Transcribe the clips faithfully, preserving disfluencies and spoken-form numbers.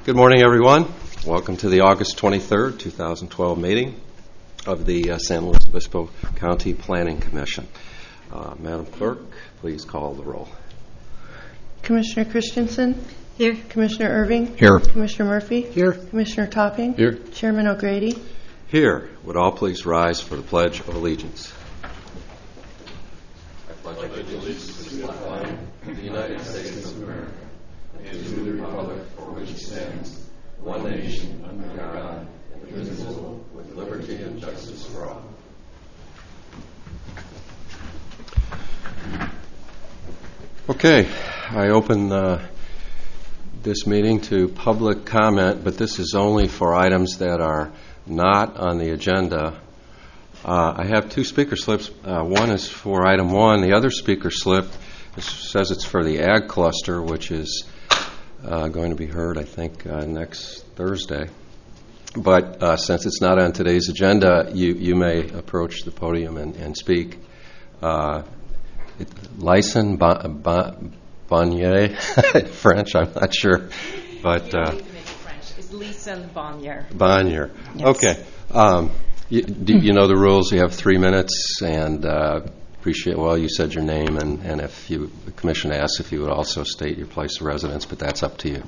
Good morning, everyone. Welcome to the August twenty-third, twenty twelve meeting of the uh, San Luis Obispo County Planning Commission. Uh, Madam Clerk, please call the roll. Commissioner Christensen? Here. Commissioner Irving? Here. Commissioner Murphy? Here. Commissioner Topping? Here. Chairman O'Grady? Here. Would all please rise for the Pledge of Allegiance? I pledge allegiance to the flag of the United States of America and to the republic for which it stands, one nation, under God, indivisible, with liberty and justice for all. Okay, I open uh, this meeting to public comment, but this is only for items that are not on the agenda. Uh, I have two speaker slips. Uh, one is for item one. The other speaker slip says it's for the ag cluster, which is uh, going to be heard, I think, uh, next Thursday. But uh, since it's not on today's agenda, you, you may approach the podium and, and speak. Uh, it, Lyson bon, bon, Bonnier, French, I'm not sure. But, you uh, need to make it French. It's Lyson Bonnier. Bonnier. Yes. Okay. Um, you, do you know the rules? You have three minutes, and uh, appreciate, well, you said your name, and, and if you, the commission asks if you would also state your place of residence, but that's up to you.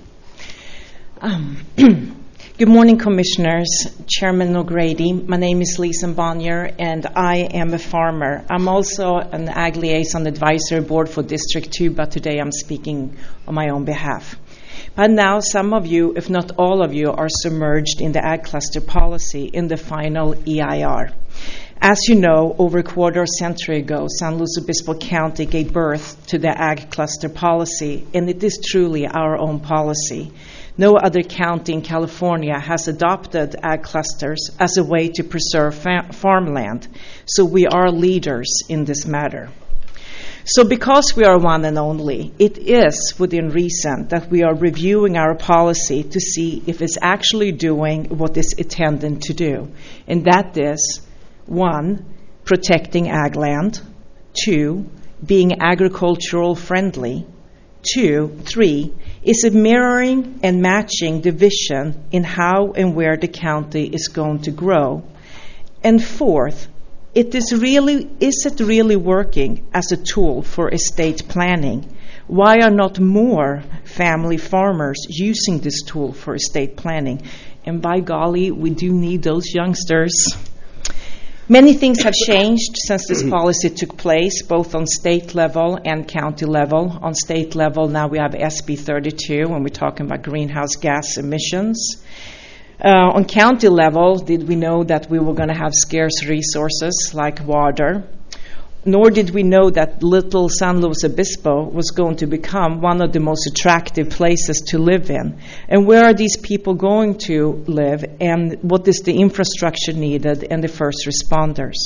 Um, good morning, Commissioners. Chairman O'Grady. My name is Lyson Bonnier, and I am a farmer. I'm also an Ag Liaison Advisory Board for District two, but today I'm speaking on my own behalf. But now some of you, if not all of you, are submerged in the Ag Cluster policy in the final E I R. As you know, over a quarter century ago, San Luis Obispo County gave birth to the Ag Cluster policy, and it is truly our own policy. No other county in California has adopted ag clusters as a way to preserve fa- farmland, so we are leaders in this matter. So because we are one and only, it is within reason that we are reviewing our policy to see if it's actually doing what it's intended to do. And that is, one, protecting ag land, two, being agricultural friendly, two, three, is it mirroring and matching the vision in how and where the county is going to grow, and fourth, It is really is it really working as a tool for estate planning? Why are not more family farmers using this tool for estate planning? And by golly, we do need those youngsters. Many things have changed since this policy took place, both on state level and county level. On state level, now we have S B thirty-two when we're talking about greenhouse gas emissions. Uh, on county level, did we know that we were going to have scarce resources like water? Nor did we know that little San Luis Obispo was going to become one of the most attractive places to live in. And where are these people going to live, and what is the infrastructure needed, and the first responders?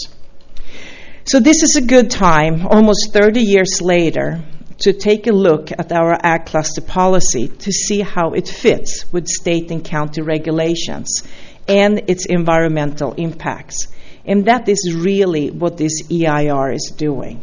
So this is a good time, almost thirty years later, to take a look at our ag cluster policy to see how it fits with state and county regulations and its environmental impacts. And that is really what this E I R is doing.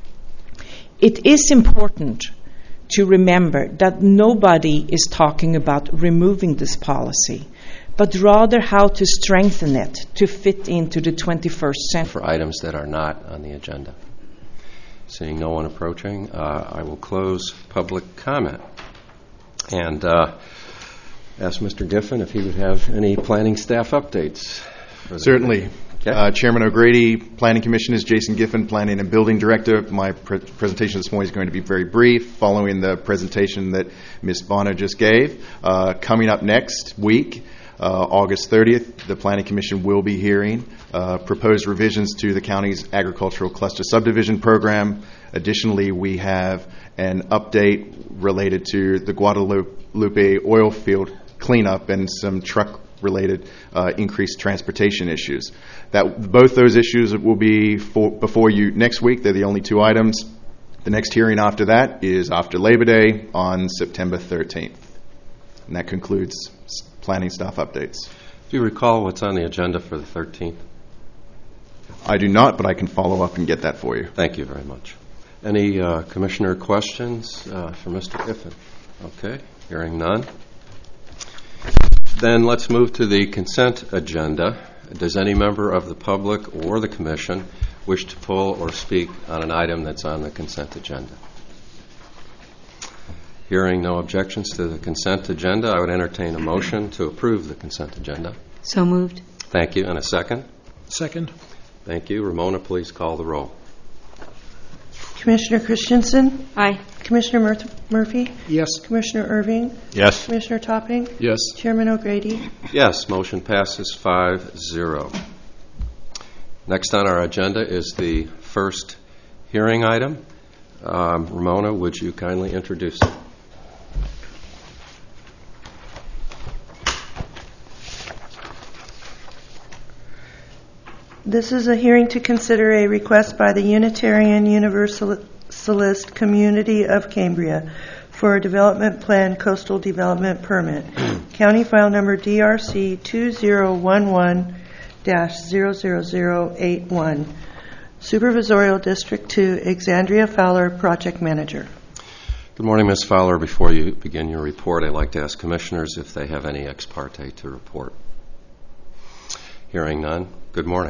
It is important to remember that nobody is talking about removing this policy, but rather how to strengthen it to fit into the twenty-first century. For items that are not on the agenda. Seeing no one approaching, uh, I will close public comment and uh, ask Mister Giffen if he would have any planning staff updates. Certainly. Okay. Uh, Chairman O'Grady, Planning Commission is Jason Giffen, Planning and Building Director. My pre- presentation this morning is going to be very brief, following the presentation that Miz Bonner just gave. Uh, coming up next week, uh, August thirtieth, the Planning Commission will be hearing uh, proposed revisions to the county's agricultural cluster subdivision program. Additionally, we have an update related to the Guadalupe oil field cleanup and some truck-related uh, increased transportation issues. That both those issues will be for, before you next week. They're the only two items. The next hearing after that is after Labor Day on September thirteenth. And that concludes planning staff updates. Do you recall what's on the agenda for the thirteenth? I do not, but I can follow up and get that for you. Thank you very much. Any uh, commissioner questions uh, for Mister Giffen? Okay, hearing none. Then let's move to the consent agenda. Does any member of the public or the commission wish to pull or speak on an item that's on the consent agenda? Hearing no objections to the consent agenda, I would entertain a motion to approve the consent agenda. So moved. Thank you. And a second? Second. Thank you. Ramona, please call the roll. Commissioner Christensen, Aye. Commissioner Mur- Murphy, Yes. Commissioner Irving, Yes. Commissioner Topping, Yes. Chairman O'Grady. Yes, motion passes five zero. Next on our agenda is the first hearing item. Um, Ramona, would you kindly introduce it? This is a hearing to consider a request by the Unitarian Universalist Community of Cambria for a development plan coastal development permit. County file number D R C two zero one one dash zero zero zero eight one. Supervisorial District two, Exandria Fowler, Project Manager. Good morning, Miz Fowler. Before you begin your report, I'd like to ask commissioners if they have any ex parte to report. Hearing none. Good morning.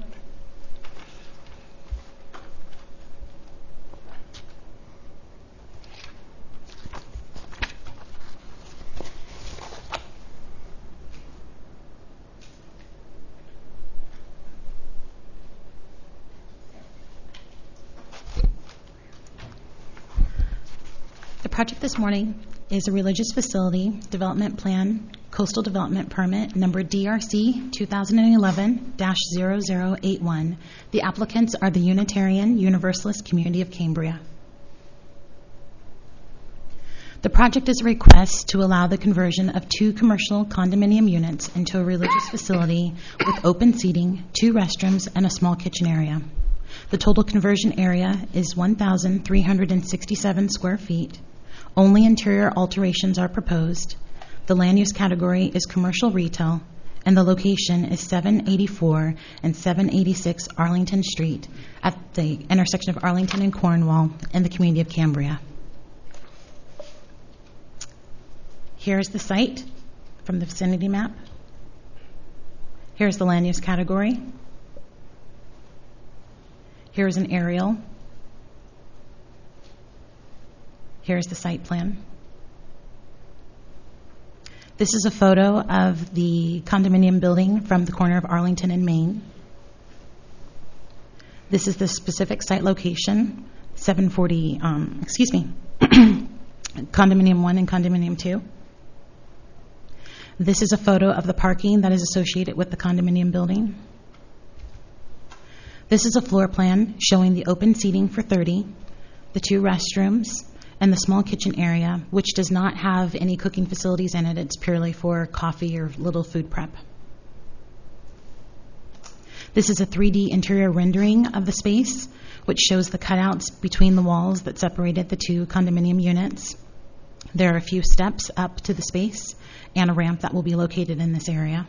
The project this morning is a religious facility development plan, coastal development permit, number D R C two thousand eleven dash zero zero eight one. The applicants are the Unitarian Universalist Community of Cambria. The project is a request to allow the conversion of two commercial condominium units into a religious facility with open seating, two restrooms, and a small kitchen area. The total conversion area is one thousand three hundred sixty-seven square feet. Only interior alterations are proposed. The land use category is commercial retail, and the location is seven eighty-four and seven eighty-six Arlington Street at the intersection of Arlington and Cornwall in the community of Cambria. Here's the site from the vicinity map. Here's the land use category. Here's an aerial. Here's the site plan. This is a photo of the condominium building from the corner of Arlington and Main. This is the specific site location, seven forty, um, excuse me, condominium one and condominium two. This is a photo of the parking that is associated with the condominium building. This is a floor plan showing the open seating for thirty, the two restrooms, and the small kitchen area, which does not have any cooking facilities in it. It's purely for coffee or little food prep. This is a three D interior rendering of the space, which shows the cutouts between the walls that separated the two condominium units. There are a few steps up to the space and a ramp that will be located in this area.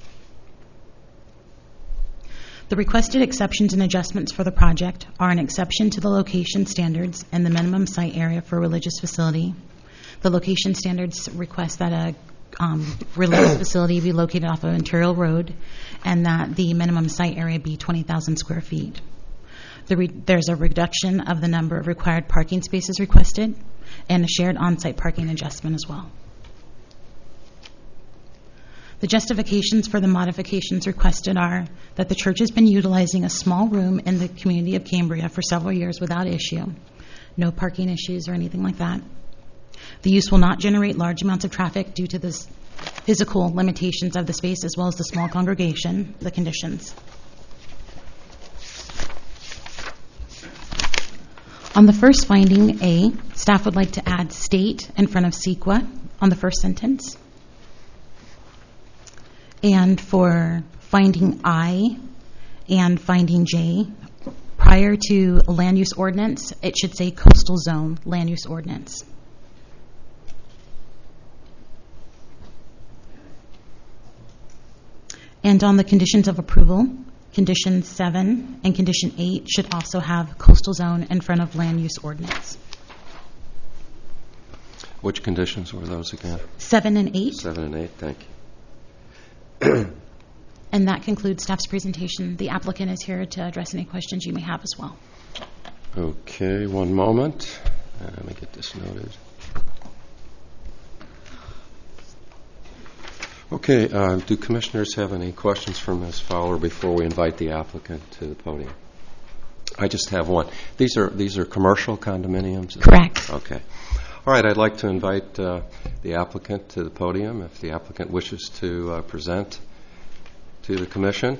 The requested exceptions and adjustments for the project are an exception to the location standards and the minimum site area for a religious facility. The location standards request that a um, religious facility be located off of Imperial Road and that the minimum site area be twenty thousand square feet. The re- there's a reduction of the number of required parking spaces requested and a shared on-site parking adjustment as well. The justifications for the modifications requested are that the church has been utilizing a small room in the community of Cambria for several years without issue. No parking issues or anything like that. The use will not generate large amounts of traffic due to the physical limitations of the space as well as the small congregation, the conditions. On the first finding, A, staff would like to add state in front of C E Q A on the first sentence. And for finding I and finding J, prior to land use ordinance, it should say coastal zone land use ordinance. And on the conditions of approval, condition seven and condition eight should also have coastal zone in front of land use ordinance. Which conditions were those again? Seven and eight. Seven and eight, thank you. And that concludes staff's presentation. The applicant is here to address any questions you may have as well. Okay, one moment. Uh, Let me get this noted. Okay, uh, do commissioners have any questions for Miz Fowler before we invite the applicant to the podium? I just have one. These are these are commercial condominiums? Correct. Okay. All right, I'd like to invite uh, the applicant to the podium if the applicant wishes to uh, present to the commission.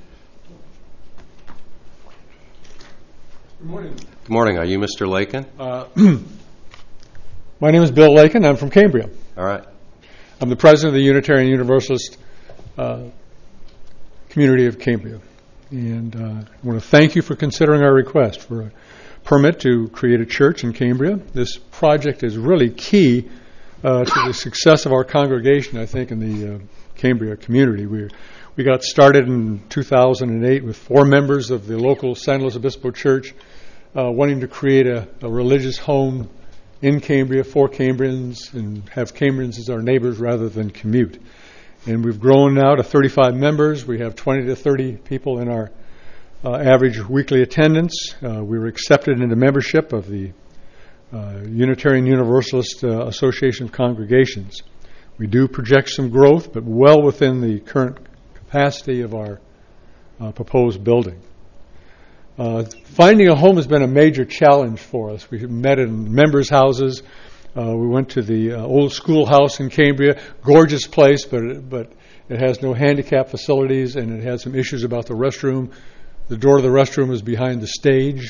Good morning. Good morning. Are you Mister Lakin? Uh, my name is Bill Lakin. I'm from Cambria. All right. I'm the president of the Unitarian Universalist uh, community of Cambria. And uh, I want to thank you for considering our request for a permit to create a church in Cambria. This project is really key uh, to the success of our congregation, I think, in the uh, Cambria community. We we got started in two thousand eight with four members of the local San Luis Obispo Church uh, wanting to create a, a religious home in Cambria for Cambrians and have Cambrians as our neighbors rather than commute. And we've grown now to thirty-five members. We have twenty to thirty people in our uh, average weekly attendance. Uh, we were accepted into membership of the uh, Unitarian Universalist uh, Association of Congregations. We do project some growth, but well within the current capacity of our uh, proposed building. Uh, finding a home has been a major challenge for us. We met in members' houses. Uh, we went to the uh, old schoolhouse in Cambria, gorgeous place, but it, but it has no handicap facilities, and it has some issues about the restroom. The door to the restroom is behind the stage.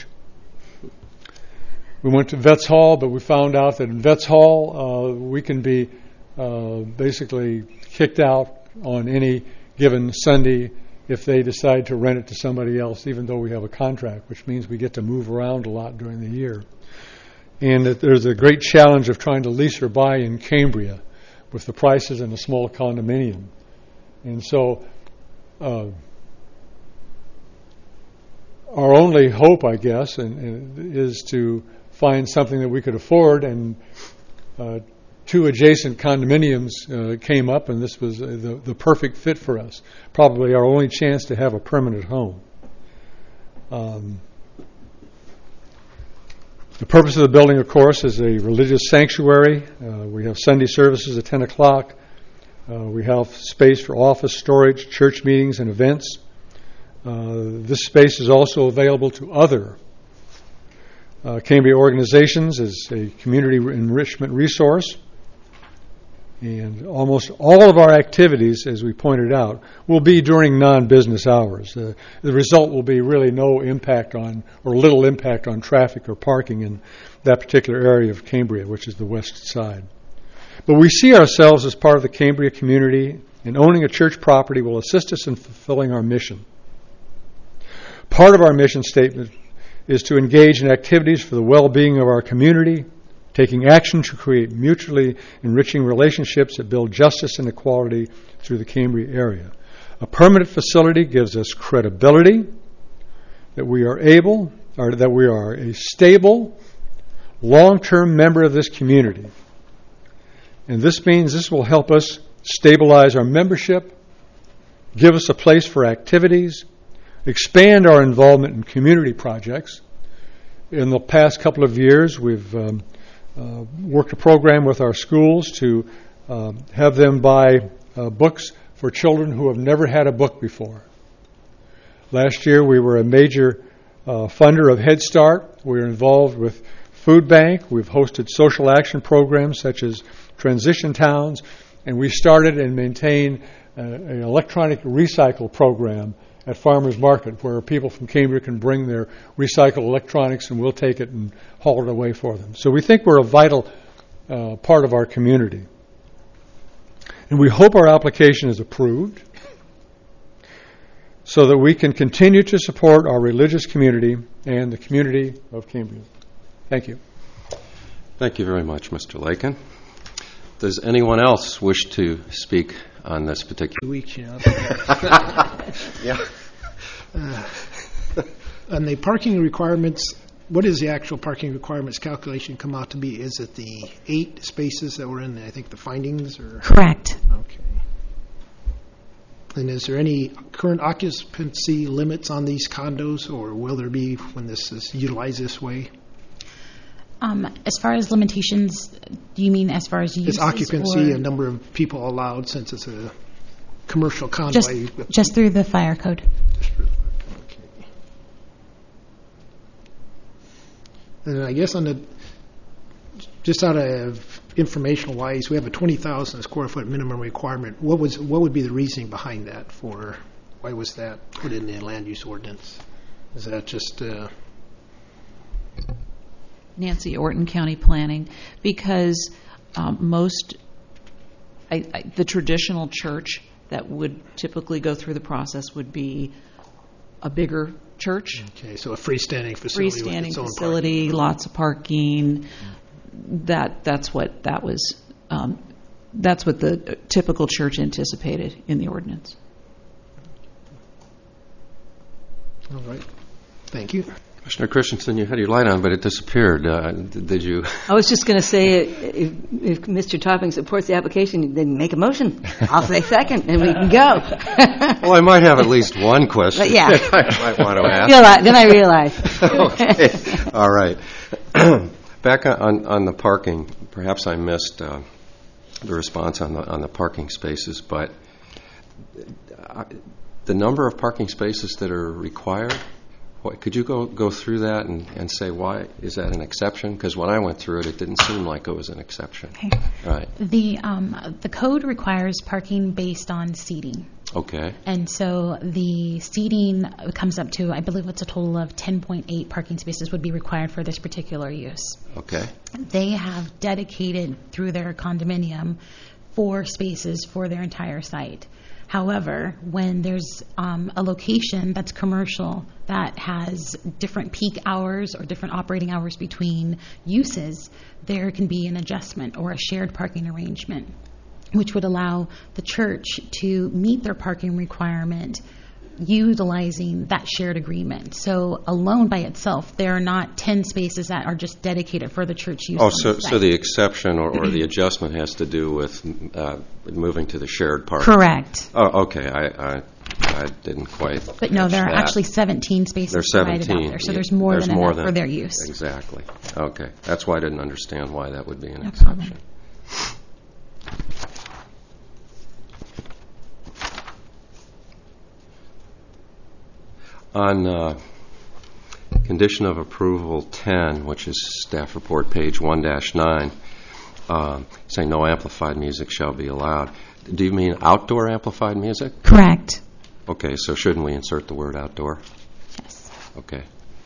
We went to Vets Hall, but we found out that in Vets Hall uh, we can be uh, basically kicked out on any given Sunday if they decide to rent it to somebody else, even though we have a contract, which means we get to move around a lot during the year. And that there's a great challenge of trying to lease or buy in Cambria with the prices in a small condominium. And so uh, our only hope, I guess, and, and is to find something that we could afford, and uh, two adjacent condominiums uh, came up, and this was uh, the, the perfect fit for us. Probably our only chance to have a permanent home. Um, the purpose of the building, of course, is a religious sanctuary. Uh, we have Sunday services at ten o'clock. Uh, we have space for office storage, church meetings, and events. Uh, this space is also available to other uh, Cambria organizations as a community enrichment resource. And almost all of our activities, as we pointed out, will be during non-business hours. Uh, the result will be really no impact on, or little impact on traffic or parking in that particular area of Cambria, which is the west side. But we see ourselves as part of the Cambria community, and owning a church property will assist us in fulfilling our mission. Part of our mission statement is to engage in activities for the well-being of our community, taking action to create mutually enriching relationships that build justice and equality through the Cambria area. A permanent facility gives us credibility that we are able, or that we are a stable, long-term member of this community. And this means this will help us stabilize our membership, give us a place for activities, expand our involvement in community projects. In the past couple of years, we've um, Uh, worked a program with our schools to uh, have them buy uh, books for children who have never had a book before. Last year we were a major uh, funder of Head Start. We were involved with Food Bank. We've hosted social action programs such as Transition Towns, and we started and maintain uh, an electronic recycle program at Farmers Market, where people from Cambria can bring their recycled electronics and we'll take it and haul it away for them. So we think we're a vital uh, part of our community. And we hope our application is approved so that we can continue to support our religious community and the community of Cambria. Thank you. Thank you very much, Mister Lakin. Does anyone else wish to speak on this particular? Weeks, yeah. Yeah. Uh, on the parking requirements, what is the actual parking requirements calculation come out to be? Is it the eight spaces that were in, I think, the findings? Or Correct. okay. And is there any current occupancy limits on these condos, or will there be when this is utilized this way? Um, as far as limitations, do you mean as far as uses? Is occupancy or a number of people allowed since it's a commercial condo? just, just through the fire code? Okay. And I guess on the, just out of informational wise, we have a twenty thousand square foot minimum requirement. What was what would be the reasoning behind that? For why was that put in the land use ordinance? Is that just uh, Nancy Orton, County Planning, because um, most I, I, the traditional church that would typically go through the process would be a bigger church, okay? So a freestanding facility, with freestanding its own facility, parking. lots of parking. That that's what that was. Um, that's what the typical church anticipated in the ordinance. All right. Thank you. Commissioner Christensen, you had your light on, but it disappeared. Uh, did you? I was just going to say, if, if Mister Topping supports the application, then make a motion. I'll say second, and we can go. Well, I might have at least one question. But yeah. that I might want to ask. Realize, then I realize. Okay. All right. Back on, on the parking, perhaps I missed uh, the response on the on the parking spaces, but I, the number of parking spaces that are required, what, could you go, go through that and, and say why is that an exception? Because when I went through it, it didn't seem like it was an exception. Okay. Right. The um, the code requires parking based on seating. Okay. And so the seating comes up to, I believe it's a total of ten point eight parking spaces would be required for this particular use. Okay. They have dedicated through their condominium four spaces for their entire site. However, when there's um, a location that's commercial that has different peak hours or different operating hours between uses, there can be an adjustment or a shared parking arrangement, which would allow the church to meet their parking requirement utilizing that shared agreement. So alone by itself, there are not ten spaces that are just dedicated for the church use. Oh, on so the so site. the exception or, or the adjustment has to do with uh, moving to the shared parking. Correct. Oh, okay. I, I I didn't quite. But no, catch there are that. actually seventeen spaces There's provided seventeen. out there, so Yeah, there's more there's than more enough than- for their use. Exactly. Okay. That's why I didn't understand why that would be an No exception. problem. On uh, condition of approval ten, which is staff report page one dash nine, uh, saying no amplified music shall be allowed. Do you mean outdoor amplified music? Correct. Okay, so shouldn't we insert the word outdoor? Yes. Okay.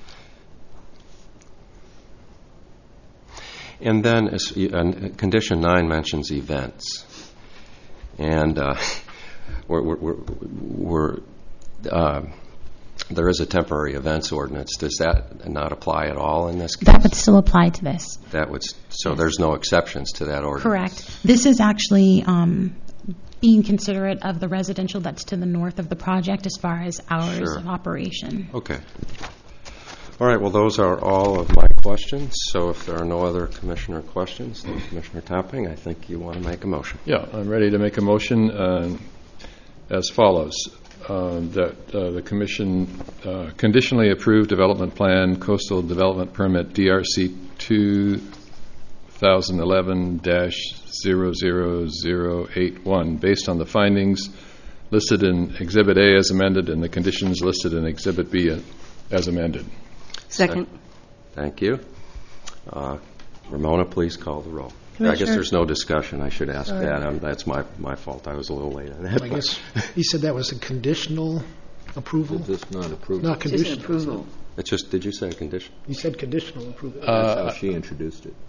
And then as, uh, condition nine mentions events. And uh, we're, we're, we're, we're uh, there is a temporary events ordinance. Does that not apply at all in this case? That would still apply to this. That would, so there's no exceptions to that ordinance? Correct. This is actually um, being considerate of the residential that's to the north of the project as far as hours Sure. of operation. Okay. All right, well, those are all of my questions. So if there are no other commissioner questions, then Commissioner Topping, I think you want to make a motion. Yeah, I'm ready to make a motion uh, as follows. Uh, that uh, the Commission uh, conditionally approved development plan, coastal development permit, D R C two thousand eleven dash zero zero zero eight one, based on the findings listed in Exhibit A as amended and the conditions listed in Exhibit B as amended. Second. Thank you. Uh, Ramona, please call the roll. I guess Commissioner- there's no discussion. I should ask Sorry. that. Um, that's my, my fault. I was a little late on that. I guess you said that was a conditional approval? Just not approved. Not Just an conditional. approval. It's just, did you say a condition? You said conditional approval. That's Uh, how she introduced it.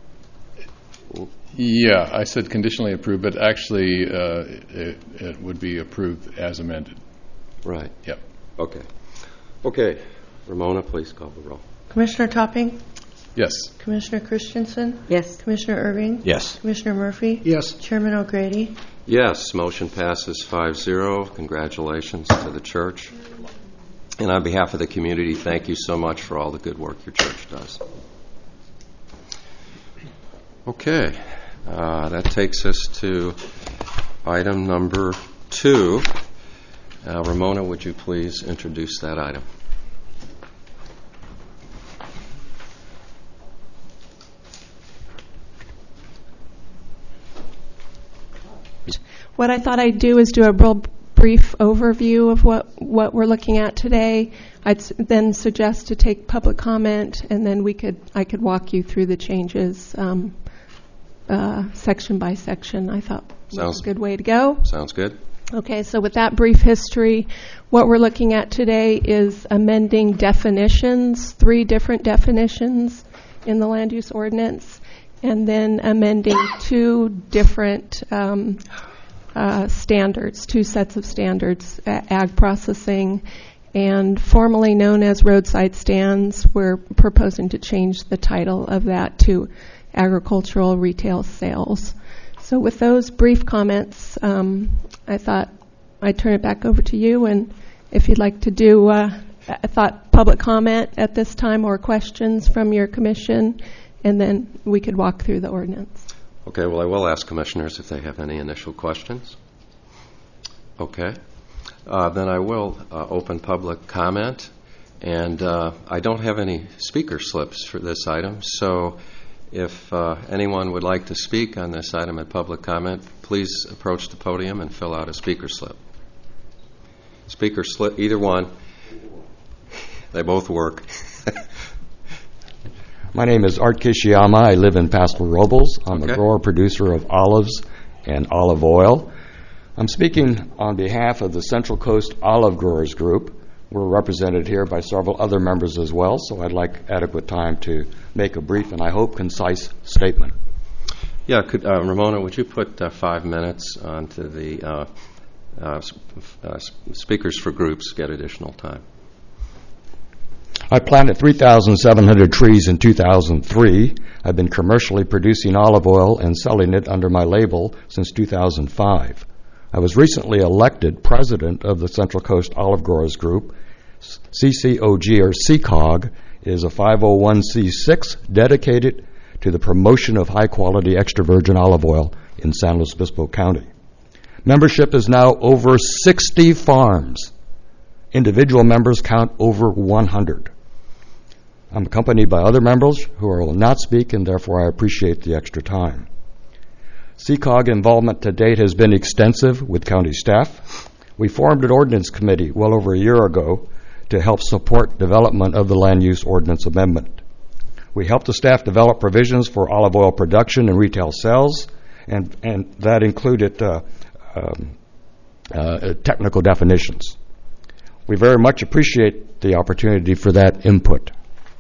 Yeah, I said conditionally approved, but actually uh, it, it would be approved as amended. Right. Yep. Okay. Okay. Ramona, please call the roll. Commissioner Topping, Yes. Commissioner Christensen, Yes. Commissioner Irving, Yes. Commissioner Murphy, Yes. Chairman O'Grady. Yes, motion passes five zero. Congratulations to the church. And on behalf of the community, thank you so much for all the good work your church does. Okay, uh, that takes us to item number two, Uh, Ramona, would you please introduce that item? What I thought I'd do is do a real brief overview of what, what we're looking at today. I'd s- then suggest to take public comment, and then we could I could walk you through the changes um, uh, section by section. I thought Sounds was a good way to go. Sounds good. Okay, so with that brief history, what we're looking at today is amending definitions, three different definitions in the land use ordinance, and then amending two different um, uh, standards, two sets of standards, a- ag processing and formerly known as roadside stands. We're proposing to change the title of that to agricultural retail sales. So with those brief comments, um, I thought I'd turn it back over to you, and if you'd like to do, uh, I thought public comment at this time or questions from your commission, and then we could walk through the ordinance. Okay, well, I will ask commissioners if they have any initial questions. Okay. Uh, then I will uh, open public comment, and uh, I don't have any speaker slips for this item, so if uh, anyone would like to speak on this item at public comment, please approach the podium and fill out a speaker slip. Speaker slip, either one. They both work. My name is Art Kishiyama. I live in Paso Robles. I'm Okay. a grower producer of olives and olive oil. I'm speaking on behalf of the Central Coast Olive Growers Group. We're represented here by several other members as well, so I'd like adequate time to make a brief and I hope concise statement. Yeah, could, uh, Ramona, would you put uh, five minutes onto the uh, uh, s- uh, speakers for groups get additional time? I planted three thousand seven hundred trees in two thousand three. I've been commercially producing olive oil and selling it under my label since two thousand five. I was recently elected president of the Central Coast Olive Growers Group. C C O G, or C C O G, is a five oh one c six dedicated to the promotion of high-quality extra virgin olive oil in San Luis Obispo County. Membership is now over sixty farms. Individual members count over one hundred. I'm accompanied by other members who will not speak, and therefore I appreciate the extra time. C C O G involvement to date has been extensive with county staff. We formed an ordinance committee well over a year ago to help support development of the land use ordinance amendment. We helped the staff develop provisions for olive oil production and retail sales, and, and that included uh, um, uh, technical definitions. We very much appreciate the opportunity for that input.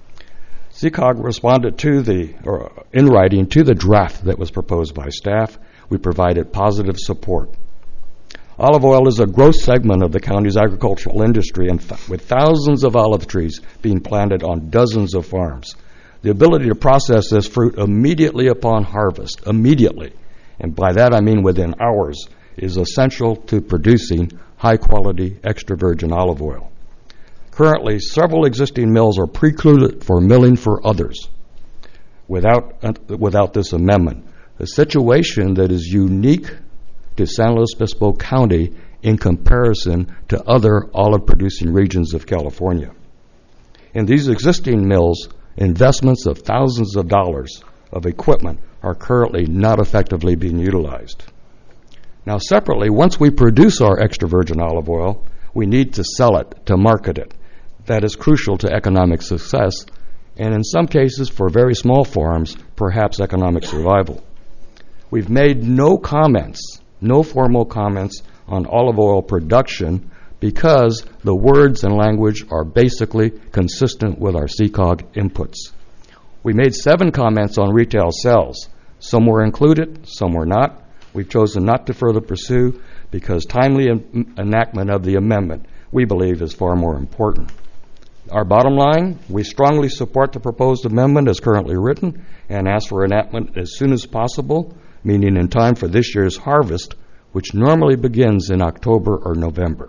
C C O G responded to the, or in writing, to the draft that was proposed by staff. We provided positive support. Olive oil is a growth segment of the county's agricultural industry, and th- with thousands of olive trees being planted on dozens of farms. The ability to process this fruit immediately upon harvest, immediately, and by that I mean within hours, is essential to producing high-quality extra virgin olive oil. Currently, several existing mills are precluded for milling for others without, uh, without this amendment, a situation that is unique to San Luis Obispo County in comparison to other olive-producing regions of California. In these existing mills, investments of thousands of dollars of equipment are currently not effectively being utilized. Now, separately, once we produce our extra virgin olive oil, we need to sell it, to market it. That is crucial to economic success, and in some cases, for very small farms, perhaps economic survival. We've made no comments, no formal comments on olive oil production because the words and language are basically consistent with our C C O G inputs. We made seven comments on retail sales. Some were included, some were not. We've chosen not to further pursue because timely en- enactment of the amendment, we believe, is far more important. Our bottom line, we strongly support the proposed amendment as currently written and ask for enactment as soon as possible, meaning in time for this year's harvest, which normally begins in October or November.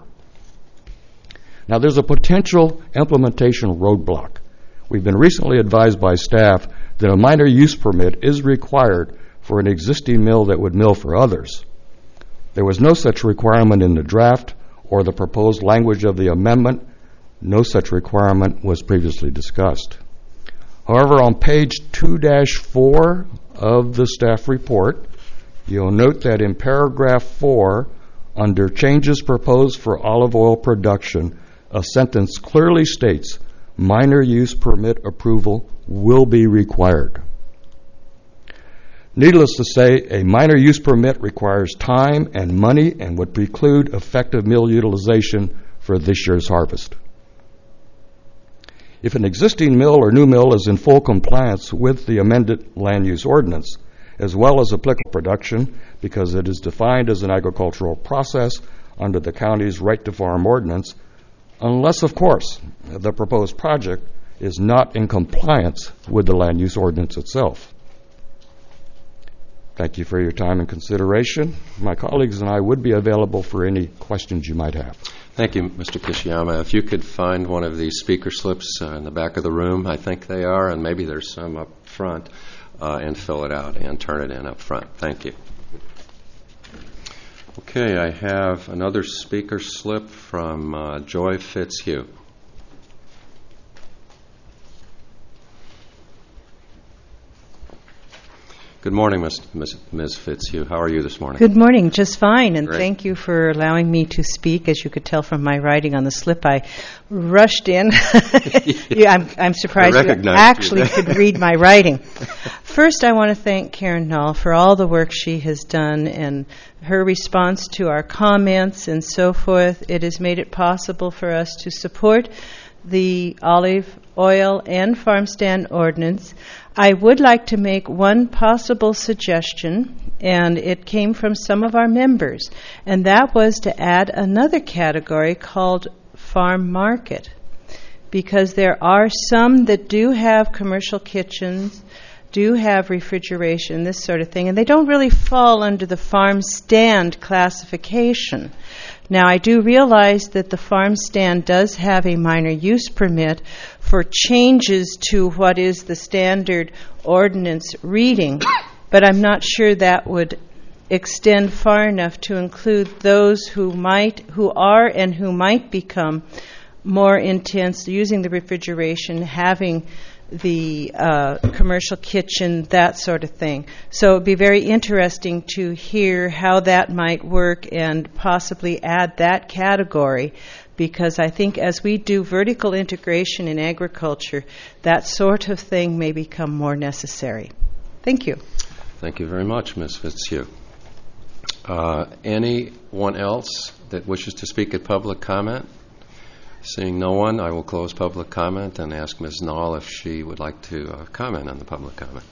Now, there's a potential implementation roadblock. We've been recently advised by staff that a minor use permit is required for an existing mill that would mill for others. There was no such requirement in the draft or the proposed language of the amendment, no such requirement was previously discussed. However, on page two dash four of the staff report, you'll note that in paragraph four, under changes proposed for olive oil production, a sentence clearly states minor use permit approval will be required. Needless to say, a minor use permit requires time and money and would preclude effective mill utilization for this year's harvest. If an existing mill or new mill is in full compliance with the amended land use ordinance, as well as applicable production, because it is defined as an agricultural process under the county's right to farm ordinance, unless, of course, the proposed project is not in compliance with the land use ordinance itself. Thank you for your time and consideration. My colleagues and I would be available for any questions you might have. Thank you, Mister Kishiyama. If you could find one of these speaker slips uh, in the back of the room, I think they are, and maybe there's some up front, uh, and fill it out and turn it in up front. Thank you. Okay, I have another speaker slip from uh, Joy Fitzhugh. Good morning, Miz Miz Miz Fitzhugh. How are you this morning? Good morning. Just fine, and Great. Thank you for allowing me to speak. As you could tell from my writing on the slip, I rushed in. yeah, I'm, I'm surprised I you recognized actually you. could read my writing. First, I want to thank Karen Null for all the work she has done and her response to our comments and so forth. It has made it possible for us to support the olive oil and farm stand ordinance. I would like to make one possible suggestion, and it came from some of our members, and that was to add another category called farm market, because there are some that do have commercial kitchens, do have refrigeration, this sort of thing, and they don't really fall under the farm stand classification. Now, I do realize that the farm stand does have a minor use permit for changes to what is the standard ordinance reading, but I'm not sure that would extend far enough to include those who might, who are and who might become more intense using the refrigeration, having the uh, commercial kitchen, that sort of thing. So it would be very interesting to hear how that might work and possibly add that category, because I think as we do vertical integration in agriculture, that sort of thing may become more necessary. Thank you. Thank you very much, Miz Fitzhugh. Uh, anyone else that wishes to speak at public comment? Seeing no one, I will close public comment and ask Miz Null if she would like to uh, comment on the public comment.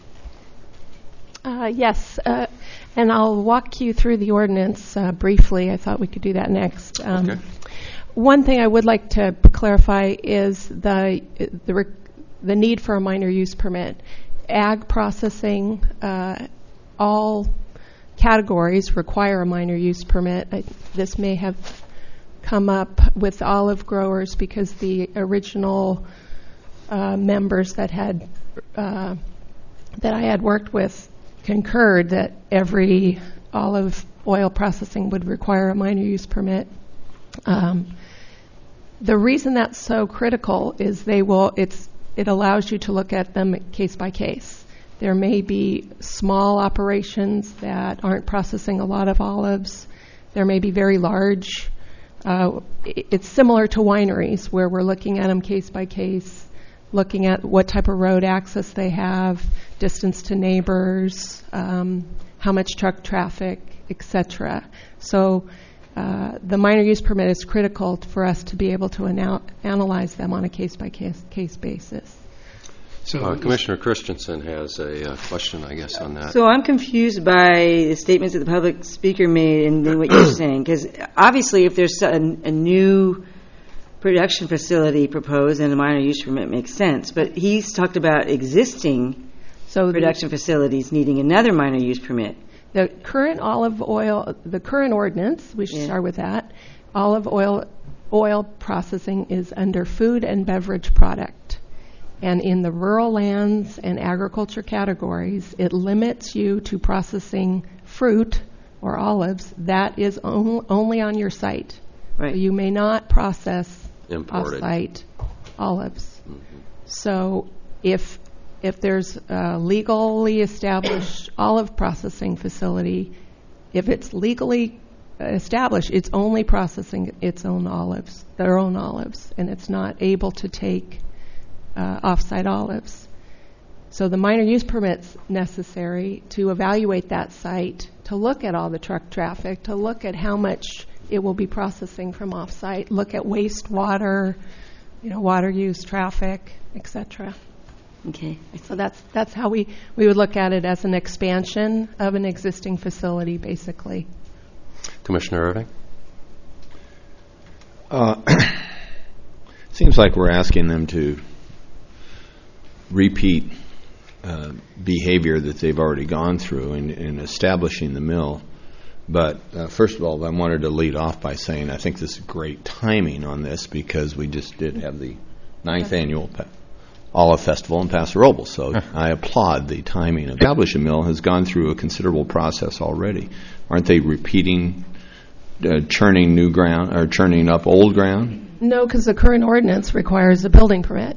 Uh, yes, uh, and I'll walk you through the ordinance uh, briefly. I thought we could do that next. Um, Okay. One thing I would like to clarify is the the, re- the need for a minor use permit. Ag processing, uh, all categories require a minor use permit. I, this may have come up with olive growers because the original uh, members that had uh, that I had worked with concurred that every olive oil processing would require a minor use permit. Um, the reason that's so critical is they will it's it allows you to look at them case by case. There may be small operations that aren't processing a lot of olives. There may be very large. Uh, it's similar to wineries where we're looking at them case by case, looking at what type of road access they have, distance to neighbors, um, how much truck traffic, et cetera. So uh, the minor use permit is critical for us to be able to anal- analyze them on a case by case case basis. So uh, Commissioner Christensen has a uh, question, I guess, on that. So I'm confused by the statements that the public speaker made and then what you're saying, because obviously if there's a, a new production facility proposed, then a minor use permit makes sense. But he's talked about existing so production the, facilities needing another minor use permit. The current olive oil, the current ordinance, we should yeah. start with that, olive oil oil processing is under food and beverage product. And in the rural lands and agriculture categories, it limits you to processing fruit or olives that is on, only on your site. So you may not process Imported. off-site olives. So if if there's a legally established olive processing facility, if it's legally established, it's only processing its own olives, their own olives, and it's not able to take uh, off-site olives. So the minor use permit's necessary to evaluate that site, to look at all the truck traffic, to look at how much it will be processing from off-site, look at wastewater, you know, water use, traffic, et cetera. Okay. So that's that's how we, we would look at it, as an expansion of an existing facility, basically. Commissioner Irving? Uh, seems like we're asking them to repeat uh, behavior that they've already gone through in, in establishing the mill. But uh, first of all, I wanted to lead off by saying I think this is great timing on this, because we just did have the ninth annual pa- Olive Festival in Paso Robles. So I applaud the timing. Establish a Mill has gone through a considerable process already. Aren't they repeating, uh, churning new ground, or churning up old ground? No, because the current ordinance requires a building permit.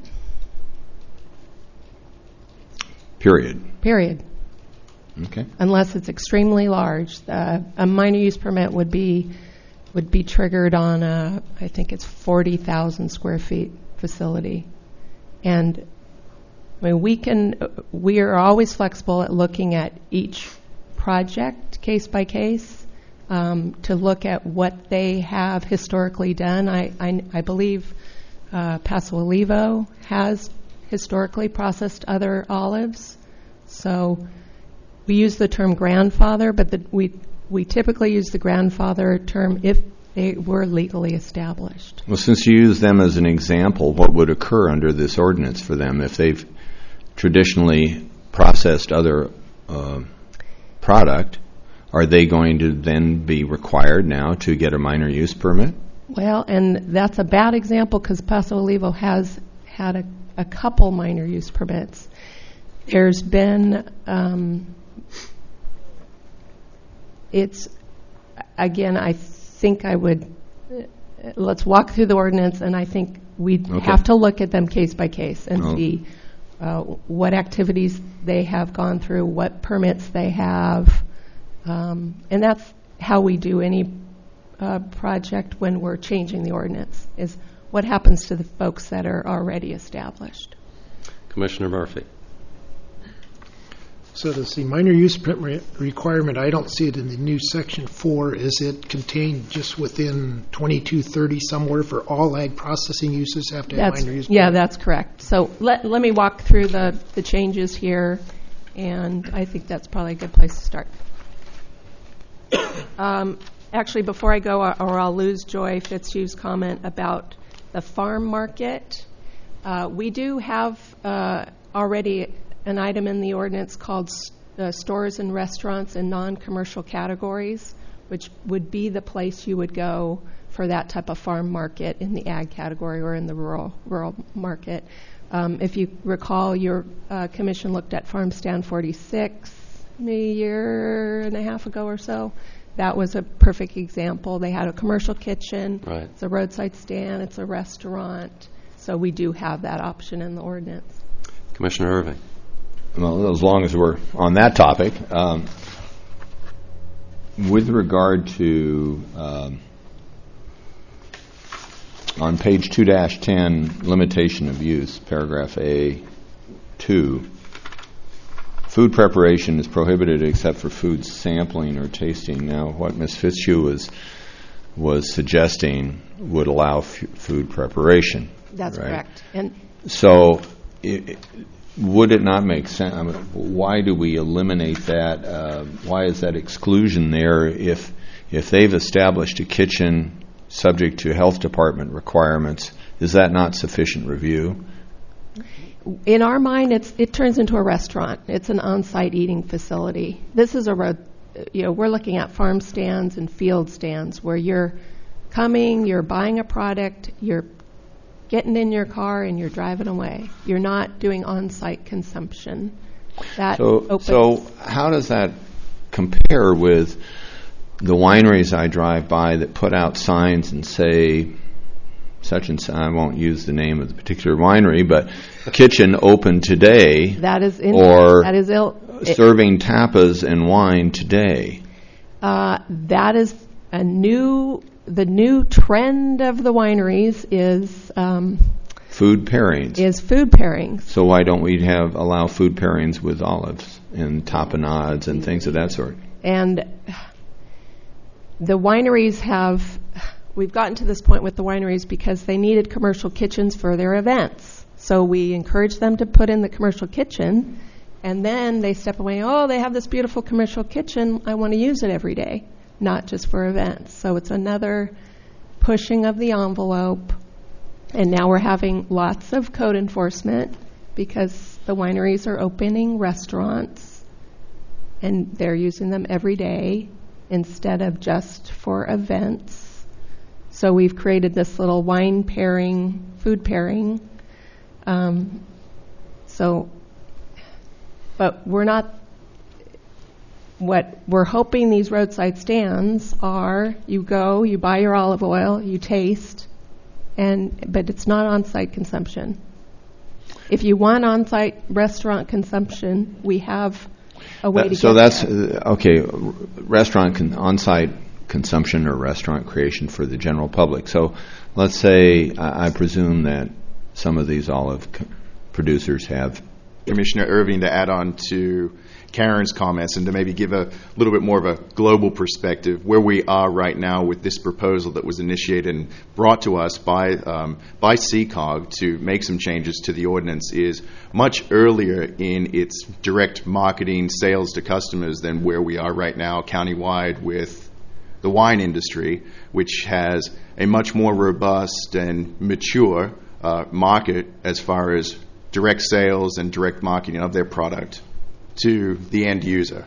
Period. Period. Okay. Unless it's extremely large. Uh, a minor use permit would be would be triggered on a, I think it's forty thousand square feet facility. And I mean, we can, we are always flexible at looking at each project case by case, um, to look at what they have historically done. I, I, I believe uh, Paso Olivo has historically processed other olives. So we use the term grandfather, but the, we we typically use the grandfather term if they were legally established. Well, since you use them as an example, what would occur under this ordinance for them if they've traditionally processed other uh, product? Are they going to then be required now to get a minor use permit? Well, and that's a bad example because Paso Olivo has had a, a couple minor use permits. There's been, um, it's, again, I think I would, uh, let's walk through the ordinance, and I think we'd Okay. have to look at them case by case and Oh. see uh, what activities they have gone through, what permits they have. Um, and that's how we do any uh, project when we're changing the ordinance, is what happens to the folks that are already established. Commissioner Murphy. So does the minor use permit requirement, I don't see it in the new section four, is it contained just within twenty-two thirty somewhere for all ag processing uses have to have That's, minor use yeah, permit? that's correct. So let, let me walk through the, the changes here, and I think that's probably a good place to start. Um, actually, before I go, or or I'll lose Joy Fitzhugh's comment about the farm market, uh, we do have uh, already an item in the ordinance called uh, stores and restaurants in non-commercial categories, which would be the place you would go for that type of farm market in the ag category or in the rural rural market. Um, if you recall, your uh, commission looked at Farm Stand forty-six maybe a year and a half ago or so. That was a perfect example. They had a commercial kitchen. Right. It's a roadside stand. It's a restaurant. So we do have that option in the ordinance. Commissioner Irving. Well, as long as we're on that topic, um, with regard to um, on page two dash ten, limitation of use, paragraph A two, food preparation is prohibited except for food sampling or tasting. Now, what Miz Fitzhugh was was suggesting would allow f- food preparation. That's right? correct. And So, it, it, would it not make sense? I mean, why do we eliminate that? Uh, why is that exclusion there if if they've established a kitchen subject to health department requirements? Is that not sufficient review? in our mind, it's it turns into a restaurant. It's an on-site eating facility. This is a road. You know, we're looking at farm stands and field stands where you're coming, you're buying a product, you're getting in your car, and you're driving away. You're not doing on-site consumption. That So, opens. so how does that compare with the wineries I drive by that put out signs and say, such and such, I won't use the name of the particular winery, but kitchen open today, That is in, or that is ill. serving tapas and wine today. Uh, that is a new, the new trend of the wineries is um, Food pairings. is food pairings. So why don't we have allow food pairings with olives and tapenades and things of that sort? And the wineries have, we've gotten to this point with the wineries because they needed commercial kitchens for their events. So we encourage them to put in the commercial kitchen, and then they step away, oh, they have this beautiful commercial kitchen, I want to use it every day, not just for events. So it's another pushing of the envelope, and now we're having lots of code enforcement because the wineries are opening restaurants, and they're using them every day instead of just for events. So we've created this little wine pairing, food pairing. Um, so, but we're not, what we're hoping these roadside stands are, you go, you buy your olive oil, you taste, and but it's not on-site consumption. If you want on-site restaurant consumption, we have a way to so get that's that. uh, okay. r- Restaurant con- on-site consumption or restaurant creation for the general public. So let's say I, I presume that some of these olive co- producers have. Commissioner Irving, to add on to Karen's comments and to maybe give a little bit more of a global perspective, where we are right now with this proposal that was initiated and brought to us by um, by C COG to make some changes to the ordinance is much earlier in its direct marketing sales to customers than where we are right now countywide with the wine industry, which has a much more robust and mature uh, market as far as direct sales and direct marketing of their product to the end user.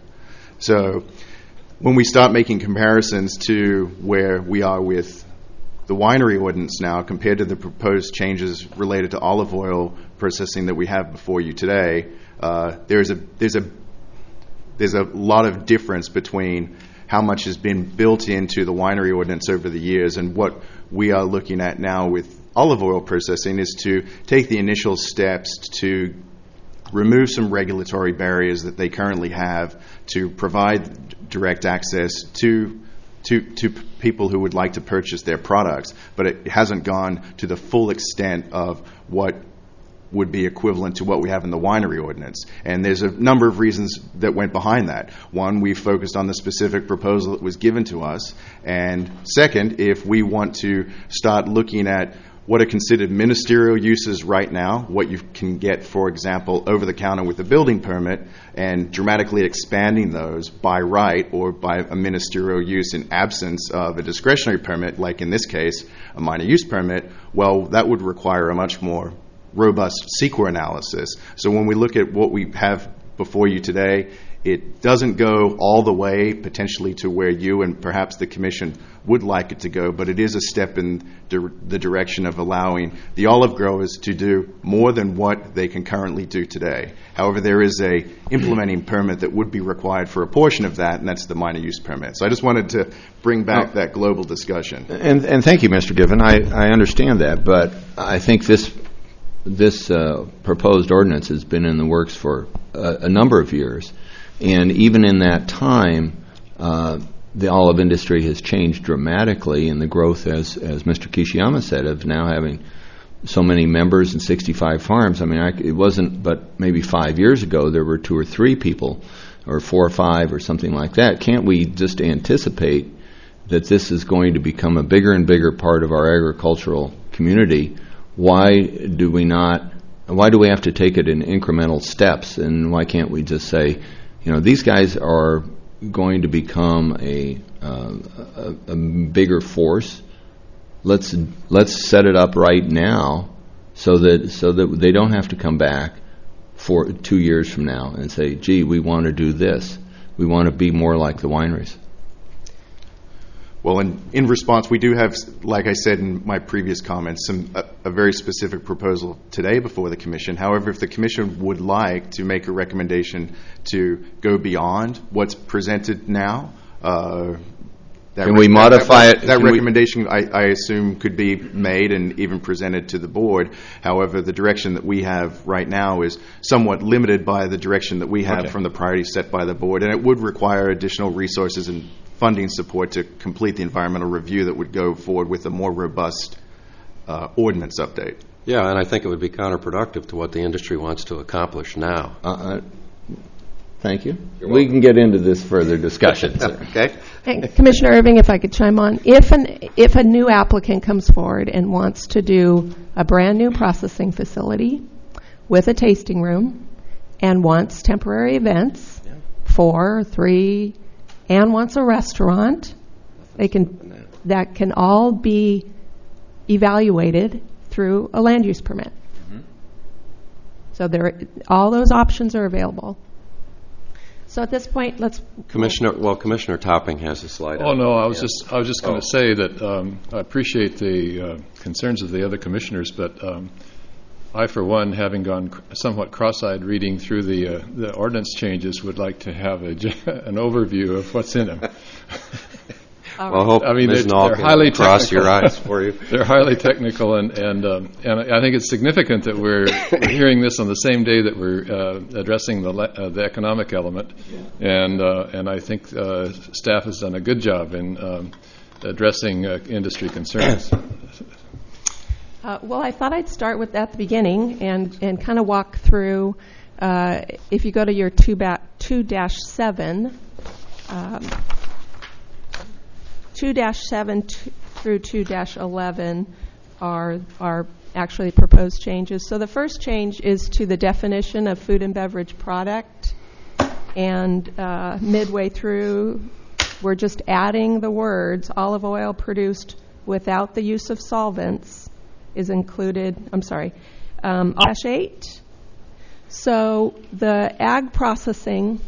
So when we start making comparisons to where we are with the winery ordinance now compared to the proposed changes related to olive oil processing that we have before you today, uh, there's a there's a there's a lot of difference between how much has been built into the winery ordinance over the years and what we are looking at now with olive oil processing is to take the initial steps to remove some regulatory barriers that they currently have to provide direct access to to to people who would like to purchase their products, but it hasn't gone to the full extent of what would be equivalent to what we have in the winery ordinance. And there's a number of reasons that went behind that. One, we focused on the specific proposal that was given to us. And second, if we want to start looking at what are considered ministerial uses right now, what you can get, for example, over the counter with a building permit, and dramatically expanding those by right or by a ministerial use in absence of a discretionary permit, like in this case, a minor use permit, well, that would require a much more robust S E Q R analysis. So when we look at what we have before you today, it doesn't go all the way potentially to where you and perhaps the Commission would like it to go, but it is a step in di- the direction of allowing the olive growers to do more than what they can currently do today. However, there is a implementing permit that would be required for a portion of that, and that's the minor use permit. So I just wanted to bring back that global discussion. And, and thank you, Mister Giffen. I, I understand that, but I think this this uh, proposed ordinance has been in the works for a, a number of years. And even in that time, uh, the olive industry has changed dramatically, and the growth, as as Mister Kishiyama said, of now having so many members and sixty-five farms. I mean, I, it wasn't, but maybe five years ago there were two or three people, or four or five, or something like that. Can't we just anticipate that this is going to become a bigger and bigger part of our agricultural community? Why do we not? Why do we have to take it in incremental steps? And why can't we just say, you know, these guys are going to become a, uh, a, a bigger force. Let's let's set it up right now, so that so that they don't have to come back for two years from now and say, "Gee, we want to do this. We want to be more like the wineries." Well, in, in response, we do have, like I said in my previous comments, some a, a very specific proposal today before the Commission. However, if the Commission would like to make a recommendation to go beyond what's presented now, uh, That Can rec- we modify that, it? That, that Can we- recommendation, I, I assume, could be made and even presented to the board. However, the direction that we have right now is somewhat limited by the direction that we have Okay. from the priorities set by the board, and it would require additional resources and funding support to complete the environmental review that would go forward with a more robust uh, ordinance update. Yeah, and I think it would be counterproductive to what the industry wants to accomplish now. Uh, Thank you. We can get into this further discussion, sir. Okay? And Commissioner Irving, if I could chime on, if an if a new applicant comes forward and wants to do a brand new processing facility with a tasting room and wants temporary events, four, three, and wants a restaurant, they can that can all be evaluated through a land use permit. Mm-hmm. So there, all those options are available. So at this point, let's. Commissioner, well, Commissioner Topping has a slide. Oh, up. no, I was Yeah. just, I was just going to Oh. say that um, I appreciate the uh, concerns of the other commissioners, but um, I, for one, having gone cr- somewhat cross-eyed reading through the uh, the ordinance changes, would like to have a, ge- an overview of what's in them. Well, I hope I mean, Miz they're, Knoll they're can highly cross technical. your eyes for you. They're highly technical, and and um, and I think it's significant that we're, we're hearing this on the same day that we're uh, addressing the le- uh, the economic element, and uh, and I think uh, staff has done a good job in um, addressing uh, industry concerns. Uh, well, I thought I'd start with at the beginning and, and kind of walk through. Uh, if you go to your two ba- two dash seven, um, two dash seven t- through two dash eleven are are actually proposed changes. So the first change is to the definition of food and beverage product, and uh, midway through, we're just adding the words olive oil produced without the use of solvents is included. I'm sorry, um, dash eight. So the ag processing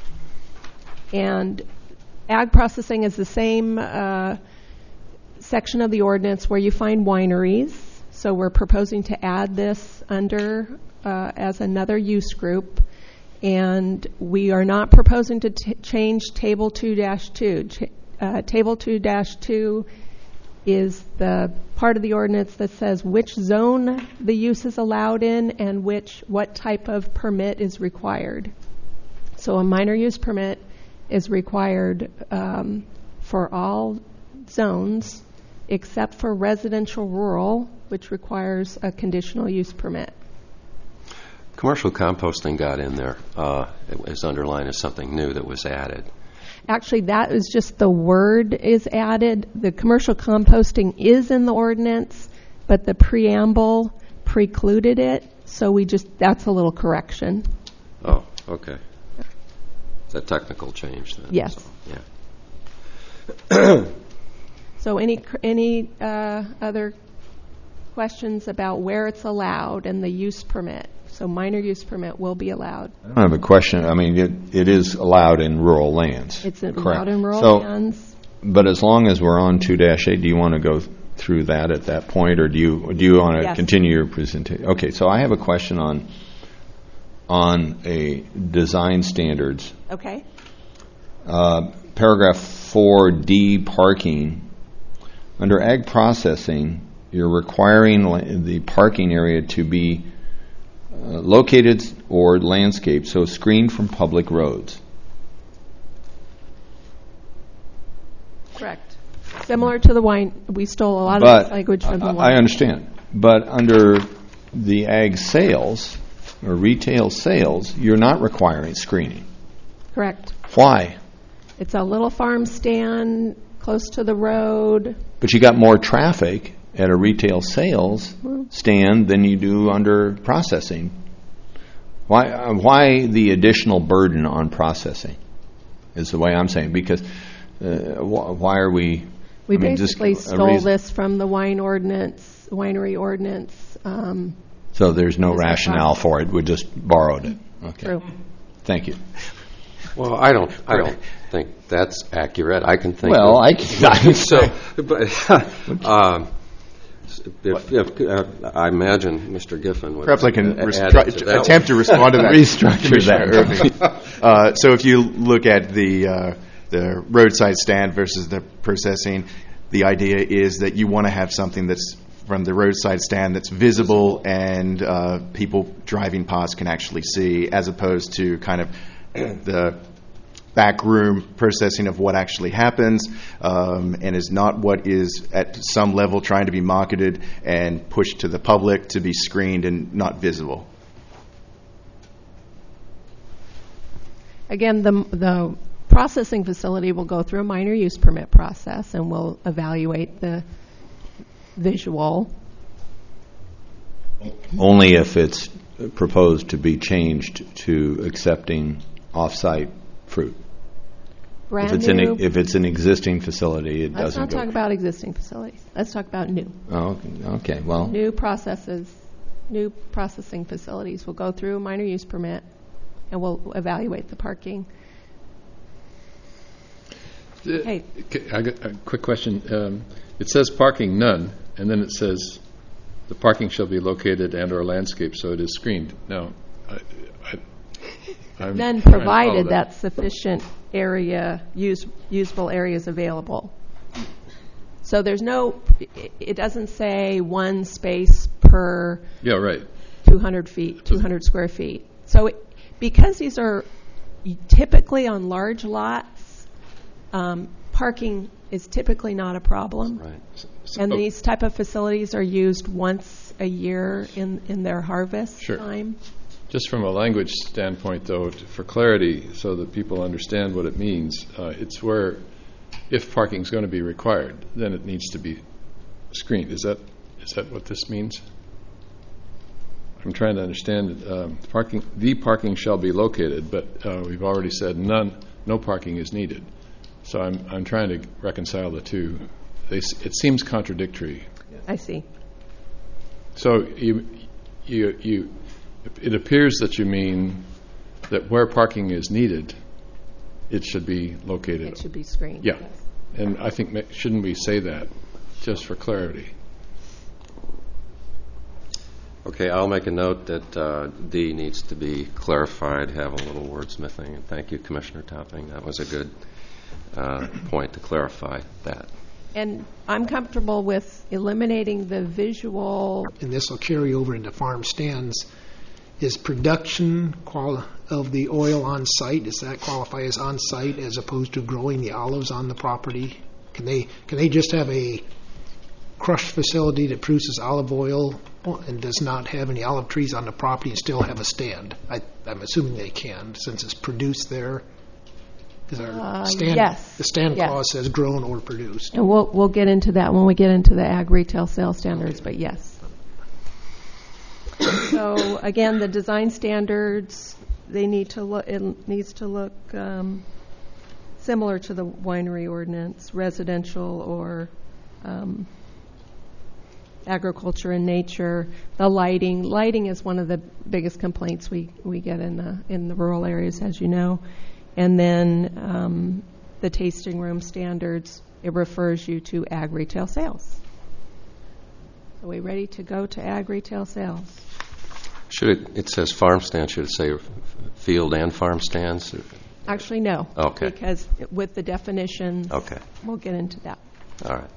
and ag processing is the same uh, section of the ordinance where you find wineries. So we're proposing to add this under uh, as another use group, and we are not proposing to t- change Table two dash two. Ch- uh, Table two dash two is the part of the ordinance that says which zone the use is allowed in and which what type of permit is required. So a minor use permit is required um, for all zones except for residential rural, which requires a conditional use permit. Commercial composting got in there. Uh, it was underlined as something new that was added. Actually, that is just the word is added. The commercial composting is in the ordinance, but the preamble precluded it, so we just, that's a little correction. Oh, okay. It's a technical change then. Yes. So, yeah. So any cr- any uh, other questions about where it's allowed and the use permit? So minor use permit will be allowed. I don't have a question. I mean, it, it is allowed in rural lands. It's allowed Correct. in rural So, lands. But as long as we're on two dash eight, do you want to go through that at that point, or do you do you want to Yes. continue your presentation? Okay, so I have a question on on a design standards. Okay. Uh, paragraph four D, parking. Under ag processing, you're requiring la- the parking area to be uh, located or landscaped, so screened from public roads. Correct. Similar to the wine, we stole a lot of But this language from the I- wine. I understand. But under the ag sales or retail sales, you're not requiring screening. Correct. Why? It's a little farm stand close to the road. But you got more traffic at a retail sales stand than you do under processing. Why? uh, Why the additional burden on processing? Is the way I'm saying. Because uh, wh- why are we? We I mean, just basically a stole reason- this from the wine ordinance, winery ordinance. Um, So there's no Is that rationale possible? for it. We just borrowed it. Okay. True. Thank you. Well, I don't. I don't think that's accurate. I can think. Well, of, I can- so, but um, if, if uh, I imagine Mister Giffen would. Perhaps I can add restru- to that attempt to one. respond to that. Restructure Commissioner that. Irving. Uh, so if you look at the uh, the roadside stand versus the processing, the idea is that you want to have something that's from the roadside stand that's visible and uh, people driving past can actually see, as opposed to kind of the back room processing of what actually happens, um, and is not what is at some level trying to be marketed and pushed to the public to be screened and not visible. Again, the, the processing facility will go through a minor use permit process and will evaluate the visual. Only if it's proposed to be changed to accepting off-site fruit. Brand if it's new. An, if it's an existing facility, it Let's doesn't not go. talk about existing facilities. Let's talk about new. Oh, okay. Well, New processes, new processing facilities will go through a minor use permit and we'll evaluate the parking. Hey. I got a quick question. Um, it says parking none, and then it says the parking shall be located and or landscaped so it is screened. Now, I, I, I'm Then trying to provided follow that. that sufficient area, use, usable areas available. So there's no, it- it doesn't say one space per Yeah, right. two hundred feet, two hundred square feet. So it- because these are typically on large lots, um, parking is typically not a problem. Right. And Oh. these type of facilities are used once a year in, in their harvest Sure. time. Just from a language standpoint, though, t- for clarity, so that people understand what it means, uh, it's where if parking is going to be required, then it needs to be screened. Is that is that what this means? I'm trying to understand. Um, parking, the parking shall be located, but uh, we've already said none, no parking is needed. So I'm I'm trying to reconcile the two. They, s- it seems contradictory. I see. So you you you. It appears that you mean that where parking is needed, it should be located. It should be screened. Yeah. yes. And I think, ma- shouldn't we say that, just for clarity? Okay, I'll make a note that uh, D needs to be clarified, have a little wordsmithing, and thank you, Commissioner Topping. That was a good uh, point to clarify that. And I'm comfortable with eliminating the visual. And this will carry over into farm stands. Is production quali- of the oil on site, does that qualify as on site as opposed to growing the olives on the property? Can they can they just have a crush facility that produces olive oil and does not have any olive trees on the property and still have a stand? I, I'm assuming they can, since it's produced there. Because our Uh, stand, yes. the stand Yes. clause says grown or produced. And we'll we'll get into that when we get into the ag retail sales standards, but yes. So again, the design standards, they need to look, it needs to look um, similar to the winery ordinance, residential or um, agriculture and nature. The lighting, lighting is one of the biggest complaints we, we get in the, in the rural areas, as you know. And then um, the tasting room standards, it refers you to ag retail sales. Are we ready to go to ag retail sales? Should it, it says farm stand, should it say field and farm stands? Actually, no. Okay. Because with the definitions, Okay. we'll get into that. All right.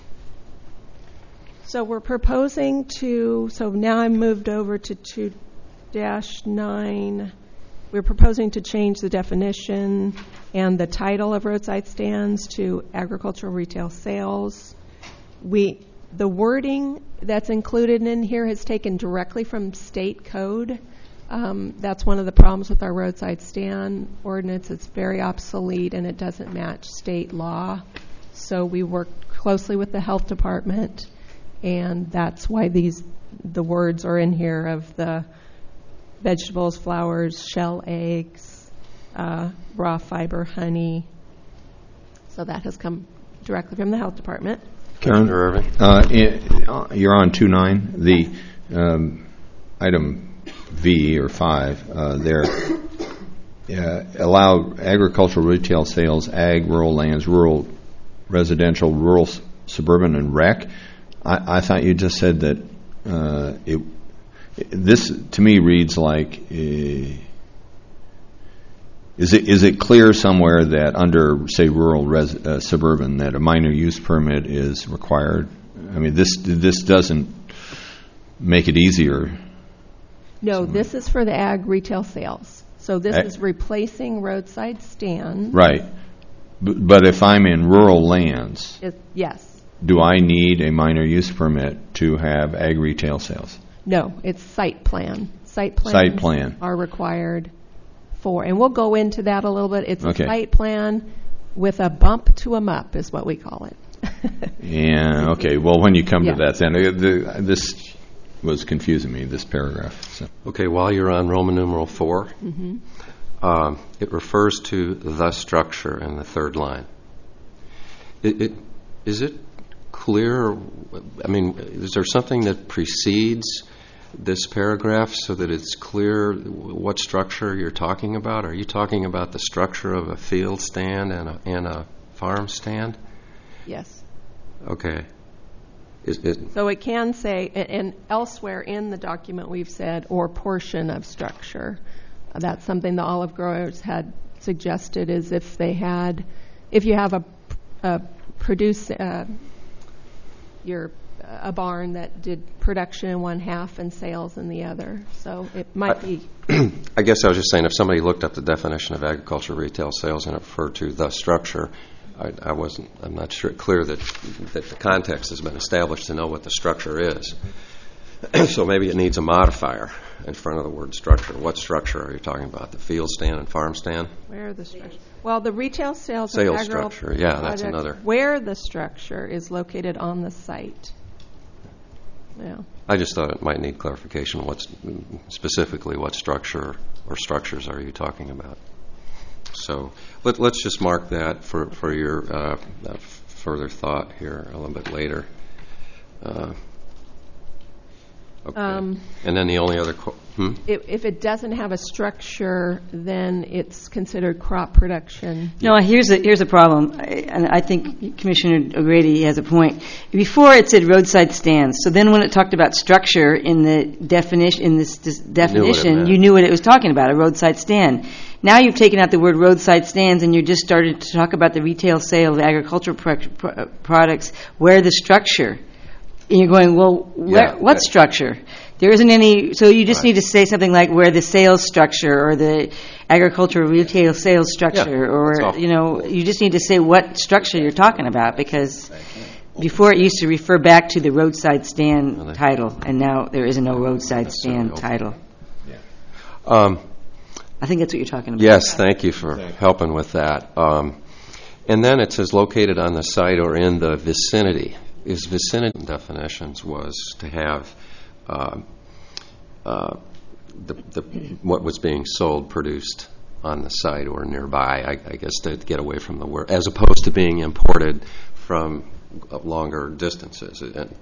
So we're proposing to, so now I'm moved over to two dash nine. We're proposing to change the definition and the title of roadside stands to agricultural retail sales. We, the wording that's included in here is taken directly from state code. Um, that's one of the problems with our roadside stand ordinance. It's very obsolete and it doesn't match state law. So we work closely with the health department, and that's why these the words are in here of the vegetables, flowers, shell eggs, uh, raw fiber, honey. So that has come directly from the health department. Karen, Irving. uh, in, uh, you're on two nine. The um, item V or five uh, there. Uh, allow agricultural retail sales, ag, rural lands, rural, residential, rural, s- suburban, and rec. I, I thought you just said that uh, it. This to me reads like uh, Is it is it clear somewhere that under, say, rural res, uh, suburban, that a minor use permit is required? I mean, this this doesn't make it easier. No, this is for the ag retail sales. So this Ag- is replacing roadside stands. Right. B- but if I'm in rural lands, It- Yes. do I need a minor use permit to have ag retail sales? No, it's site plan. Site plans Site plan. are required for, and we'll go into that a little bit. It's Okay. a site plan with a bump to a mup is what we call it. Yeah, okay. Well, when you come Yeah. to that, then uh, the, this was confusing me, this paragraph. So. Okay, while you're on Roman numeral four, Mhm. um, it refers to the structure in the third line. It, it, is it clear, I mean, is there something that precedes this paragraph so that it's clear what structure you're talking about? Are you talking about the structure of a field stand and a, and a farm stand? Yes. Okay. Is it, So it can say, a- and elsewhere in the document we've said, or portion of structure. Uh, That's something the olive growers had suggested, is if they had, if you have a, a produce, uh, your, a barn that did production in one half and sales in the other. So it might be, I guess I was just saying, if somebody looked up the definition of agriculture retail sales and it referred to the structure, I, I wasn't, I'm not sure, clear that, that the context has been established to know what the structure is. So maybe it needs a modifier in front of the word structure. What structure are you talking about? The field stand and farm stand? where are the structure? Well, the retail sales. Sales and agro structure, yeah, that's products, another. Where the structure is located on the site. Yeah. I just thought it might need clarification. What's specifically what structure or structures are you talking about? So let, let's just mark that for, for your uh, uh, further thought here a little bit later. Uh, okay. Um, and then the only other... Qu- hmm? If, if it doesn't have a structure, then it's considered crop production. No, here's a, here's a problem, I- and I think Commissioner O'Grady has a point. Before it said roadside stands, so then when it talked about structure in the definition, in this, this definition, meant. you knew what it was talking about, a roadside stand. Now you've taken out the word roadside stands and you just started to talk about the retail sale of agricultural pro- pro- products, where the structure. And you're going, well, where, Yeah, what that- structure? There isn't any, so you just Right. need to say something like where the sales structure or the agricultural retail sales structure, Yeah, or, that's all. you know, you just need to say what structure you're talking about, because before it used to refer back to the roadside stand Really? title, and now there is no roadside Necessarily stand open. title. Um, I think that's what you're talking about. Yes, thank you for helping with that. Um, and then it says located on the site or in the vicinity. Is vicinity definitions was to have uh, uh, the, the, what was being sold produced on the site or nearby, I, I guess, to get away from the word, as opposed to being imported from longer distances. And,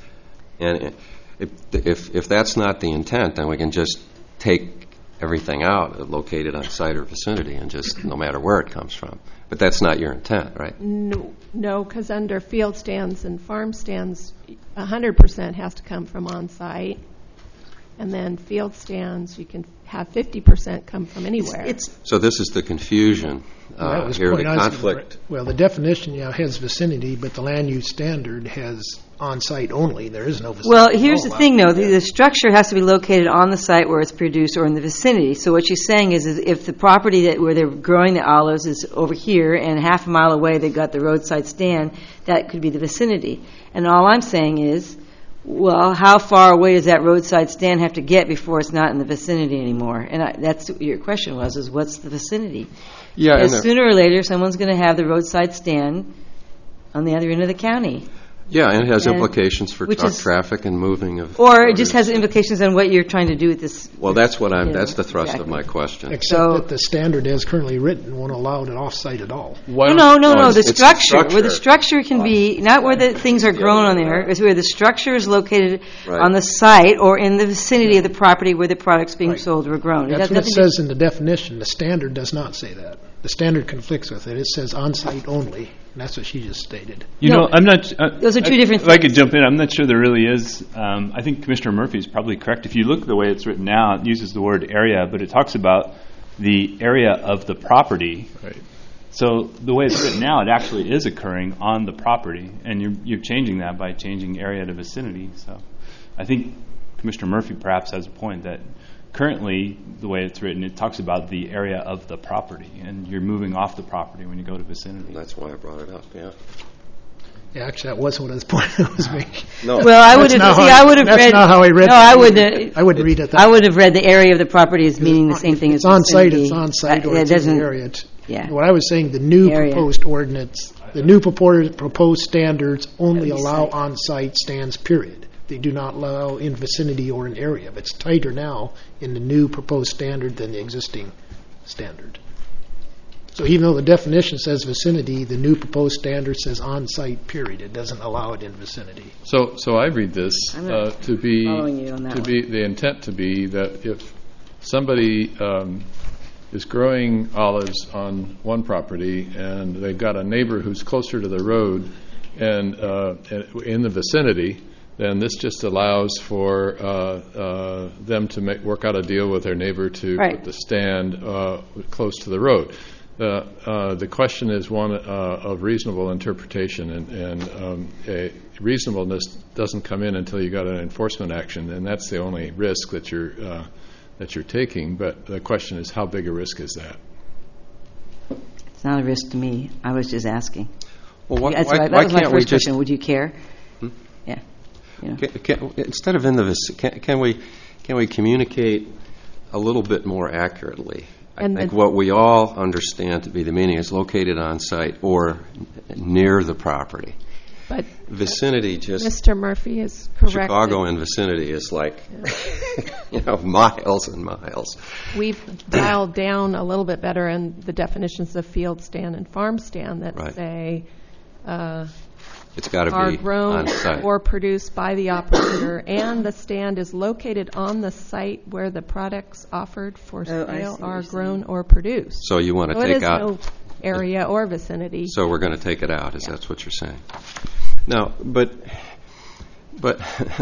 and if, if, if that's not the intent, then we can just take everything out located on site or vicinity and just no matter where it comes from. But that's not your intent, right? No, no, because under field stands and farm stands, one hundred percent has to come from on-site. And then field stands, you can have fifty percent come from anywhere. It's, So this is the confusion Well, that uh, was here, the point I was gonna conflict. bring- Well, the definition, you know, has vicinity, but the land use standard has on-site only. There is no vicinity. well, here's the Oh, thing, wow. though. The, the structure has to be located on the site where it's produced or in the vicinity. So what she's saying is, is if the property that where they're growing the olives is over here and half a mile away they've got the roadside stand, that could be the vicinity. And all I'm saying is, well, how far away does that roadside stand have to get before it's not in the vicinity anymore? And I, that's what your question was, is what's the vicinity? Yeah, and Because the- sooner or later, someone's going to have the roadside stand on the other end of the county. Yeah, and it has And- implications for which truck is- traffic and moving of... Or it just produce. has implications on what you're trying to do with this. Well, that's what I'm, Yeah, that's the thrust of exactly. my question. Except So- that the standard as currently written won't allow it off-site at all. Why No, don't- no, no, no, it's- the it's the structure, where the structure. structure can be, not where the things are grown on there, is where the structure is located Right. on the site or in the vicinity of the property where the products being Right. sold were grown. It That's has what it nothing to- says in the definition. The standard does not say that. The standard conflicts with it. It says on-site only, and that's what she just stated. You No. know, I'm not. Uh, Those are two I- different If I could things. jump in, I'm not sure there really is. Um, I think Commissioner Murphy is probably correct. If you look at the way it's written now, it uses the word area, but it talks about the area of the property. Right. So the way it's written now, it actually is occurring on the property, and you're, you're changing that by changing area to vicinity. So I think Commissioner Murphy perhaps has a point that currently, the way it's written, it talks about the area of the property, and you're moving off the property when you go to vicinity. That's why I brought it up, yeah. Yeah, actually, that wasn't what I was pointing I was making. No. Well, I would That's have. not See, how I I- would have that's read. not how I read No, the- I would. I wouldn't read it that I would have read the area of the property as meaning the same thing as It's on site, vicinity. it's on site, Uh, or it it's in doesn't. the area. It's- Yeah. What I was saying, the new Area. proposed ordinance, the new purported proposed standards only That'd be allow site. on-site stands, period. They do not allow in vicinity or in area. But it's tighter now in the new proposed standard than the existing standard. So even though the definition says vicinity, the new proposed standard says on-site, period. It doesn't allow it in vicinity. So, so I read this I'm uh, not to be following you on that to one. be the intent to be that if somebody um, is growing olives on one property and they've got a neighbor who's closer to the road and uh, in the vicinity, then this just allows for uh, uh, them to make, work out a deal with their neighbor to Right. put the stand uh, close to the road. Uh, uh, the question is one uh, of reasonable interpretation, and, and um, a reasonableness doesn't come in until you got an enforcement action, and that's the only risk that you're uh, that you're taking. But the question is, how big a risk is that? It's not a risk to me. I was just asking. Well, why, That's why, right. why That was my can't we first just question. Would you care? Yeah. You know. Can, can, instead of in the vic- can, can we can we communicate a little bit more accurately? I And think the- what we all understand to be the meaning is located on site or n- near the property. But Vicinity, just Mister Murphy is correct. Chicago that and vicinity is like you know miles and miles. We've dialed down a little bit better in the definitions of field stand and farm stand that Right. say uh, It's got to are be grown on site. or produced by the operator, and the stand is located on the site where the products offered for Oh, I see sale what are you're grown saying. or produced. So you want to So it take is out. no area or vicinity. So we're going to take it out. Is that what you're saying? No, but but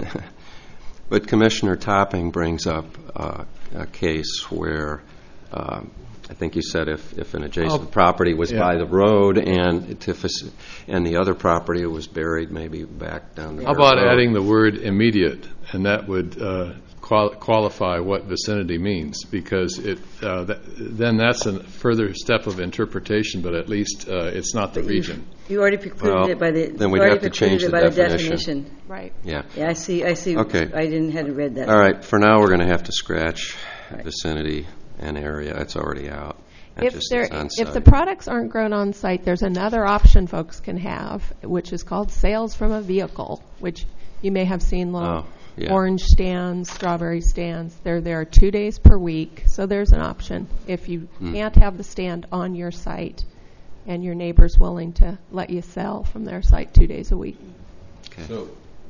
but Commissioner Topping brings up uh, a case where um, I think you said if, if an adjacent Oh, property was yeah. by the road and to faci- and the other property was buried maybe back down the How dirt about road. adding the word immediate, and that would uh, qual- qualify what vicinity means, because it uh, that, then that's a further step of interpretation, but at least uh, it's not the But you- region. You already precluded Well, it by the. then you we'd already have to precluded change it the by definition. The definition. Right. Yeah. Yeah, I see. I see. Okay. I didn't hadn't read that. All right. For now, we're going to have to scratch Right. vicinity and area. It's already out. And If just there, it's on if the site. products aren't grown on site, there's another option folks can have, which is called sales from a vehicle, which you may have seen little Oh, yeah. orange stands, strawberry stands. They're there two days per week, so there's an option. If you Hmm. can't have the stand on your site and your neighbor's willing to let you sell from their site two days a week. Okay. So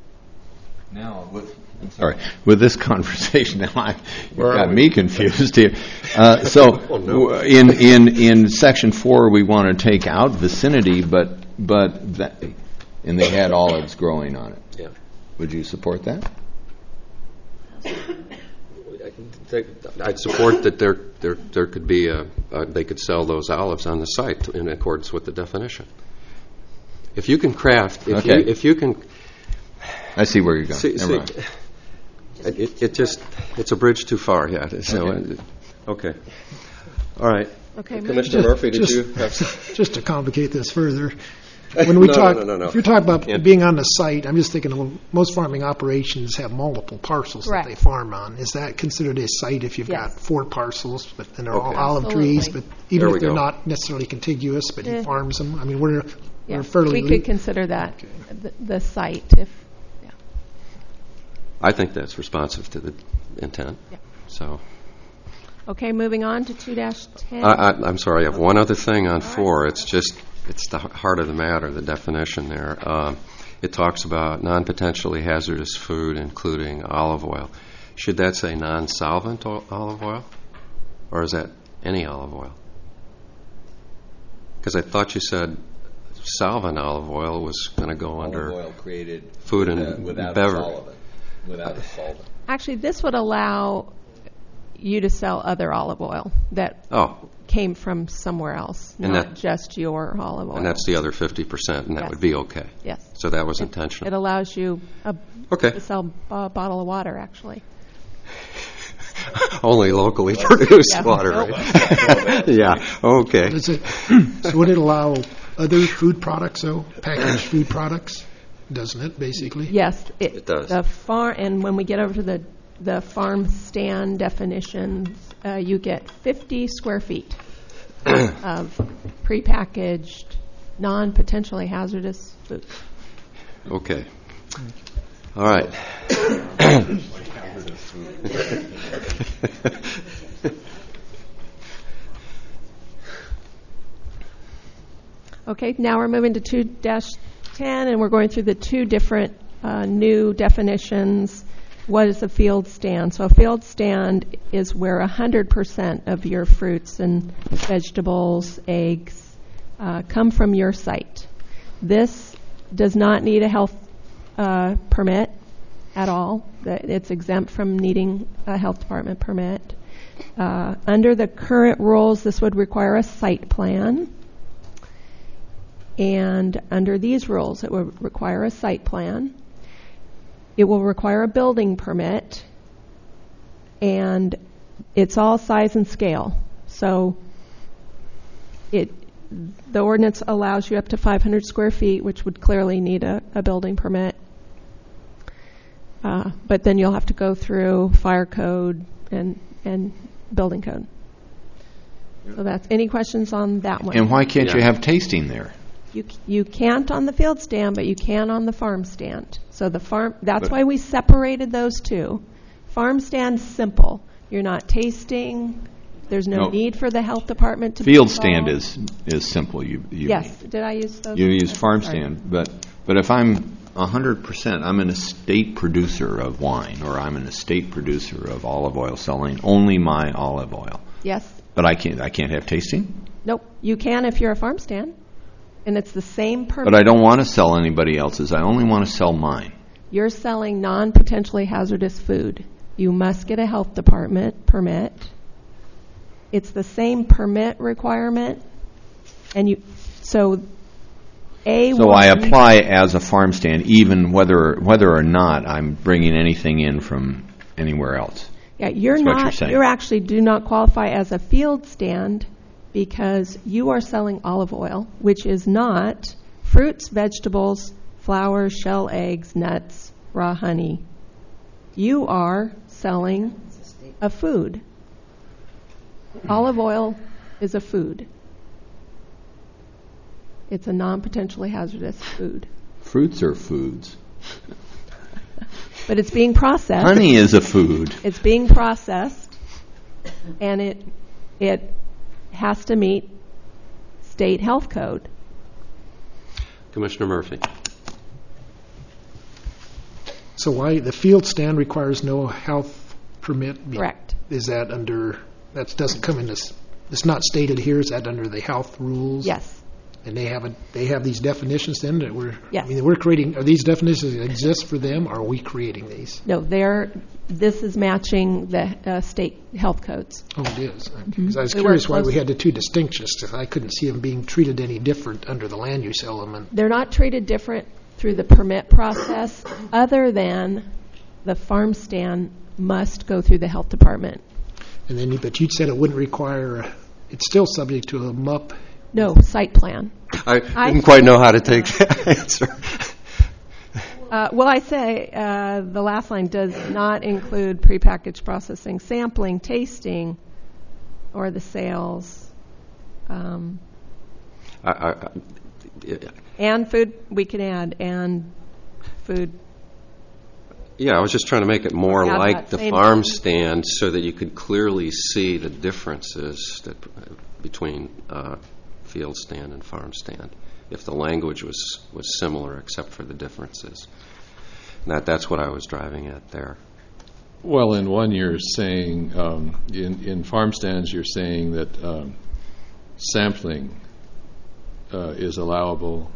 now, with, I'm sorry, with this conversation, now I, you've Where are got we? me confused here. Uh, so, Oh, no. w- in in in section four, we want to take out vicinity, but but that, and they had olives growing on it. Yeah. Would you support that? I'd support that there there there could be a uh, they could sell those olives on the site in accordance with the definition. If you can craft, if Okay. you if you can I see where you're going. see, Never see mind. it, it just it's a bridge too far yet. So, Okay. uh, okay, all right. Okay, Commissioner Just- Murphy, did just- you have? Some? Just to complicate this further, when we No, talk, no, no, no. if you're talking about Can't- being on the site, I'm just thinking of most farming operations have multiple parcels Correct. that they farm on. Is that considered a site if you've Yes. got four parcels, but then they're all Okay. olive trees, Absolutely. but even There we if they're go. not necessarily contiguous, but he Eh. farms them? I mean, we're, Yeah, we're fairly. we le- could consider that the, the site if. Yeah. I think that's responsive to the intent. Yeah. So, Okay, moving on to two dash ten. I, I, I'm sorry. I have one other thing on four. It's just it's the heart of the matter. The definition there. Um, it talks about non-potentially hazardous food, including olive oil. Should that say non-solvent o- olive oil, or is that any olive oil? Because I thought you said solvent olive oil was going to go under Olive oil created food and uh, without beverage. solvent, without a solvent. Actually, this would allow you to sell other olive oil that Oh, came from somewhere else, And not that- just your olive oil. and that's the other fifty percent, and that Yes. would be okay. Yes. So that was It intentional. allows you a, Okay. to sell a bottle of water, actually. Only locally produced Yeah. water, Nope. right? Yeah, okay. Does it, so would it allow other food products, though, packaged food products? Doesn't it, basically? Yes, it, It does. The farm, and when we get over to the the farm stand definitions, uh, you get fifty square feet of prepackaged, non-potentially hazardous food. Okay. All right. Okay, now we're moving to two dash ten, and we're going through the two different uh, new definitions. What is a field stand? So a field stand is where one hundred percent of your fruits and vegetables, eggs, uh, come from your site. This does not need a health uh, permit at all. That- It's exempt from needing a health department permit. Uh, Under the current rules, this would require a site plan. And under these rules, it will require a site plan. It will require a building permit. And it's all size and scale. So it, the ordinance allows you up to five hundred square feet, which would clearly need a, a building permit. Uh, but then you'll have to go through fire code and, and building code. So that's, any questions on that one? And why can't you Yeah. have tasting there? You c- you can't on the field stand, but you can on the farm stand. So the farm, that's But- why we separated those two. Farm stand's simple. You're not tasting. There's no No. need for the health department to be Field stand involved. is, is simple. You, you Yes. Did I use those? You use farm Sorry. stand, but, but if I'm one hundred percent, I'm an estate producer of wine, or I'm an estate producer of olive oil, selling only my olive oil. Yes. But I can't, I can't have tasting? Nope. You can if you're a farm stand. And it's the same permit. But I don't want to sell anybody else's. I only want to sell mine. You're selling non-potentially hazardous food. You must get a health department permit. It's the same permit requirement. And you, so A one. So I apply as a farm stand, even whether, whether or not I'm bringing anything in from anywhere else. Yeah, you're That's what not, you're saying. you actually do not qualify as a field stand because you are selling olive oil, which is not fruits, vegetables, flowers, shell eggs, nuts, raw honey. You are selling a food. Olive oil is a food. It's a non-potentially hazardous food. Fruits are foods. But it's being processed. Honey is a food. It's being processed, and it it has to meet state health code. Commissioner Murphy. So why, the field stand requires no health permit? Be- Correct. Is that under, that doesn't come in this, it's not stated here, is that under the health rules? Yes. And they have a, they have these definitions then that we're, I Yes. mean, we're creating, are these definitions that exist for them, or are we creating these? No, they're, this is matching the uh, state health codes. Oh, it is. Because I was We work curious why we closely. had the two distinctions, because I couldn't see them being treated any different under the land use element. They're not treated different through the permit process, other than the farm stand must go through the health department. And then, you- but you said it wouldn't require, a- it's still subject to a M U P. No, site plan. I I- didn't quite know how to take that answer. Uh, well, I say uh, the last line does not include prepackaged processing, sampling, tasting, or the sales. Um, I- I- I- and food, we can add, and food. Yeah, I was just trying to make it more Yeah, like that the same- farm stand so that you could clearly see the differences that, between uh, field stand and farm stand, if the language was, was similar except for the differences. And that, that's what I was driving at there. Well, in one, you're saying, um, in, in farm stands, you're saying that um, sampling uh, is allowable.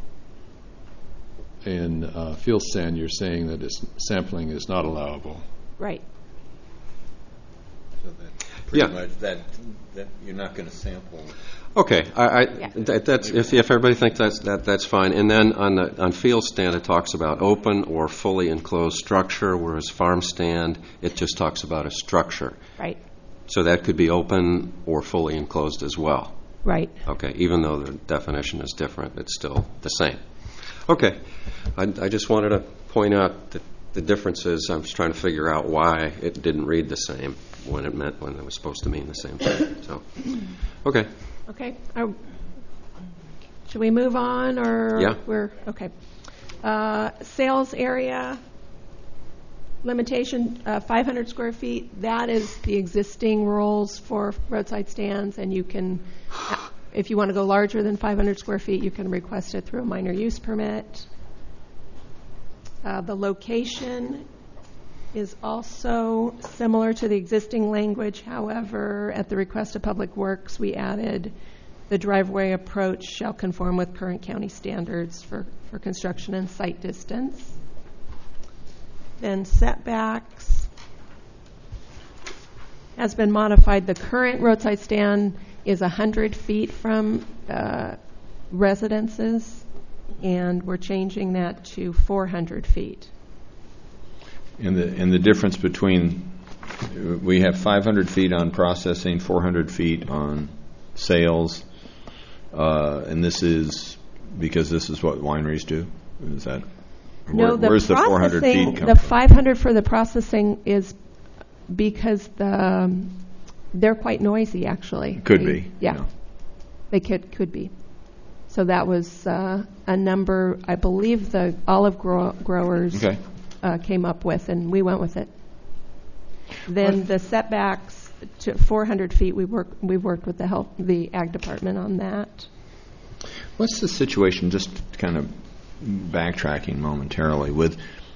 In uh, field stand, you're saying that it's, sampling is not allowable. Right. pretty Yeah. much, that, that you're not going to sample. Okay, I, I, that, that's, if, if everybody thinks that's, that, that's fine. And then on the, on field stand, it talks about open or fully enclosed structure, whereas farm stand, it just talks about a structure. Right. So that could be open or fully enclosed as well. Right. Okay, even though the definition is different, it's still the same. Okay, I, I just wanted to point out that the differences. I was trying to figure out why it didn't read the same when it meant when it was supposed to mean the same thing. So, okay. Okay. Are, should we move on, or Yeah. we're okay? Uh, sales area limitation, uh, five hundred square feet. That is the existing rules for roadside stands, and you can, if you want to go larger than five hundred square feet, you can request it through a minor use permit. Uh, the location is also similar to the existing language. However, at the request of Public Works, we added the driveway approach shall conform with current county standards for, for construction and site distance. Then setbacks has been modified. The current roadside stand is one hundred feet from uh, residences, and we're changing that to four hundred feet. And the, and the difference between, we have five hundred feet on processing, four hundred feet on sales, uh, and this is because this is what wineries do? Is that? No, where, the where's the four hundred processing- feet come the from? five hundred for the processing is because the um, they're quite noisy, actually. Could They- be, Yeah. yeah. They could, could be. So that was uh, a number, I believe the olive grow- growers Okay. uh, came up with, and we went with it. Then the setbacks to four hundred feet, we work, we worked with the health, the ag department on that. What's the situation, just kind of backtracking momentarily, with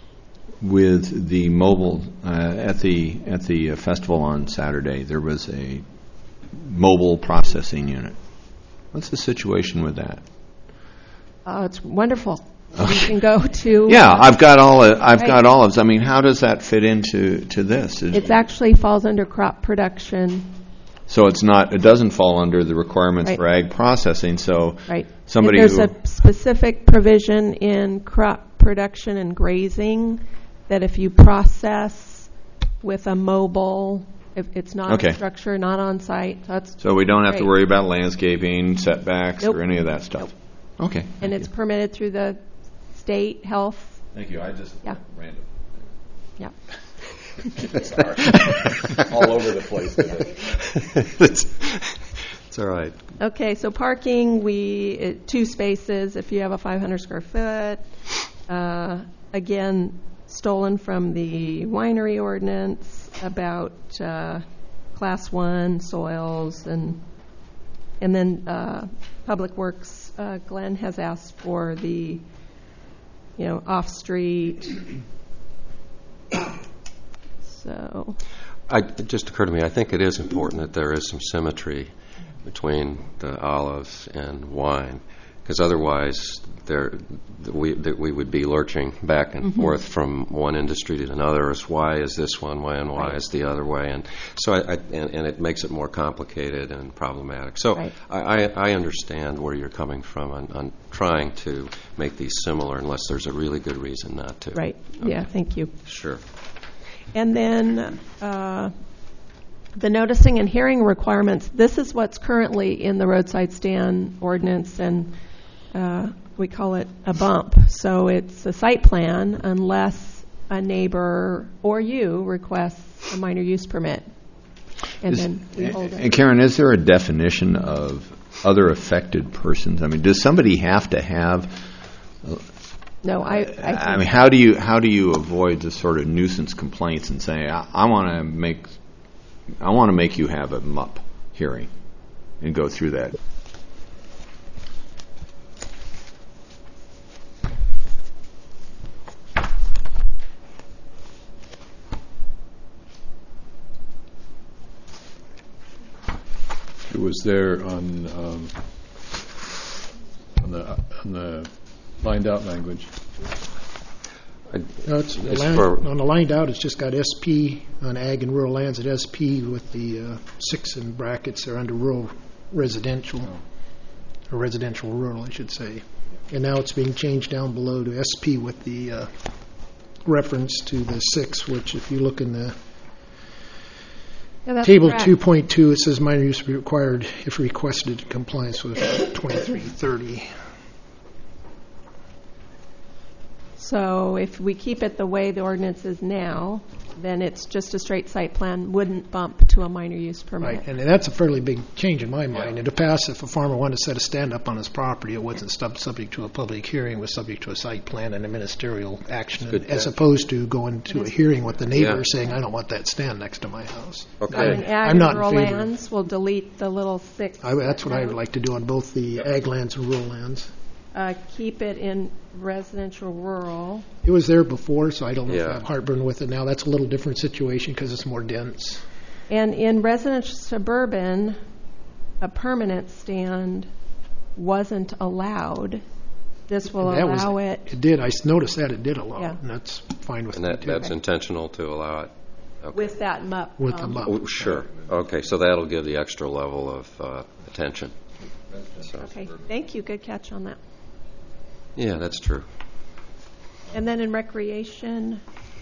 with the mobile uh, at the at the uh, festival on Saturday? There was a mobile processing unit. What's the situation with that? Uh, it's wonderful. You can go to Yeah, I've got all of, I've Right. got olives. I mean, how does that fit into to this? Is- It actually falls under crop production. so it's not. It doesn't fall under the requirements Right. for ag processing. So Right. somebody There's who a specific provision in crop production and grazing that if you process with a mobile, if it's not Okay. a structure, not on site, that's so we don't have to great. worry about landscaping, setbacks, Nope. or any of that stuff. Okay. And it's permitted through the state health. Thank you. I just Yeah. random. Yeah. Sorry. All over the place today. It's, it's all right. Okay, so parking, we, uh, two spaces if you have a five hundred square foot. Uh, Again, stolen from the winery ordinance about uh, class one soils, and and then uh, Public Works, uh, Glenn has asked for the, you know, off-street. So, I, it just occurred to me, I think it is important that there is some symmetry between the olives and wine, because otherwise there, we, that we would be lurching back and Mhm. forth from one industry to another. As why is this one way and why Right. is the other way? And so, I, I, and, and it makes it more complicated and problematic. So Right. I, I, I understand where you're coming from on, on trying to make these similar unless there's a really good reason not to. right, yeah, thank you. Sure. And then uh, the noticing and hearing requirements, this is what's currently in the roadside stand ordinance, and uh, we call it a bump. So it's a site plan unless a neighbor or you requests a minor use permit. And Is- then we hold And it. Karen, is there a definition of other affected persons? I mean, does somebody have to have? No, I, I think. I mean, how do you how do you avoid the sort of nuisance complaints and say, I, I want to make, I want to make you have a M U P hearing, and go through that? It was there on um, on the on the lined out language. No, it's, It's land, for- on the lined out, it's just got S P on ag and rural lands at S P with the uh, six in brackets. They're under rural residential, or residential rural, I should say. And now it's being changed down below to S P with the uh, reference to the six, which if you look in the Yeah, that's table correct. two point two, it says minor use will be required if requested in compliance with twenty-three thirty. So if we keep it the way the ordinance is now, then it's just a straight site plan, wouldn't bump to a minor use permit. Right, and that's a fairly big change in my mind. In the past, if a farmer wanted to set a stand-up on his property, it wasn't sub- subject to a public hearing, it was subject to a site plan and a ministerial action, Good as catch. opposed to going to a hearing with the neighbor Yeah. saying, I don't want that stand next to my house. And Okay. ag I'm not and in rural favor. lands will delete the little six. I, that's what I would like to do on both the ag lands and rural lands. Uh, keep it in residential rural. It was there before, so I don't know if Yeah. I have heartburn with it now. That's a little different situation because it's more dense. And in residential suburban, a permanent stand wasn't allowed. This will And that was- allow it. It did, I s- noticed that it did allow Yeah. it, and that's fine with And me that, too. that's intentional to allow it? Okay. With that M U P. With the um, M U P. Oh, sure. Okay, so that'll give the extra level of uh, attention. So, Okay, thank you, good catch on that. yeah, that's true. And then in recreation,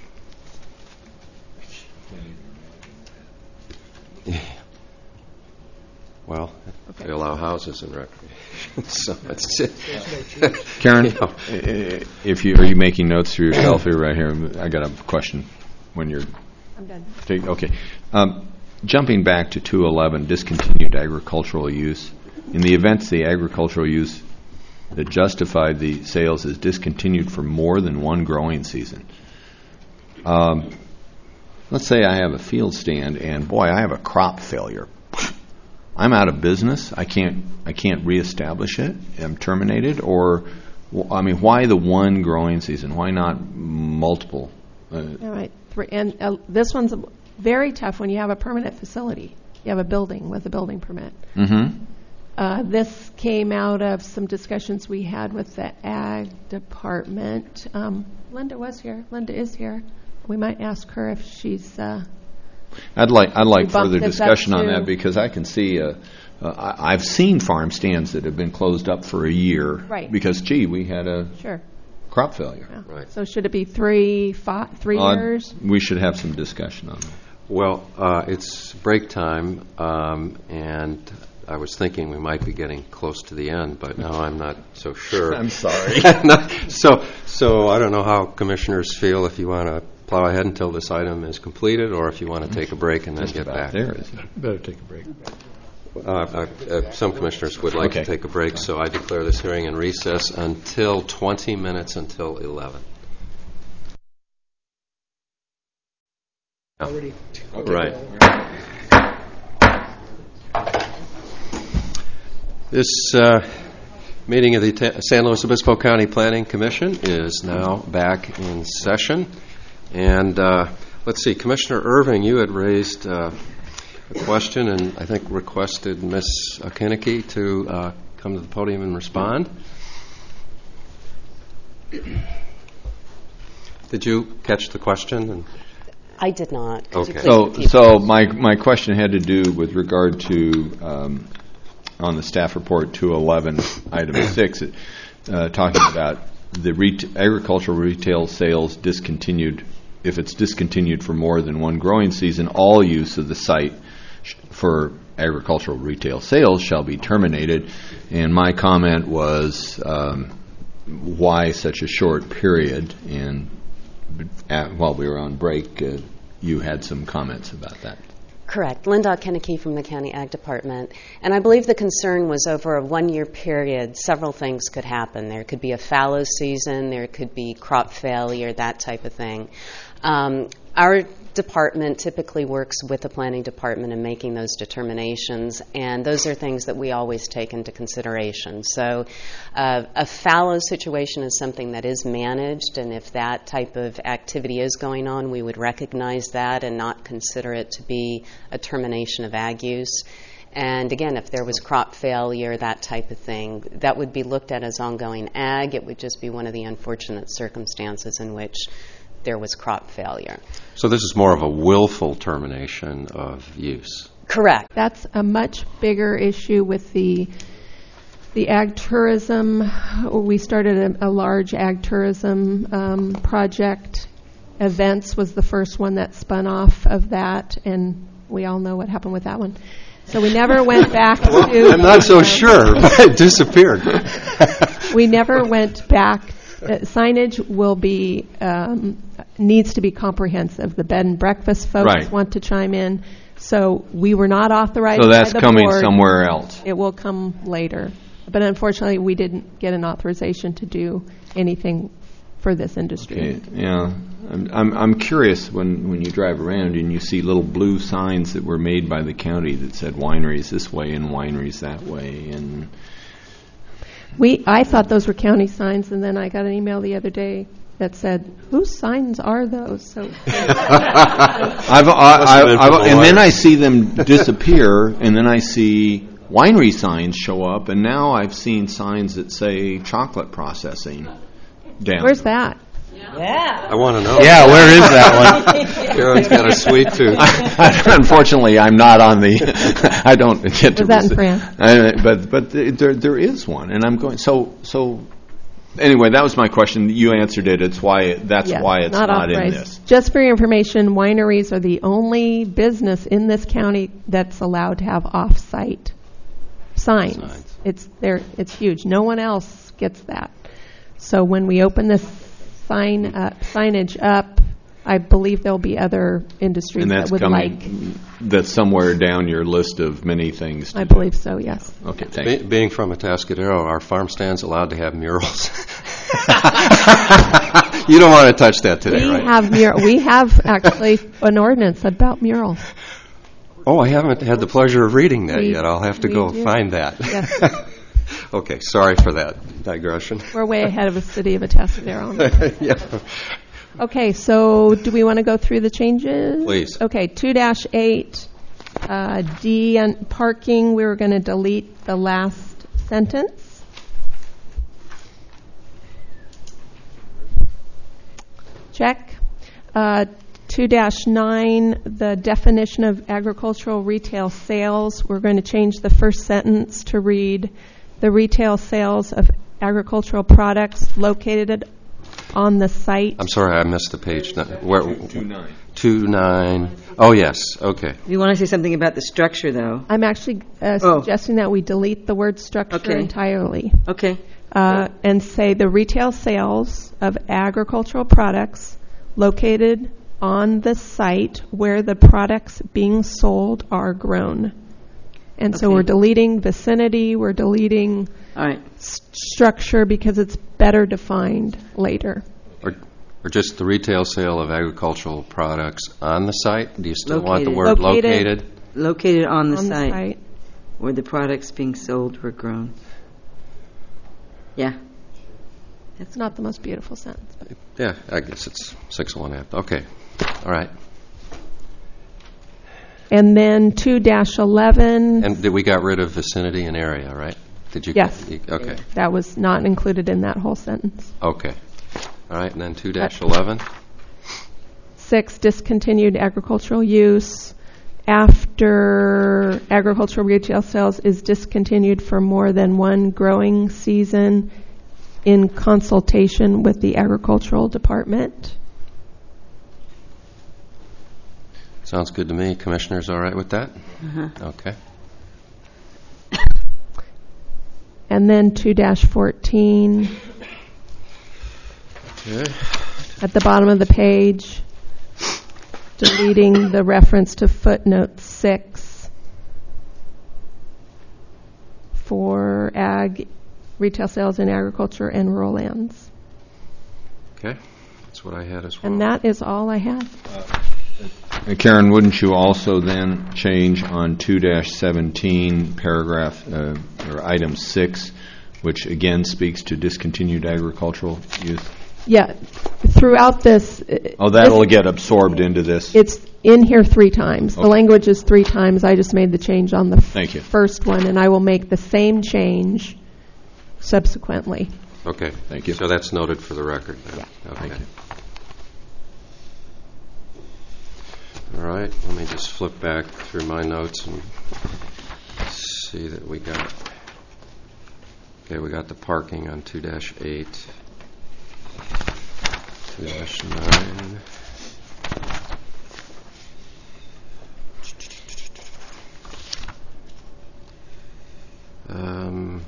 Well, Okay. they allow houses in recreation, so it's Karen, You know. i- if you, are you making notes for yourself here, right here? I got a question when you're, I'm done. take- okay. Um, Jumping back to two eleven, discontinued agricultural use. In the event the agricultural use that justified the sales is discontinued for more than one growing season. Um, Let's say I have a field stand and, boy, I have a crop failure. I'm out of business. I can't. I can't reestablish it. I'm terminated. Or, w- I mean, why the one growing season? Why not multiple? Uh, All right, Three- and uh, this one's very tough when you have a permanent facility. You have a building with a building permit. mm-hmm. Uh, This came out of some discussions we had with the ag department. Um, Linda was here. Linda is here. We might ask her if she's, uh, I'd like. I'd like We bump further this up discussion on to- that because I can see. Uh, uh, I, I've seen farm stands that have been closed up for a year. Right. Because, gee, we had a sure. crop failure. Yeah. Right. So should it be three, five, three Uh, years? We should have some discussion on that. Well, uh, it's break time, um, and I was thinking we might be getting close to the end, but now I'm not so sure. I'm sorry. so, so I don't know how commissioners feel if you want to plow ahead until this item is completed, or if you want to take a break and then Just get about back. there, isn't it? Better take a break. Uh, uh, uh, some commissioners would like Okay. to take a break, so I declare this hearing in recess until twenty minutes until eleven. Already. Right. This uh, meeting of the Ta- San Luis Obispo County Planning Commission is now back in session. And uh, let's see, Commissioner Irving, you had raised uh, a question and I think requested Miz Kinnicky to uh, come to the podium and respond. Did you catch the question? And I did not. Could you Okay. please So, repeat? so my my question had to do with regard to um, on the staff report two eleven item six, it, uh, talking about the ret- agricultural retail sales discontinued. If it's discontinued for more than one growing season, all use of the site sh- for agricultural retail sales shall be terminated. And my comment was, um, why such a short period? And at, while we were on break, uh, you had some comments about that. Correct. Linda Kennedy from the County Ag Department. And I believe the concern was over a one-year period, several things could happen. There could be a fallow season, there could be crop failure, that type of thing. Um, our department typically works with the planning department in making those determinations, and those are things that we always take into consideration. So uh, a fallow situation is something that is managed, and if that type of activity is going on, we would recognize that and not consider it to be a termination of ag use. And again, if there was crop failure, that type of thing, that would be looked at as ongoing ag. It would just be one of the unfortunate circumstances in which there was crop failure. So this is more of a willful termination of use. Correct. That's a much bigger issue with the the ag tourism. We started a, a large ag tourism um, project. Events was the first one that spun off of that, and we all know what happened with that one. So we never went back well, to... I'm not so uh, sure. It disappeared. We never went back. Uh, signage will be, um, needs to be comprehensive. The bed and breakfast folks right. want to chime in. So we were not authorized So that's by the coming board. somewhere else. It will come later. But unfortunately, we didn't get an authorization to do anything for this industry. Okay. Yeah. I'm, I'm I'm curious when, when you drive around and you see little blue signs that were made by the county that said wineries this way and wineries that way, and we I thought those were county signs, and then I got an email the other day that said, "Whose signs are those?" So, I've, I, I, I, and then I see them disappear, and then I see winery signs show up, and now I've seen signs that say chocolate processing down. Where's that? Yeah. I want to know. Yeah, where is that one? Karen's got a sweet tooth. Unfortunately, I'm not on the. I don't get to. Was that in France? I, but but there there is one, and I'm going. So so. Anyway, that was my question. You answered it. It's why it, that's Yes, why it's not, not in authorized. this. Just for your information, wineries are the only business in this county that's allowed to have off-site signs. Signs. It's there. It's huge. No one else gets that. So when we open this sign uh, signage up, I believe there'll be other industries And that that's would coming. like. That's somewhere down your list of many things. To I do. believe so. Yes. Okay, thank Be, you. being from Atascadero, our farm stand's allowed to have murals. You don't want to touch that today, We right? have mur- We have actually an ordinance about murals. Oh, I haven't had the pleasure of reading that We- yet. I'll have to we go do. find that. Yes. Okay, sorry for that digression. We're way ahead of the city of Atascadero. Yeah. Okay, so do we want to go through the changes? Please. Okay, two dash eight, uh, D on parking, we were going to delete the last sentence. Check. Uh, two dash nine, the definition of agricultural retail sales, we're going to change the first sentence to read, the retail sales of agricultural products located on the site. I'm sorry, I missed the page. No, Where? Two nine. Two nine. Oh, yes. Okay. You want to say something about the structure, though? I'm actually uh, Oh. suggesting that we delete the word structure Okay. entirely Okay. uh, and say the retail sales of agricultural products located on the site where the products being sold are grown. And so Okay. we're deleting vicinity, we're deleting All right. s- structure because it's better defined later. Or, or just the retail sale of agricultural products on the site? Do you still want the Located. word Located. located? Located on the on site the site. where the products being sold were grown. Yeah. It's not the most beautiful sentence. But Yeah, I guess it's six of one half. Okay. All right. and then two dash eleven, And did we got rid of vicinity and area, right? Did you? Yes. you- Okay. that was not included in that whole sentence. Okay. All right, and then two dash eleven? Six, discontinued agricultural use after agricultural retail sales is discontinued for more than one growing season in consultation with the agricultural department. Sounds good to me. Commissioners all right with that? Uh-huh. Okay. And then two dash fourteen Okay. at the bottom of the page, deleting the reference to footnote six for ag retail sales in agriculture and rural lands. Okay. That's what I had as well. And that is all I have. Uh, Karen, wouldn't you also then change on two dash seventeen, paragraph, uh, or item six, which again speaks to discontinued agricultural use? Yeah, throughout this. Oh, that'll this, get absorbed into this. It's in here three times. Okay. The language is three times. I just made the change on the f- Thank you. first one, and I will make the same change subsequently. Okay. Thank you. So that's noted for the record. Then. Yeah. Okay. Thank you. All right. Let me just flip back through my notes and see that we got. Okay, we got the parking on two dash eight, two dash nine. Um,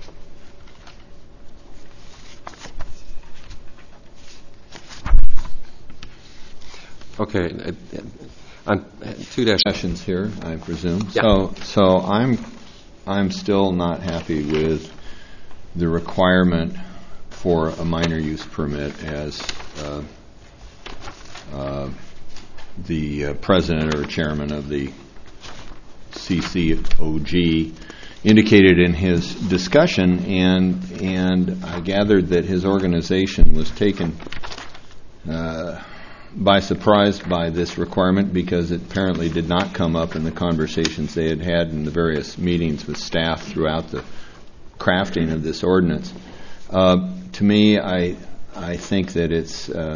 okay, uh, on two dash Sessions here, I presume. Yeah. So, so I'm, I'm still not happy with the requirement for a minor use permit as uh, uh, the uh, president or chairman of the C C O G indicated in his discussion, and and I gathered that his organization was taken uh, by surprise by this requirement because it apparently did not come up in the conversations they had had in the various meetings with staff throughout the crafting of this ordinance. Uh, to me, I I think that it's uh,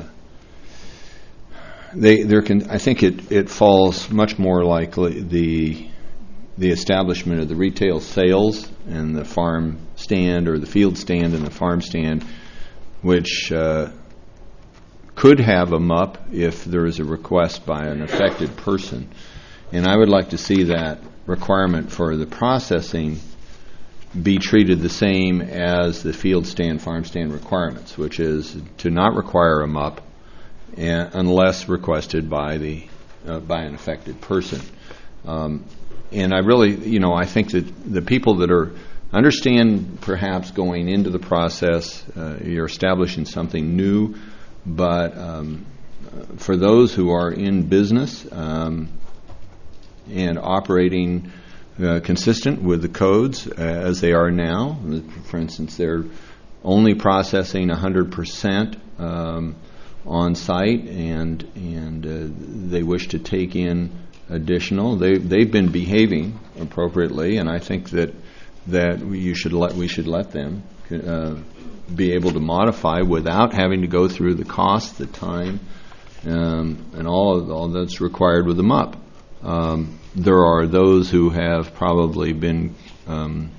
they there can I think it, it falls much more like the the establishment of the retail sales and the farm stand or the field stand and the farm stand, which uh, could have a M U P if there is a request by an affected person. And I would like to see that requirement for the processing be treated the same as the field stand, farm stand requirements, which is to not require a M U P and, unless requested by the uh, by an affected person. Um, and I really, you know, I think that the people that are understand perhaps going into the process, uh, you're establishing something new, but um, for those who are in business um, and operating Uh, consistent with the codes uh, as they are now. For instance, they're only processing one hundred percent um, on site, and and uh, they wish to take in additional. They they've been behaving appropriately, and I think that that you should let we should let them uh, be able to modify without having to go through the cost, the time, um, and all of, all that's required with the M U P. Um, there are those who have probably been um,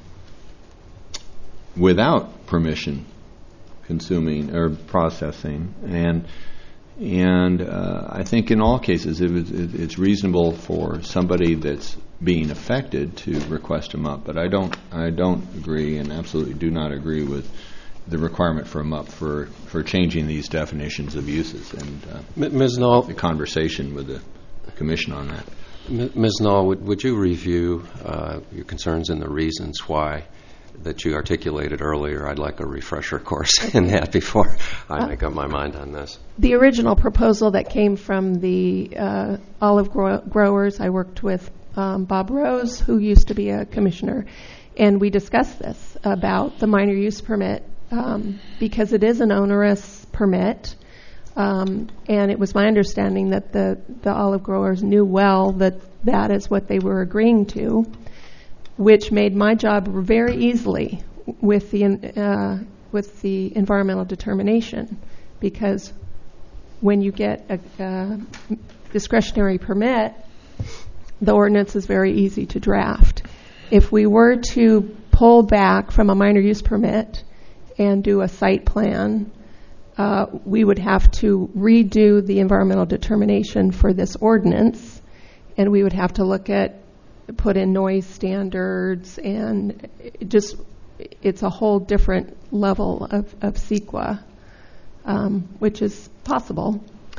without permission consuming or processing, and and uh, I think in all cases it was, it, it's reasonable for somebody that's being affected to request a M U P. But I don't I don't agree and absolutely do not agree with the requirement for a M U P for, for changing these definitions of uses, and uh, Miz Nall, the conversation with the commission on that. Miz Nall, would, would you review uh, your concerns and the reasons why that you articulated earlier? I'd like a refresher course in that before I make up my mind on this. The original proposal that came from the uh, olive grow- growers, I worked with um, Bob Rose, who used to be a commissioner, and we discussed this about the minor use permit um, because it is an onerous permit. Um, and it was my understanding that the, the olive growers knew well that that is what they were agreeing to, which made my job very easily with the uh, with the environmental determination, because when you get a, a discretionary permit, the ordinance is very easy to draft. If we were to pull back from a minor use permit and do a site plan, Uh, we would have to redo the environmental determination for this ordinance, and we would have to look at, put in noise standards, and it just, it's a whole different level of, of C E Q A, um, which is possible,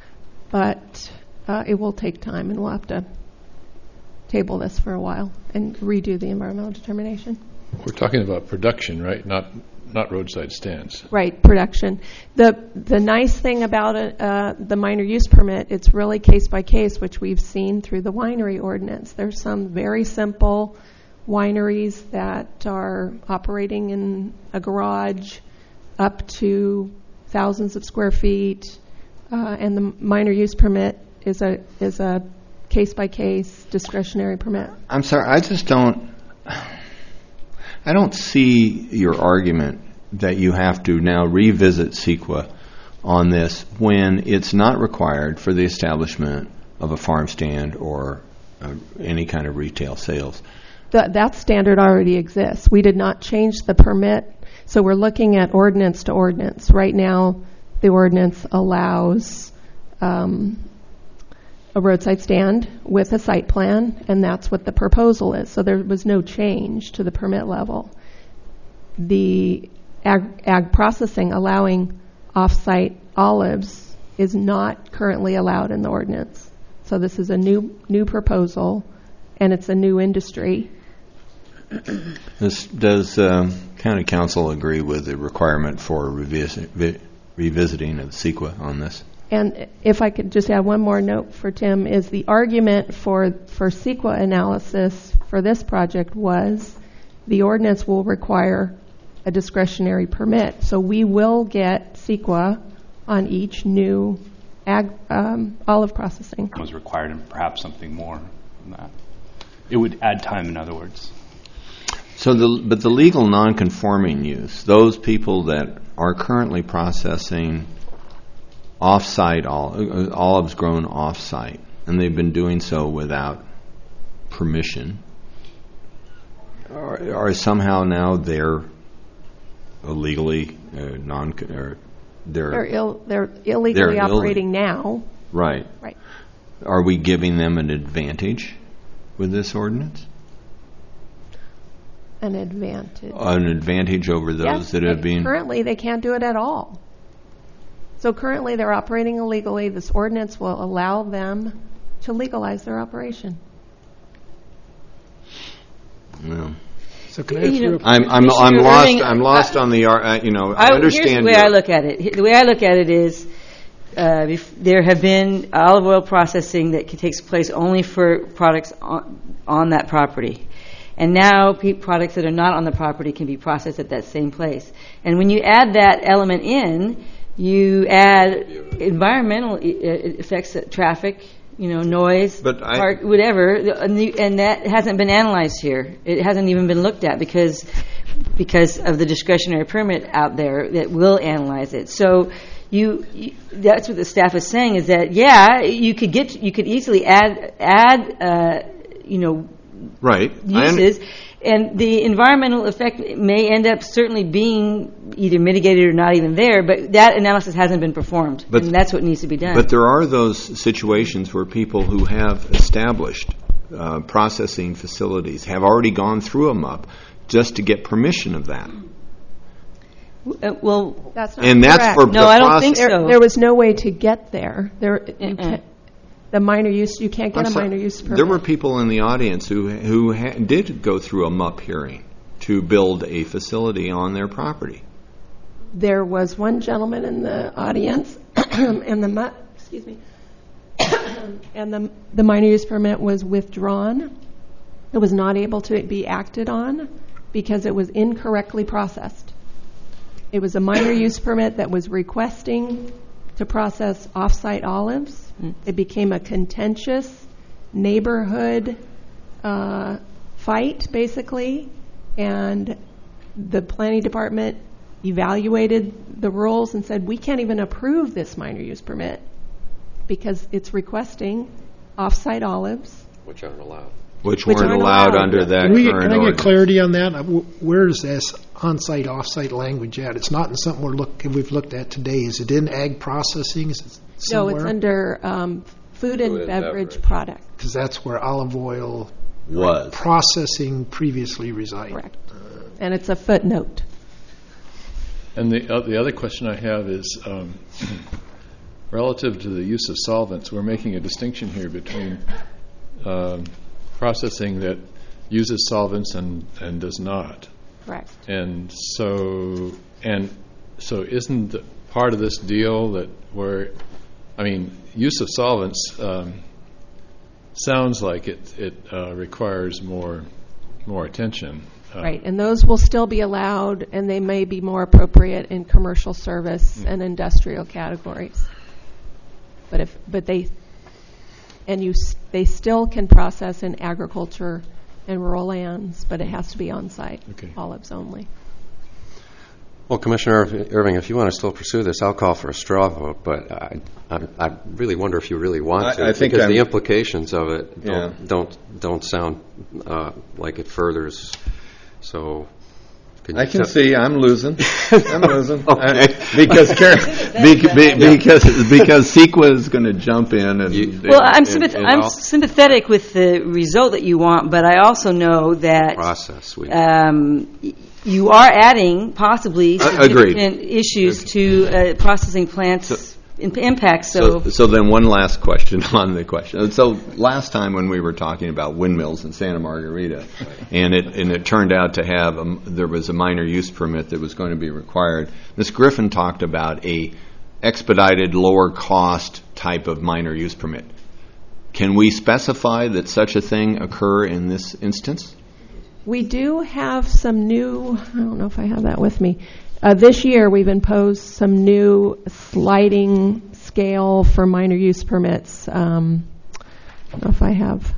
but uh, it will take time, and we'll have to table this for a while and redo the environmental determination. We're talking about production, right? Not not roadside stands. Right, production. The the nice thing about it, uh, the minor use permit, it's really case by case, which we've seen through the winery ordinance. There's some very simple wineries that are operating in a garage up to thousands of square feet, uh, and the minor use permit is a is a case-by-case discretionary permit. I'm sorry, I just don't, I don't see your argument that you have to now revisit CEQA on this when it's not required for the establishment of a farm stand or uh, any kind of retail sales. That, that standard already exists. We did not change the permit, so we're looking at ordinance to ordinance. Right now, the ordinance allows um, a roadside stand with a site plan, and that's what the proposal is. So there was no change to the permit level. The ag, ag processing allowing off-site olives is not currently allowed in the ordinance. So this is a new new proposal, and it's a new industry. Does, does um, County Council agree with the requirement for revisit, vi, revisiting of CEQA on this? And if I could just add one more note for Tim, is the argument for, for CEQA analysis for this project was the ordinance will require a discretionary permit. So we will get CEQA on each new ag, um, olive processing. Was required and perhaps something more than that. It would add time, in other words. So, the, but the legal non-conforming use, those people that are currently processing off-site ol- olives grown off-site, and they've been doing so without permission, are, are somehow now they're illegally uh, non or they're They're, Ill, they're illegally they're operating illeg- now. Right. Right. Are we giving them an advantage with this ordinance? An advantage. An advantage over those Yes, that have they- been. Currently, they can't do it at all. So currently, they're operating illegally. This ordinance will allow them to legalize their operation. No. So can I ask you? I'm I'm I'm lost. I'm lost on the uh, you know. I, I understand. Here's the way your- I look at it. The way I look at it is, uh, bef- there have been olive oil processing that takes place only for products on, on that property, and now pe- products that are not on the property can be processed at that same place. And when you add that element in, you add environmental e- effects, uh, traffic, you know, noise, But I- park, whatever, and, the, and that hasn't been analyzed here. It hasn't even been looked at because because of the discretionary permit out there that will analyze it. So you, you that's what the staff is saying is that yeah, you could get you could easily add add uh, you know Right. I un- uses. And the environmental effect may end up certainly being either mitigated or not even there, but that analysis hasn't been performed, But- and that's what needs to be done. But there are those situations where people who have established uh, processing facilities have already gone through a M U P just to get permission of that. Uh, well, That's not And that's correct. for No, the I don't process- think so. There, there was no way to get there. There, you Mm-mm. can't, the minor use, you can't get I'm a sorry. minor use permit. There were people in the audience who who ha- did go through a M U P hearing to build a facility on their property. There was one gentleman in the audience, and the mu- excuse me, and the the minor use permit was withdrawn. It was not able to be acted on because it was incorrectly processed. It was a minor use permit that was requesting to process off-site olives. It became a contentious neighborhood uh, fight, basically, and the planning department evaluated the rules and said, we can't even approve this minor use permit because it's requesting off-site olives. Which aren't allowed. Which Which weren't aren't allowed allowed. under that Can, we, current can I get ordinance. clarity on that? Uh, wh- Where is this on-site, off-site language at? It's not in something we're look, we've looked at today. Is it in ag processing? Is it No, somewhere? it's under um, food and Food and beverage beverage. product. Because that's where olive oil Was. processing previously resided. Correct. And it's a footnote. And the, uh, the other question I have is, um, relative to the use of solvents, we're making a distinction here between um, processing that uses solvents and, and does not. Correct. And so, and so isn't the- part of this deal that where, I mean, use of solvents um, sounds like it, it uh, requires more, more attention. Uh, Right, and those will still be allowed, and they may be more appropriate in commercial service and industrial categories. But if, but they, and you, s- they still can process in agriculture and rural lands, but it has to be on site, Okay. olives only. Well, Commissioner Irv- Irving, if you want to still pursue this, I'll call for a straw vote, but I, I, I really wonder if you really want I- to, I think because I'm- the implications of it Yeah. don't don't, don't sound uh, like it furthers. So, can you I can tell- see I'm losing. I'm losing. Okay. I- because Karen, be, be, because because CEQA is going to jump in and. Well, I'm, and- sympath- and I'm I'll- sympathetic with the result that you want, but I also know that process. We, um, y- you are adding possibly Uh, agreed. significant issues to uh, processing plants' im- impacts. So, So, so then one last question on the question. So last time when we were talking about windmills in Santa Margarita, and it and it turned out to have a, there was a minor use permit that was going to be required. Miz Griffin talked about a expedited, lower cost type of minor use permit. Can we specify that such a thing occur in this instance? We do have some new, I don't know if I have that with me. Uh, this year, we've imposed some new sliding scale for minor use permits. Um, I don't know if I have.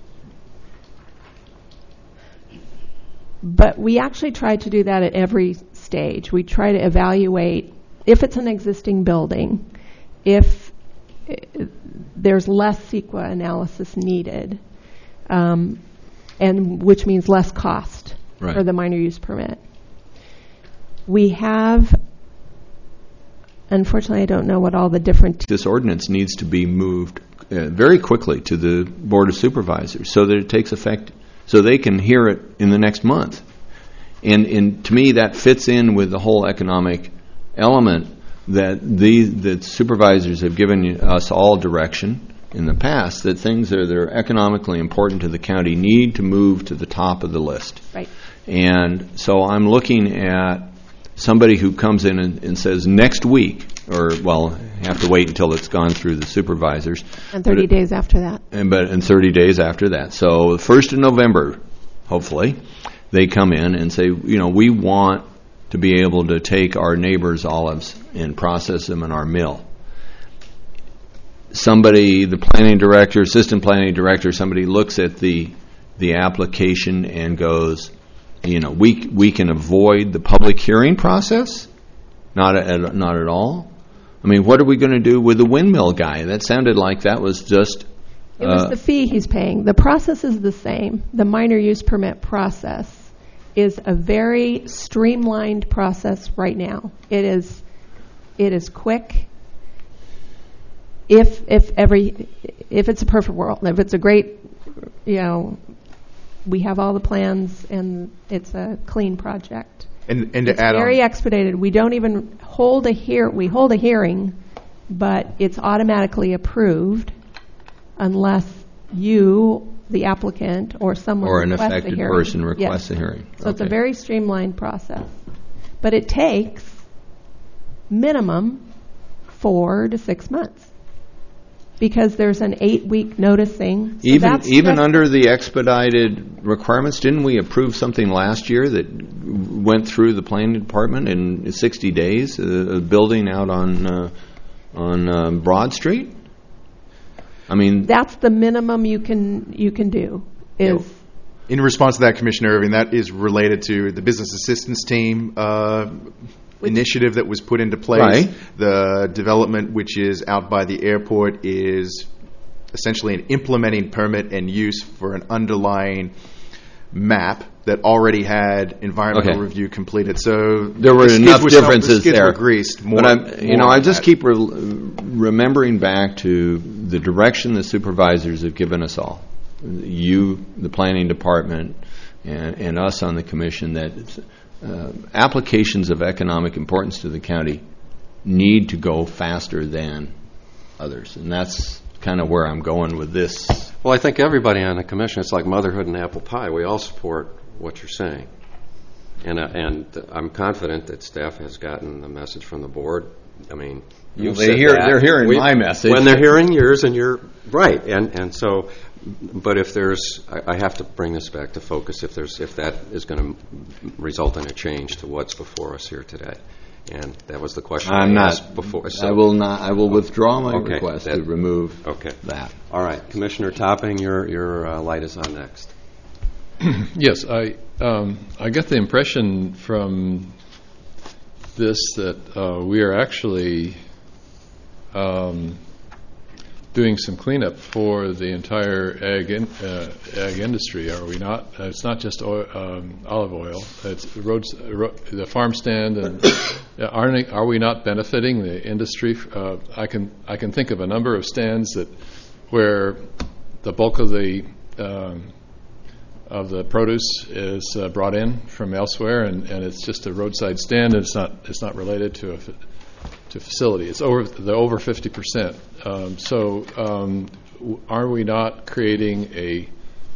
But we actually try to do that at every stage. We try to evaluate if it's an existing building, if uh, there's less CEQA analysis needed, um, and which means less cost Right. for the minor use permit. We have, unfortunately, I don't know what all the different. This ordinance needs to be moved uh, very quickly to the Board of Supervisors so that it takes effect, so they can hear it in the next month. And, and to me, that fits in with the whole economic element that the that supervisors have given us all direction in the past that things that are economically important to the county need to move to the top of the list. Right. And so I'm looking at somebody who comes in and, and says next week, or, well, have to wait until it's gone through the supervisors. And thirty But- days after that. and but in thirty days after that. So the first of November, hopefully, they come in and say, you know, we want to be able to take our neighbors' olives and process them in our mill. Somebody, the planning director, assistant planning director, somebody looks at the the application and goes, you know, we we can avoid the public hearing process? Not at not at all. I mean, what are we going to do with the windmill guy? That sounded like that was just. It was uh, the fee he's paying. The process is the same. The minor use permit process is a very streamlined process right now. It is, it is quick. If if every if it's a perfect world, if it's a great, you know, we have all the plans and it's a clean project. And, and to It's add very on, expedited. We don't even hold a hear. We hold a hearing, but it's automatically approved unless you, the applicant, or someone Or an requests a affected hearing. person requests Yes. a hearing. So it's a Okay. very streamlined process, but it takes minimum four to six months because there's an eight-week noticing. So Even that's even just- under the expedited requirements, didn't we approve something last year that went through the planning department in sixty days? A, a building out on uh, on uh, Broad Street. I mean, that's the minimum you can you can do is. in response to that, Commissioner Irving, that is related to the business assistance team uh, initiative that was put into place. Right. The development, which is out by the airport, is essentially an implementing permit and use for an underlying map that already had environmental Okay. review completed. So there were the skids enough were snubbed- differences the skids there. were greased. More, but I'm, you more know, I on just that. keep re- remembering back to the direction the supervisors have given us all. You, the planning department, and, and us on the commission, that uh, applications of economic importance to the county need to go faster than others. And that's kind of where I'm going with this. well, I think everybody on the commission, it's like motherhood and apple pie. We all support what you're saying. And, uh, and I'm confident that staff has gotten the message from the board I mean, Well, you've they said hear- that. they're hearing We- my message. When they're hearing yours, and you're right, and, and so, but if there's, I, I have to bring this back to focus, if there's, if that is going to result in a change to what's before us here today. And that was the question I'm I not. asked before. So- I will not. I will withdraw my Okay, request that- to remove Okay. that. All right, Commissioner Topping, your, your uh, light is on next. Yes, I um, I get the impression from this that uh, we are actually um, doing some cleanup for the entire ag in, uh, ag industry. Are we not? Uh, it's not just oil, um, olive oil. It's roads, uh, ro- the farm stand, and aren't are we not benefiting the industry? Uh, I can I can think of a number of stands that where the bulk of the um, of the produce is uh, brought in from elsewhere, and, and it's just a roadside stand. And it's not it's not related to a to facility. It's over the over fifty percent. Um, so, um, w- are we not creating a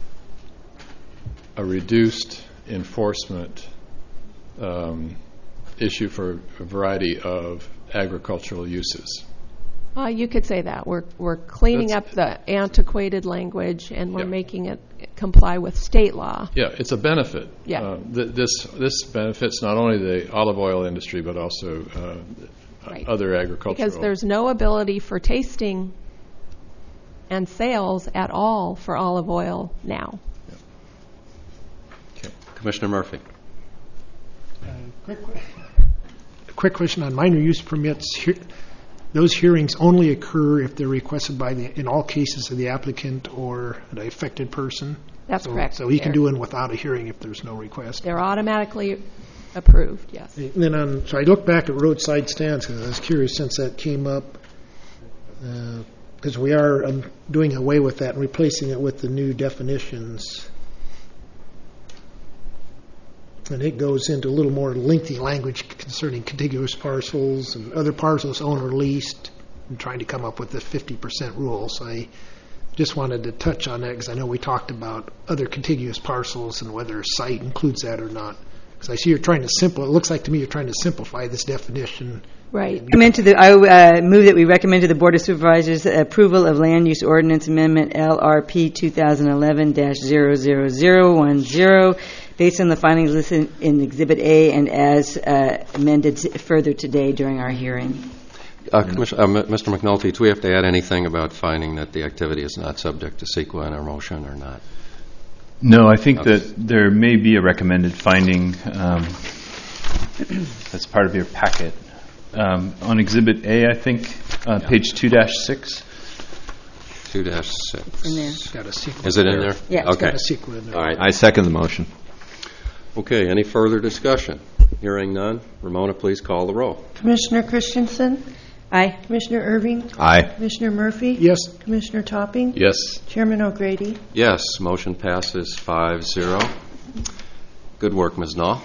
a reduced enforcement um, issue for a variety of agricultural uses? Uh, you could say that. We're, we're cleaning That's- up the antiquated language, and we're Yeah. making it comply with state law. Yeah, it's a benefit. Yeah. Uh, th- this this benefits not only the olive oil industry but also uh, Right. other agricultural. Because there's no ability for tasting and sales at all for olive oil now. Commissioner Murphy. Quick quick question on minor use permits. He- Those hearings only occur if they're requested by the, in all cases of the applicant or the affected person? That's So- correct. So he can They're- do it without a hearing if there's no request? They're automatically approved, yes. And then on, so I looked back at roadside stands because I was curious since that came up, because we are um, doing away with that and replacing it with the new definitions. And it goes into a little more lengthy language concerning contiguous parcels and other parcels owned or leased, and trying to come up with the fifty percent rule. So I just wanted to touch on that because I know we talked about other contiguous parcels and whether a site includes that or not. Because I see you're trying to simplify, it looks like to me you're trying to simplify this definition. Right. Recommend to the, I uh, move that we recommend to the Board of Supervisors approval of Land Use Ordinance Amendment L R P twenty eleven dash zero zero zero one zero based on the findings listed in Exhibit A and as uh, amended further today during our hearing. Uh, Commissioner, uh, M- Mister McNulty, do we have to add anything about finding that the activity is not subject to CEQA in our motion or not? No, I think that there may be a recommended finding um, that's part of your packet. Um, on Exhibit A, I think, uh, page two dash six. two dash six. In there. It's got a CEQA. Is it in there? Yeah. It's Okay. got a CEQA in there. All right. I second the motion. Okay, any further discussion? Hearing none. Ramona, please call the roll. Commissioner Christensen? Aye. Commissioner Irving? Aye. Commissioner Murphy? Yes. Commissioner Topping? Yes. Chairman O'Grady? Yes, motion passes five zero. Good work, Miz Nall.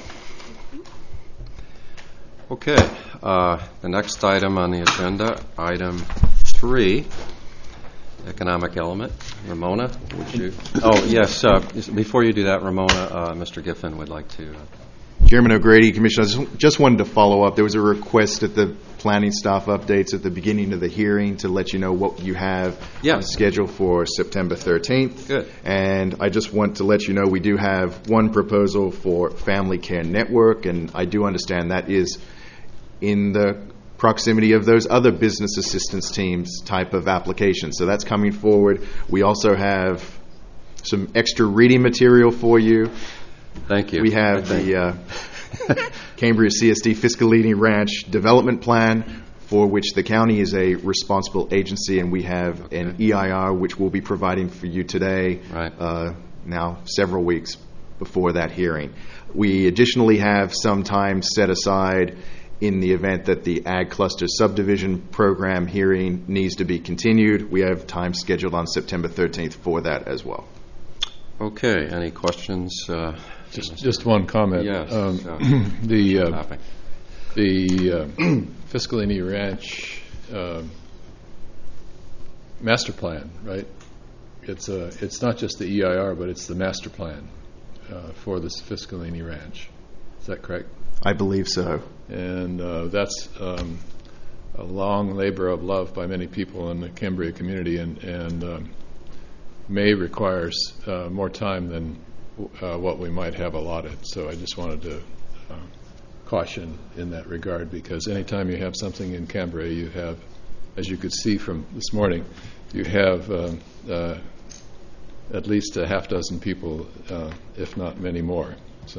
Okay, uh, the next item on the agenda, item three, economic element. Ramona, would you? Oh, yes, uh, before you do that, Ramona, uh, Mister Giffen would like to. Uh, Chairman O'Grady, Commissioner, I just- just wanted to follow up. There was a request at the planning staff updates at the beginning of the hearing to let you know what you have Yeah. on schedule for September thirteenth. Good. And I just want to let you know we do have one proposal for Family Care Network, and I do understand that is in the proximity of those other business assistance teams type of applications. So that's coming forward. We also have some extra reading material for you. Thank you. We have the uh, Cambria C S D Fiscalini Ranch Development Plan, for which the county is a responsible agency, and we have an E I R, which we'll be providing for you today, Right. uh, now several weeks before that hearing. We additionally have some time set aside in the event that the Ag Cluster Subdivision Program hearing needs to be continued. We have time scheduled on September thirteenth for that as well. Okay, any questions? Uh, Just, just one comment. Yes. Um, uh, the uh, topic. the uh, Fiscalini Ranch um, master plan, right? It's a, it's not just the E I R, but it's the master plan uh, for this Fiscalini Ranch. Is that correct? I believe so. And uh, that's um, a long labor of love by many people in the Cambria community, and, and um, may requires uh, more time than uh, what we might have allotted. So I just wanted to uh, caution in that regard, because anytime you have something in Cambria, you have, as you could see from this morning, you have um, uh, at least a half dozen people, uh, if not many more, so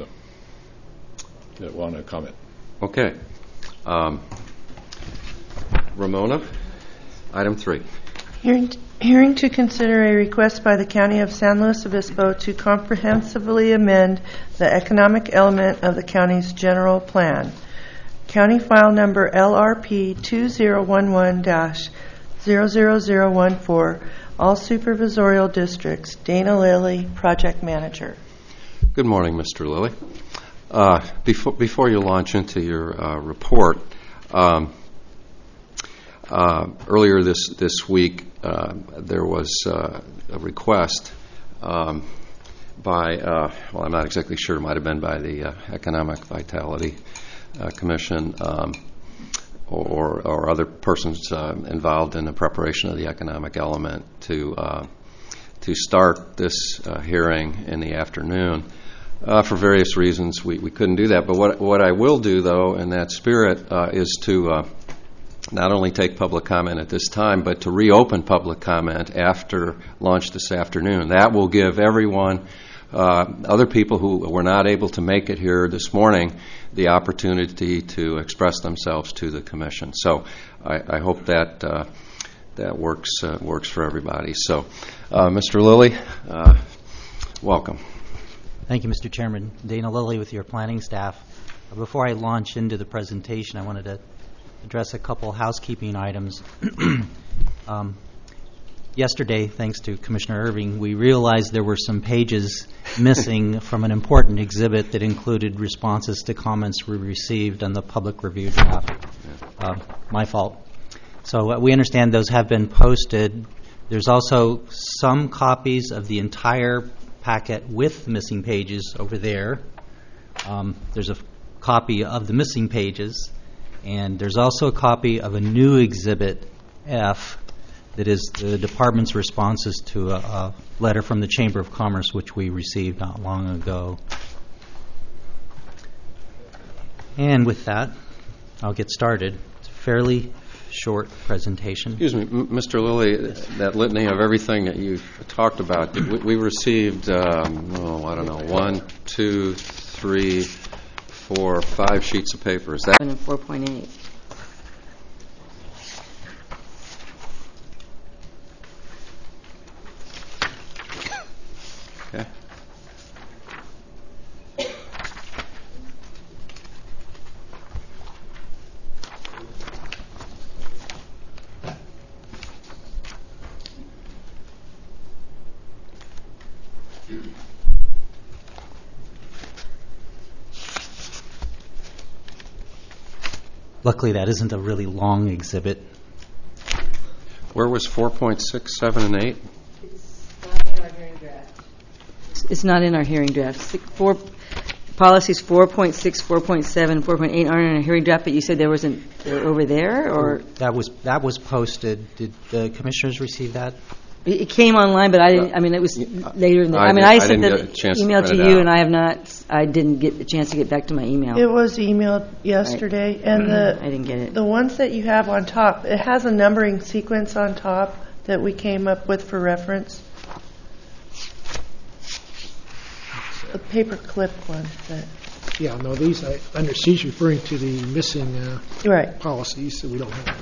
that want to comment. Okay. Um, Ramona, item three. Hearing, hearing to consider a request by the County of San Luis Obispo to comprehensively amend the economic element of the county's general plan. County file number L R P two zero one one dash zero zero zero one four, all supervisorial districts. Dana Lilly, project manager. Good morning, Mister Lilly. Uh, before, before you launch into your uh, report, um, uh, earlier this, this week uh, there was uh, a request um, by, uh, well, I'm not exactly sure, it might have been by the uh, Economic Vitality uh, Commission um, or, or other persons uh, involved in the preparation of the economic element to, uh, to start this uh, hearing in the afternoon. Uh, for various reasons, we, we couldn't do that. But what what I will do, though, in that spirit, uh, is to uh, not only take public comment at this time, but to reopen public comment after lunch this afternoon. That will give everyone, uh, other people who were not able to make it here this morning, the opportunity to express themselves to the commission. So I, I hope that uh, that works uh, works for everybody. So, uh, Mister Lilly, uh, welcome. Thank you, Mister Chairman. Dana Lilly with your planning staff. Before I launch into the presentation, I wanted to address a couple housekeeping items. um, yesterday, thanks to Commissioner Irving, we realized there were some pages missing from an important exhibit that included responses to comments we received on the public review draft. Uh, my fault. So uh, we understand those have been posted. There's also some copies of the entire packet with missing pages over there. Um, there's a f- copy of the missing pages, and there's also a copy of a new Exhibit F that is the department's responses to a, a letter from the Chamber of Commerce, which we received not long ago. And with that, I'll get started. It's a fairly short presentation. Excuse me, M- Mister Lilly, that litany of everything that you've talked about, did we, we received, um, oh, I don't know, one, two, three, four, five sheets of paper. Is that? And four point eight. Okay. Luckily, that isn't a really long exhibit. Where was four point six, seven, and eight? It's not in our hearing draft. Six, four, policies four point six, four point seven, four point eight aren't in our hearing draft, but you said there wasn't, they're over there, or? That was that was posted. Did the commissioners receive that? It came online, but I didn't, I mean, it was later in the, I mean, I I sent didn't get a the chance to email to print it you, out. and I have not, I didn't get the chance to get back to my email. It was emailed yesterday, and the I didn't get it. the ones that you have on top, it has a numbering sequence on top that we came up with for reference. The paper clip one. That Yeah, no, these, I under she's referring to the missing uh, right. policies that we don't have.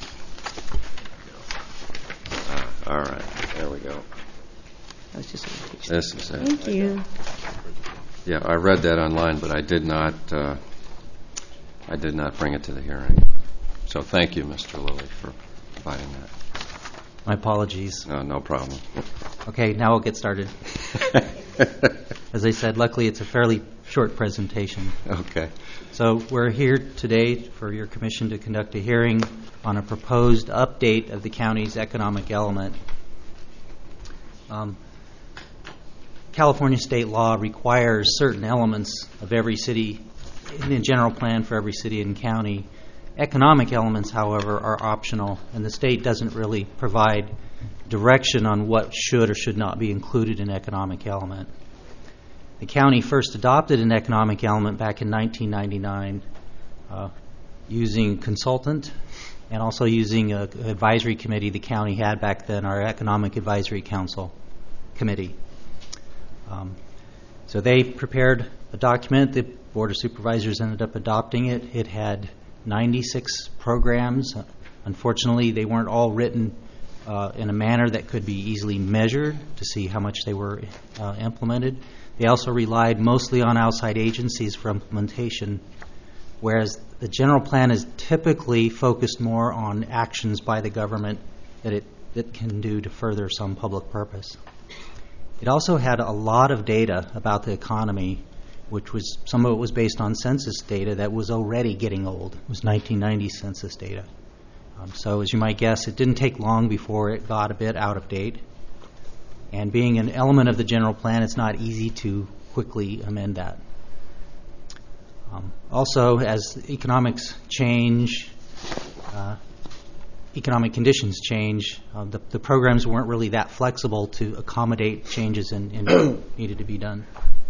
Uh, all right, there we go. I was just This is it. Thank you. Yeah, I read that online, but I did not. Uh, I did not bring it to the hearing. So thank you, Mister Lilly, for providing that. My apologies. No, no problem. Okay, now we'll get started. As I said, luckily it's a fairly short presentation. Okay. So we're here today for your commission to conduct a hearing on a proposed update of the county's economic element. Um, California state law requires certain elements of every city in the general plan for every city and county, Economic elements, however, are optional, and the state doesn't really provide direction on what should or should not be included in economic element. The county first adopted an economic element back in nineteen ninety-nine uh, using consultant and also using an advisory committee the county had back then, our Economic Advisory Council Committee. Um, so they prepared a document. The Board of Supervisors ended up adopting it. It had ninety-six programs. Unfortunately, they weren't all written uh, in a manner that could be easily measured to see how much they were uh, implemented. They also relied mostly on outside agencies for implementation, whereas the general plan is typically focused more on actions by the government that it, it can do to further some public purpose. It also had a lot of data about the economy, which was, some of it was based on census data that was already getting old. It was nineteen ninety census data. Um, so as you might guess, it didn't take long before it got a bit out of date. And being an element of the general plan, it's not easy to quickly amend that. Um, also, as economics change, uh, economic conditions change, uh, the, the programs weren't really that flexible to accommodate changes in, in what needed to be done.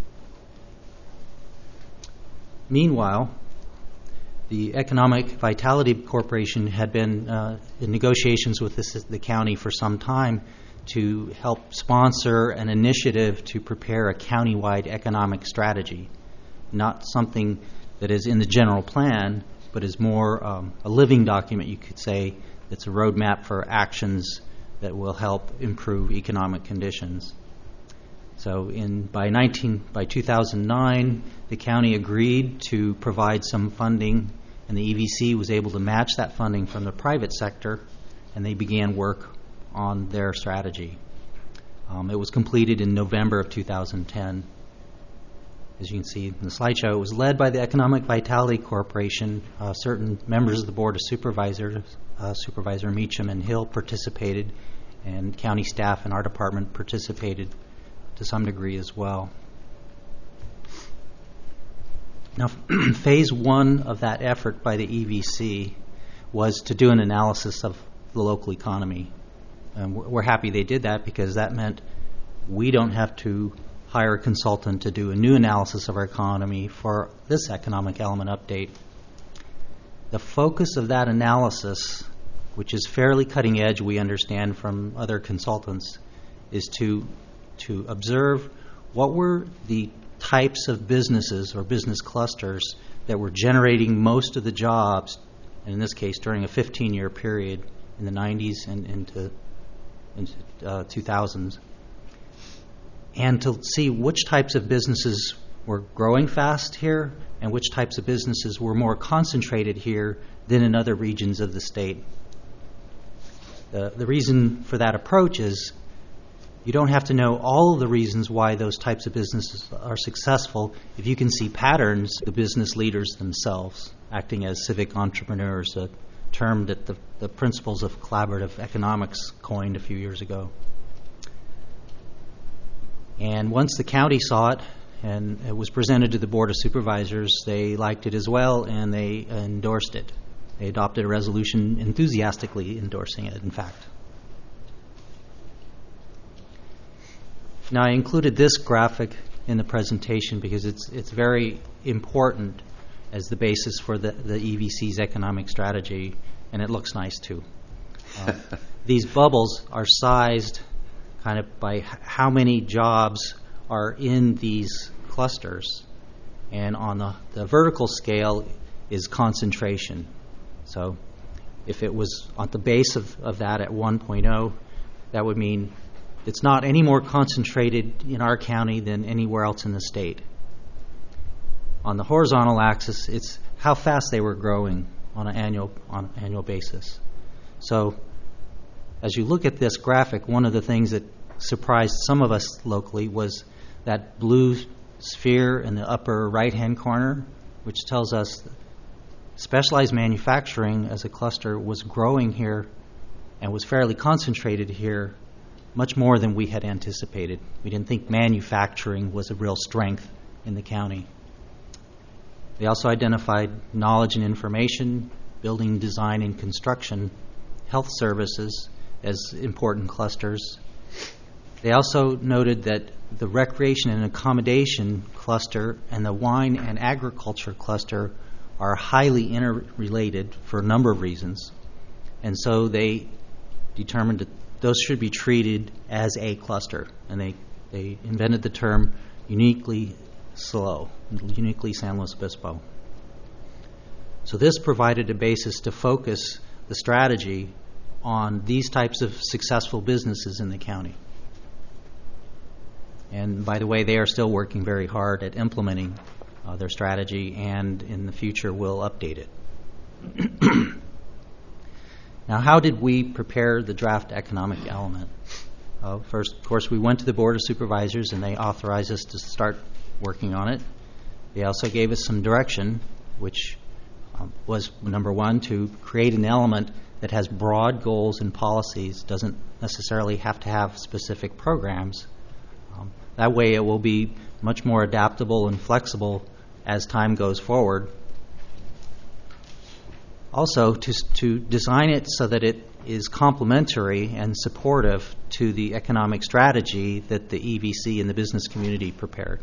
Meanwhile, the Economic Vitality Corporation had been uh, in negotiations with this, the county for some time to help sponsor an initiative to prepare a countywide economic strategy. Not something that is in the general plan, but is more um, a living document, you could say, that's a roadmap for actions that will help improve economic conditions. So in by nineteen by two thousand nine, the county agreed to provide some funding, and the E V C was able to match that funding from the private sector, and they began work on their strategy. Um, it was completed in November of two thousand ten. As you can see in the slideshow, it was led by the Economic Vitality Corporation. Uh, certain members of the Board of Supervisors, uh, Supervisor Meacham and Hill, participated, and county staff and our department participated to some degree as well. Now, phase one of that effort by the E V C was to do an analysis of the local economy. And we're happy they did that, because that meant we don't have to hire a consultant to do a new analysis of our economy for this economic element update. The focus of that analysis, which is fairly cutting edge, we understand from other consultants, is to to observe what were the types of businesses or business clusters that were generating most of the jobs, and in this case during a fifteen-year period in the nineties and into, into uh, two thousands, and to see which types of businesses were growing fast here and which types of businesses were more concentrated here than in other regions of the state. The, the reason for that approach is you don't have to know all of the reasons why those types of businesses are successful if you can see patterns, the business leaders themselves acting as civic entrepreneurs, a term that the, the principles of collaborative economics coined a few years ago. And once the county saw it and it was presented to the Board of Supervisors, they liked it as well and they endorsed it. They adopted a resolution enthusiastically endorsing it, in fact. Now, I included this graphic in the presentation because it's it's very important as the basis for the, the E V C's economic strategy, and it looks nice too. Uh, these bubbles are sized kind of by h- how many jobs are in these clusters, and on the, the vertical scale is concentration. So if it was at the base of, of that at one point oh, that would mean it's not any more concentrated in our county than anywhere else in the state. On the horizontal axis, it's how fast they were growing on an annual on an annual basis. So as you look at this graphic, one of the things that surprised some of us locally was that blue sphere in the upper right-hand corner, which tells us specialized manufacturing as a cluster was growing here and was fairly concentrated here, much more than we had anticipated. We didn't think manufacturing was a real strength in the county. They also identified knowledge and information building design and construction, health services as important clusters. They also noted that the recreation and accommodation cluster and the wine and agriculture cluster are highly interrelated for a number of reasons. And so they determined that those should be treated as a cluster. And they, they invented the term uniquely SLO, uniquely San Luis Obispo. So this provided a basis to focus the strategy on these types of successful businesses in the county. And by the way, they are still working very hard at implementing uh, their strategy, and in the future will update it. Now, how did we prepare the draft economic element? Uh, first, of course, we went to the Board of Supervisors, and they authorized us to start working on it. They also gave us some direction, which um, was, number one, to create an element that has broad goals and policies, doesn't necessarily have to have specific programs. Um, that way it will be much more adaptable and flexible as time goes forward. Also, to, to design it so that it is complementary and supportive to the economic strategy that the E V C and the business community prepared.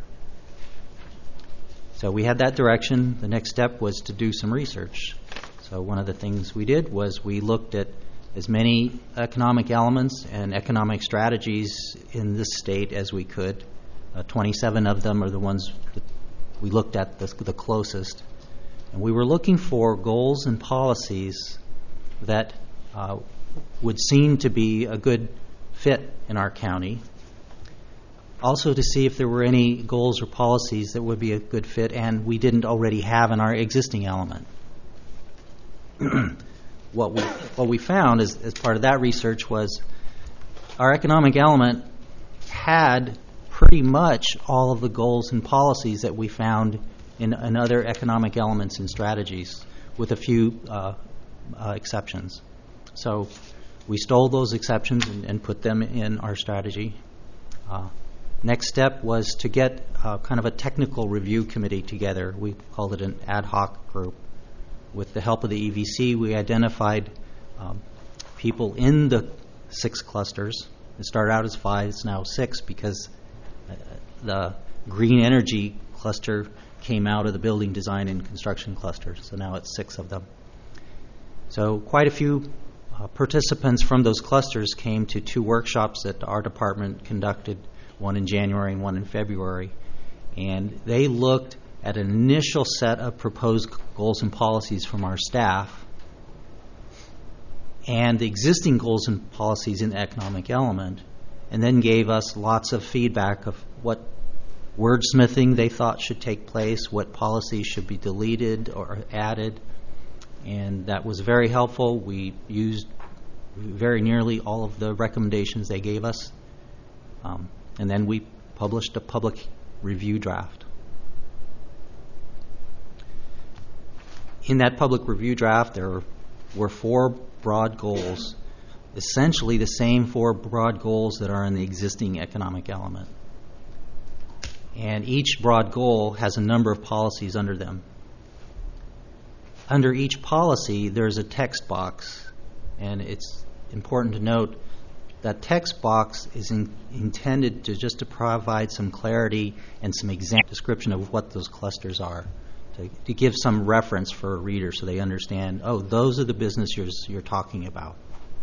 So we had that direction. The next step was to do some research. So one of the things we did was we looked at as many economic elements and economic strategies in this state as we could. Uh, twenty-seven of them are the ones that we looked at the, the closest. And we were looking for goals and policies that uh, would seem to be a good fit in our county. Also to see if there were any goals or policies that would be a good fit and we didn't already have in our existing element. What we what we found as, as part of that research was our economic element had pretty much all of the goals and policies that we found in, in other economic elements and strategies, with a few uh, uh, exceptions. So we stole those exceptions and, and put them in our strategy. Uh, next step was to get uh, kind of a technical review committee together. We called it an ad hoc group. With the help of the E V C, we identified um, people in the six clusters. It started out as five, it's now six because uh, the green energy cluster came out of the building design and construction cluster, so now it's six of them. So quite a few uh, participants from those clusters came to two workshops that our department conducted, one in January and one in February, and they looked at an initial set of proposed goals and policies from our staff and the existing goals and policies in the economic element, and then gave us lots of feedback of what wordsmithing they thought should take place, what policies should be deleted or added, and that was very helpful. We used very nearly all of the recommendations they gave us, um, and then we published a public review draft. In that public review draft, there were four broad goals, essentially the same four broad goals that are in the existing economic element. And each broad goal has a number of policies under them. Under each policy, there's a text box, and it's important to note that text box is in, intended to just to provide some clarity and some example description of what those clusters are. To, to give some reference for a reader so they understand, oh, those are the business you're, you're talking about.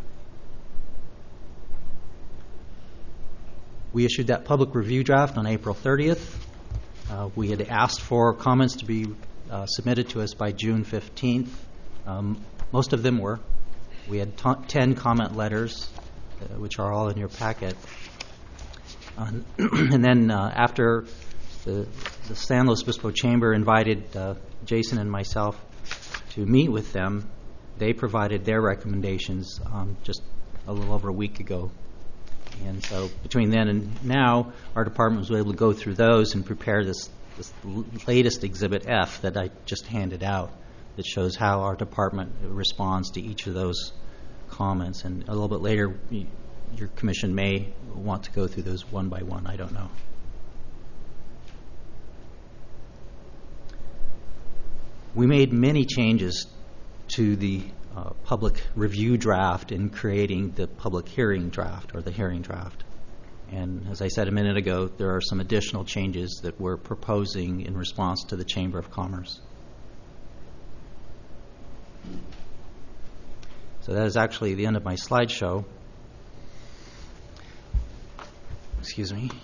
We issued that public review draft on April thirtieth. Uh, we had asked for comments to be uh, submitted to us by June fifteenth. Um, most of them were. We had t- ten comment letters, uh, which are all in your packet. Uh, and then uh, after The, the San Luis Obispo Chamber invited uh, Jason and myself to meet with them, they provided their recommendations um, just a little over a week ago. And so between then and now, our department was able to go through those and prepare this, this latest Exhibit F that I just handed out that shows how our department responds to each of those comments. And a little bit later, your commission may want to go through those one by one. I don't know. We made many changes to the uh, public review draft in creating the public hearing draft or the hearing draft. And as I said a minute ago, there are some additional changes that we're proposing in response to the Chamber of Commerce. So that is actually the end of my slideshow. Excuse me.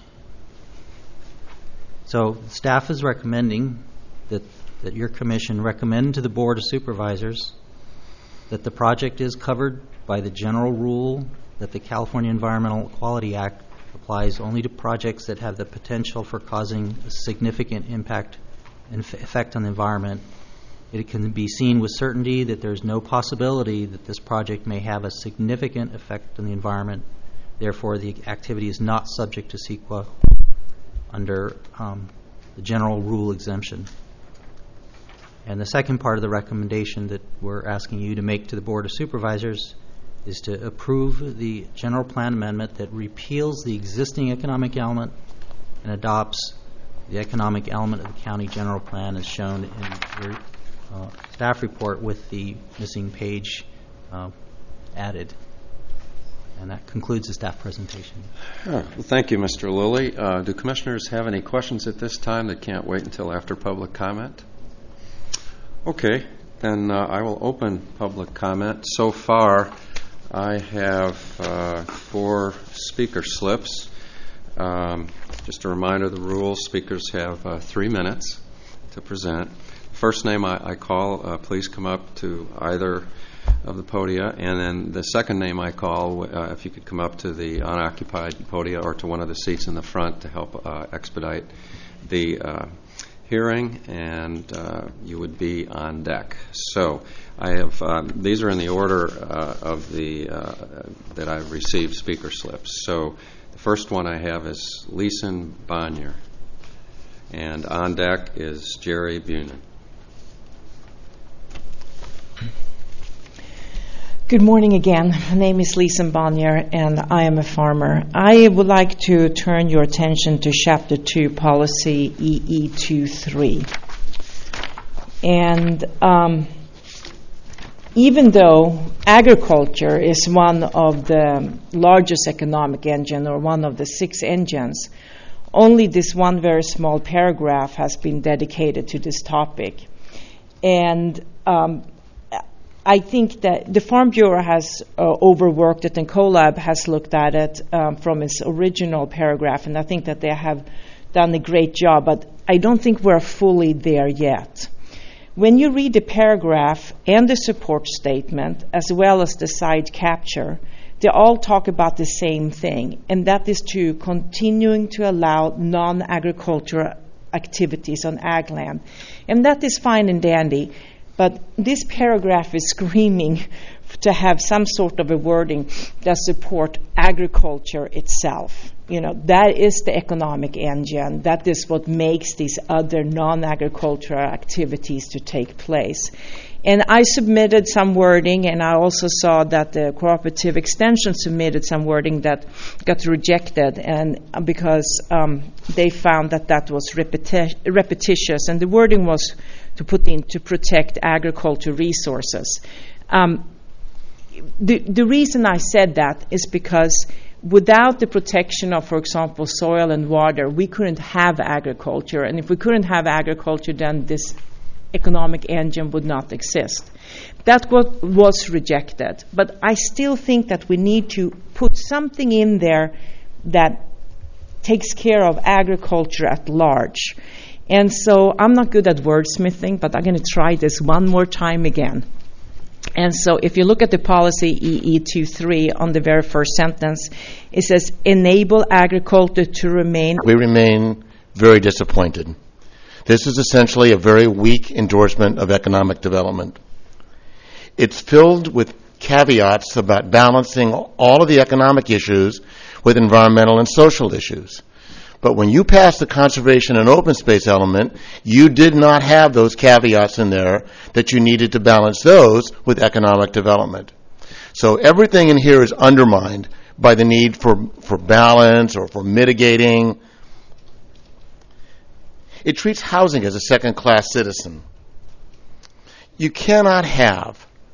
So staff is recommending that, that your commission recommend to the Board of Supervisors that the project is covered by the general rule that the California Environmental Quality Act applies only to projects that have the potential for causing a significant impact and f- effect on the environment. It can be seen with certainty that there is no possibility that this project may have a significant effect on the environment. Therefore, the activity is not subject to CEQA under um, the general rule exemption. And the second part of the recommendation that we're asking you to make to the Board of Supervisors is to approve the general plan amendment that repeals the existing economic element and adopts the economic element of the county general plan as shown in your uh, staff report with the missing page uh, added. And that concludes the staff presentation. Oh, well, thank you, Mister Lilly. Uh, do commissioners have any questions at this time that can't wait until after public comment? Okay, then uh, I will open public comment. So far, I have uh, four speaker slips. Um, just a reminder of the rules. Speakers have uh, three minutes to present. First name I, I call, uh, please come up to either of the podia, and then the second name I call, uh, if you could come up to the unoccupied podia or to one of the seats in the front to help uh, expedite the uh, hearing, and uh, you would be on deck. So I have um, these are in the order uh, of the uh, that I've received speaker slips. So the first one I have is Leeson Bonnier, and on deck is Jerry Bunin. Good morning again. My name is Leeson Bonnier, and I am a farmer. I would like to turn your attention to Chapter two, Policy E E twenty-three. And um, even though agriculture is one of the largest economic engine, or one of the six engines, only this one very small paragraph has been dedicated to this topic. And um, I think that the Farm Bureau has uh, overworked it, and CoLab has looked at it um, from its original paragraph, and I think that they have done a great job, but I don't think we're fully there yet. When you read the paragraph and the support statement, as well as the side capture, they all talk about the same thing, and that is to continuing to allow non-agricultural activities on ag land. And that is fine and dandy. But this paragraph is screaming to have some sort of a wording that support agriculture itself. You know, that is the economic engine. That is what makes these other non-agricultural activities to take place. And I submitted some wording, and I also saw that the Cooperative Extension submitted some wording that got rejected, and because um, they found that that was repeti- repetitious, and the wording was to put in to protect agriculture resources. Um, the, the reason I said that is because without the protection of, for example, soil and water, we couldn't have agriculture. And if we couldn't have agriculture, then this economic engine would not exist. That was, was rejected. But I still think that we need to put something in there that takes care of agriculture at large. And so I'm not good at wordsmithing, but I'm going to try this one more time again. And so if you look at the policy E E twenty-three on the very first sentence, it says, enable agriculture to remain. We remain very disappointed. This is essentially a very weak endorsement of economic development. It's filled with caveats about balancing all of the economic issues with environmental and social issues. But when you passed the conservation and open space element, you did not have those caveats in there that you needed to balance those with economic development. So everything in here is undermined by the need for, for balance or for mitigating. It treats housing as a second-class citizen. You cannot have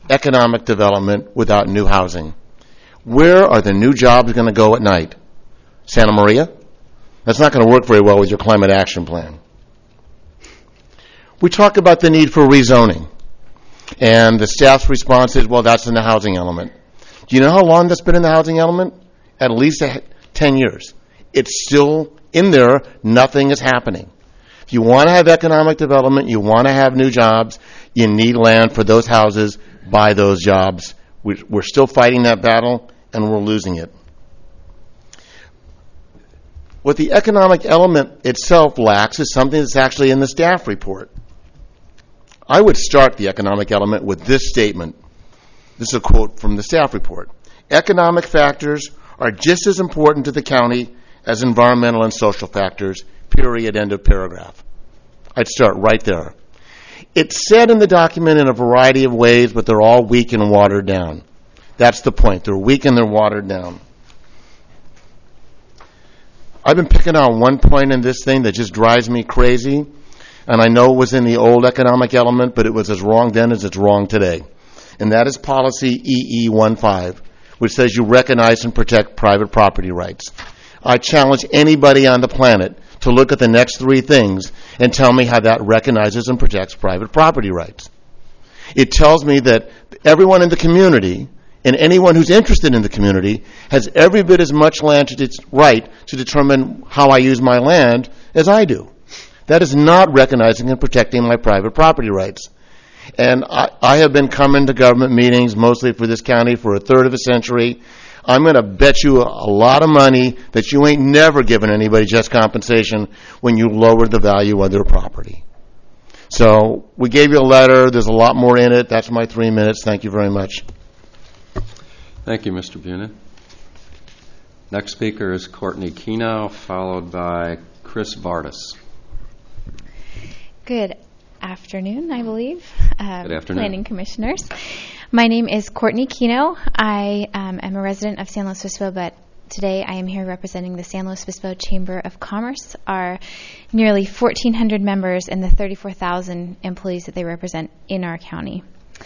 economic development without new housing? Where are the new jobs going to go at night? Santa Maria? That's not going to work very well with your climate action plan. We talk about the need for rezoning, and the staff's response is, well, that's in the housing element. Do you know how long that's been in the housing element? At least a, ten years. It's still in there. Nothing is happening. If you want to have economic development, you want to have new jobs, you need land for those houses, buy those jobs. We, we're still fighting that battle, and we're losing it. What the economic element itself lacks is something that's actually in the staff report. I would start the economic element with this statement. This is a quote from the staff report. Economic factors are just as important to the county as environmental and social factors, period, end of paragraph. I'd start right there. It's said in the document in a variety of ways, but they're all weak and watered down. That's the point. They're weak and they're watered down. I've been picking on one point in this thing that just drives me crazy, and I know it was in the old economic element, but it was as wrong then as it's wrong today. And that is policy E E fifteen, which says you recognize and protect private property rights. I challenge anybody on the planet to look at the next three things and tell me how that recognizes and protects private property rights. It tells me that everyone in the community and anyone who's interested in the community has every bit as much land to its right to determine how I use my land as I do. That is not recognizing and protecting my private property rights. And I, I have been coming to government meetings, mostly for this county, for a third of a century. I'm going to bet you a, a lot of money that you ain't never given anybody just compensation when you lower the value of their property. So we gave you a letter. There's a lot more in it. That's my three minutes. Thank you very much. Thank you, Mister Bunin. Next speaker is Courtney Kenow, followed by Chris Vardis. Good afternoon, I believe. Uh, Good afternoon. Planning Commissioners. My name is Courtney Kenow. I um, am a resident of San Luis Obispo, but today I am here representing the San Luis Obispo Chamber of Commerce, our nearly fourteen hundred members and the thirty-four thousand employees that they represent in our county.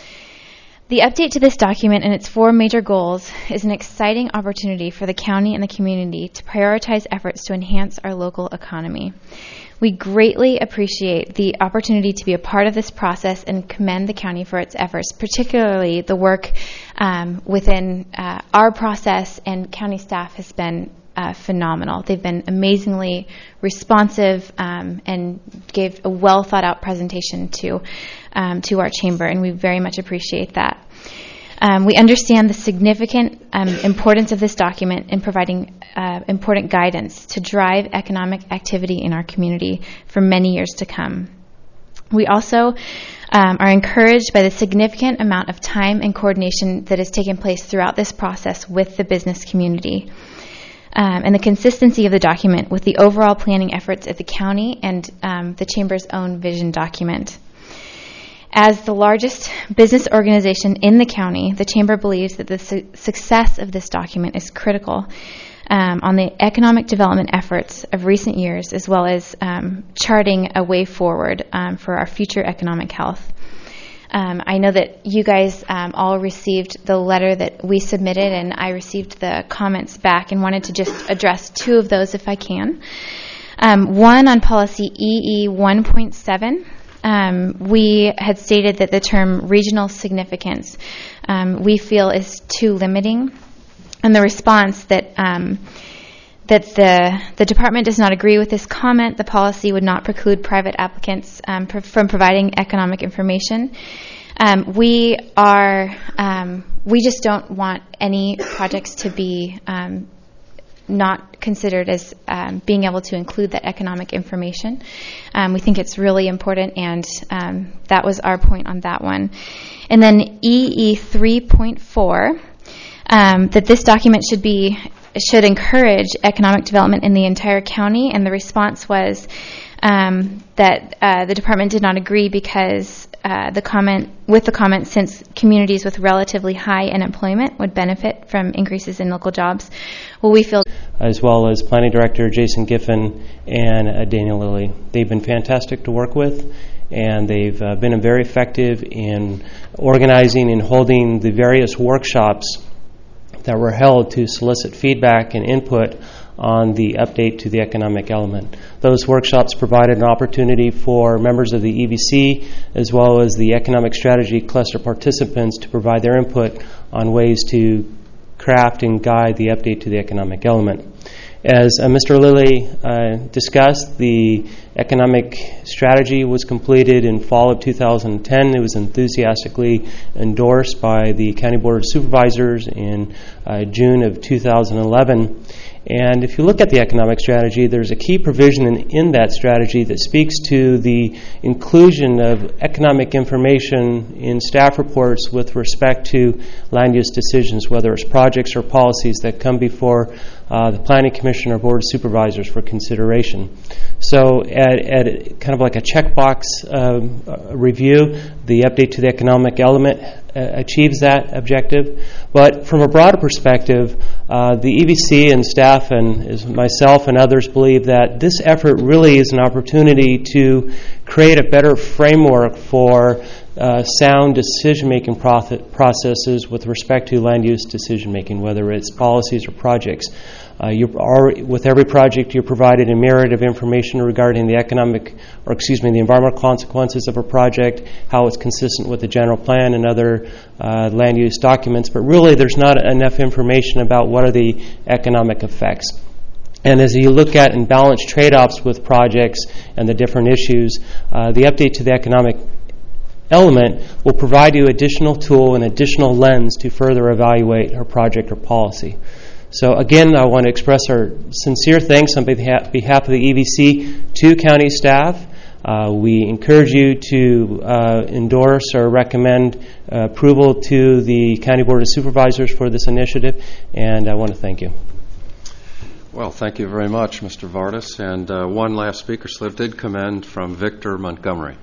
The update to this document and its four major goals is an exciting opportunity for the county and the community to prioritize efforts to enhance our local economy. We greatly appreciate the opportunity to be a part of this process and commend the county for its efforts, particularly the work um, within uh, our process, and county staff has been uh, phenomenal. They've been amazingly responsive um, and gave a well thought out presentation to um, to our chamber, and we very much appreciate that. Um, we understand the significant um, importance of this document in providing uh, important guidance to drive economic activity in our community for many years to come. We also um, are encouraged by the significant amount of time and coordination that has taken place throughout this process with the business community, um, and the consistency of the document with the overall planning efforts at the county and um, the Chamber's own vision document. As the largest business organization in the county, the Chamber believes that the su- success of this document is critical um, on the economic development efforts of recent years, as well as um, charting a way forward um, for our future economic health. Um, I know that you guys um, all received the letter that we submitted, and I received the comments back and wanted to just address two of those if I can. Um, one on policy E E one point seven. Um, we had stated that the term regional significance um, we feel is too limiting, and the response that um, that the the department does not agree with this comment. The policy would not preclude private applicants um, pr- from providing economic information. Um, we are um, we just don't want any projects to be um, not considered as um, being able to include that economic information. Um, we think it's really important, and um, that was our point on that one. And then E E three point four, um, that this document should be should encourage economic development in the entire county, and the response was um, that uh, the department did not agree because uh, the comment with the comment since communities with relatively high unemployment would benefit from increases in local jobs. Well, we feel as well as Planning Director Jason Giffen and uh, Daniel Lilly. They've been fantastic to work with, and they've uh, been very effective in organizing and holding the various workshops that were held to solicit feedback and input on the update to the economic element. Those workshops provided an opportunity for members of the E B C as well as the economic strategy cluster participants to provide their input on ways to craft and guide the update to the economic element. As uh, Mister Lilly uh, discussed, the economic strategy was completed in fall of two thousand ten. It was enthusiastically endorsed by the County Board of Supervisors in uh, June of two thousand eleven. And if you look at the economic strategy, there's a key provision in, in that strategy that speaks to the inclusion of economic information in staff reports with respect to land use decisions, whether it's projects or policies that come before uh, the Planning Commission or Board of Supervisors for consideration. So at, at kind of like a checkbox um, uh, review, the update to the economic element uh, achieves that objective. But from a broader perspective, uh, the E B C and staff and as myself and others believe that this effort really is an opportunity to create a better framework for uh, sound decision-making processes with respect to land use decision-making, whether it's policies or projects. Uh, you are, with every project, you're provided a myriad of information regarding the economic, or excuse me, the environmental consequences of a project, how it's consistent with the general plan and other uh, land use documents. But really, there's not enough information about what are the economic effects. And as you look at and balance trade-offs with projects and the different issues, uh, the update to the economic element will provide you additional tool and additional lens to further evaluate a project or policy. So again, I want to express our sincere thanks on behalf of the E B C to county staff. Uh, we encourage you to uh, endorse or recommend uh, approval to the County Board of Supervisors for this initiative, and I want to thank you. Well, thank you very much, Mister Vardis. And uh, one last speaker slip did come in from Victor Montgomery.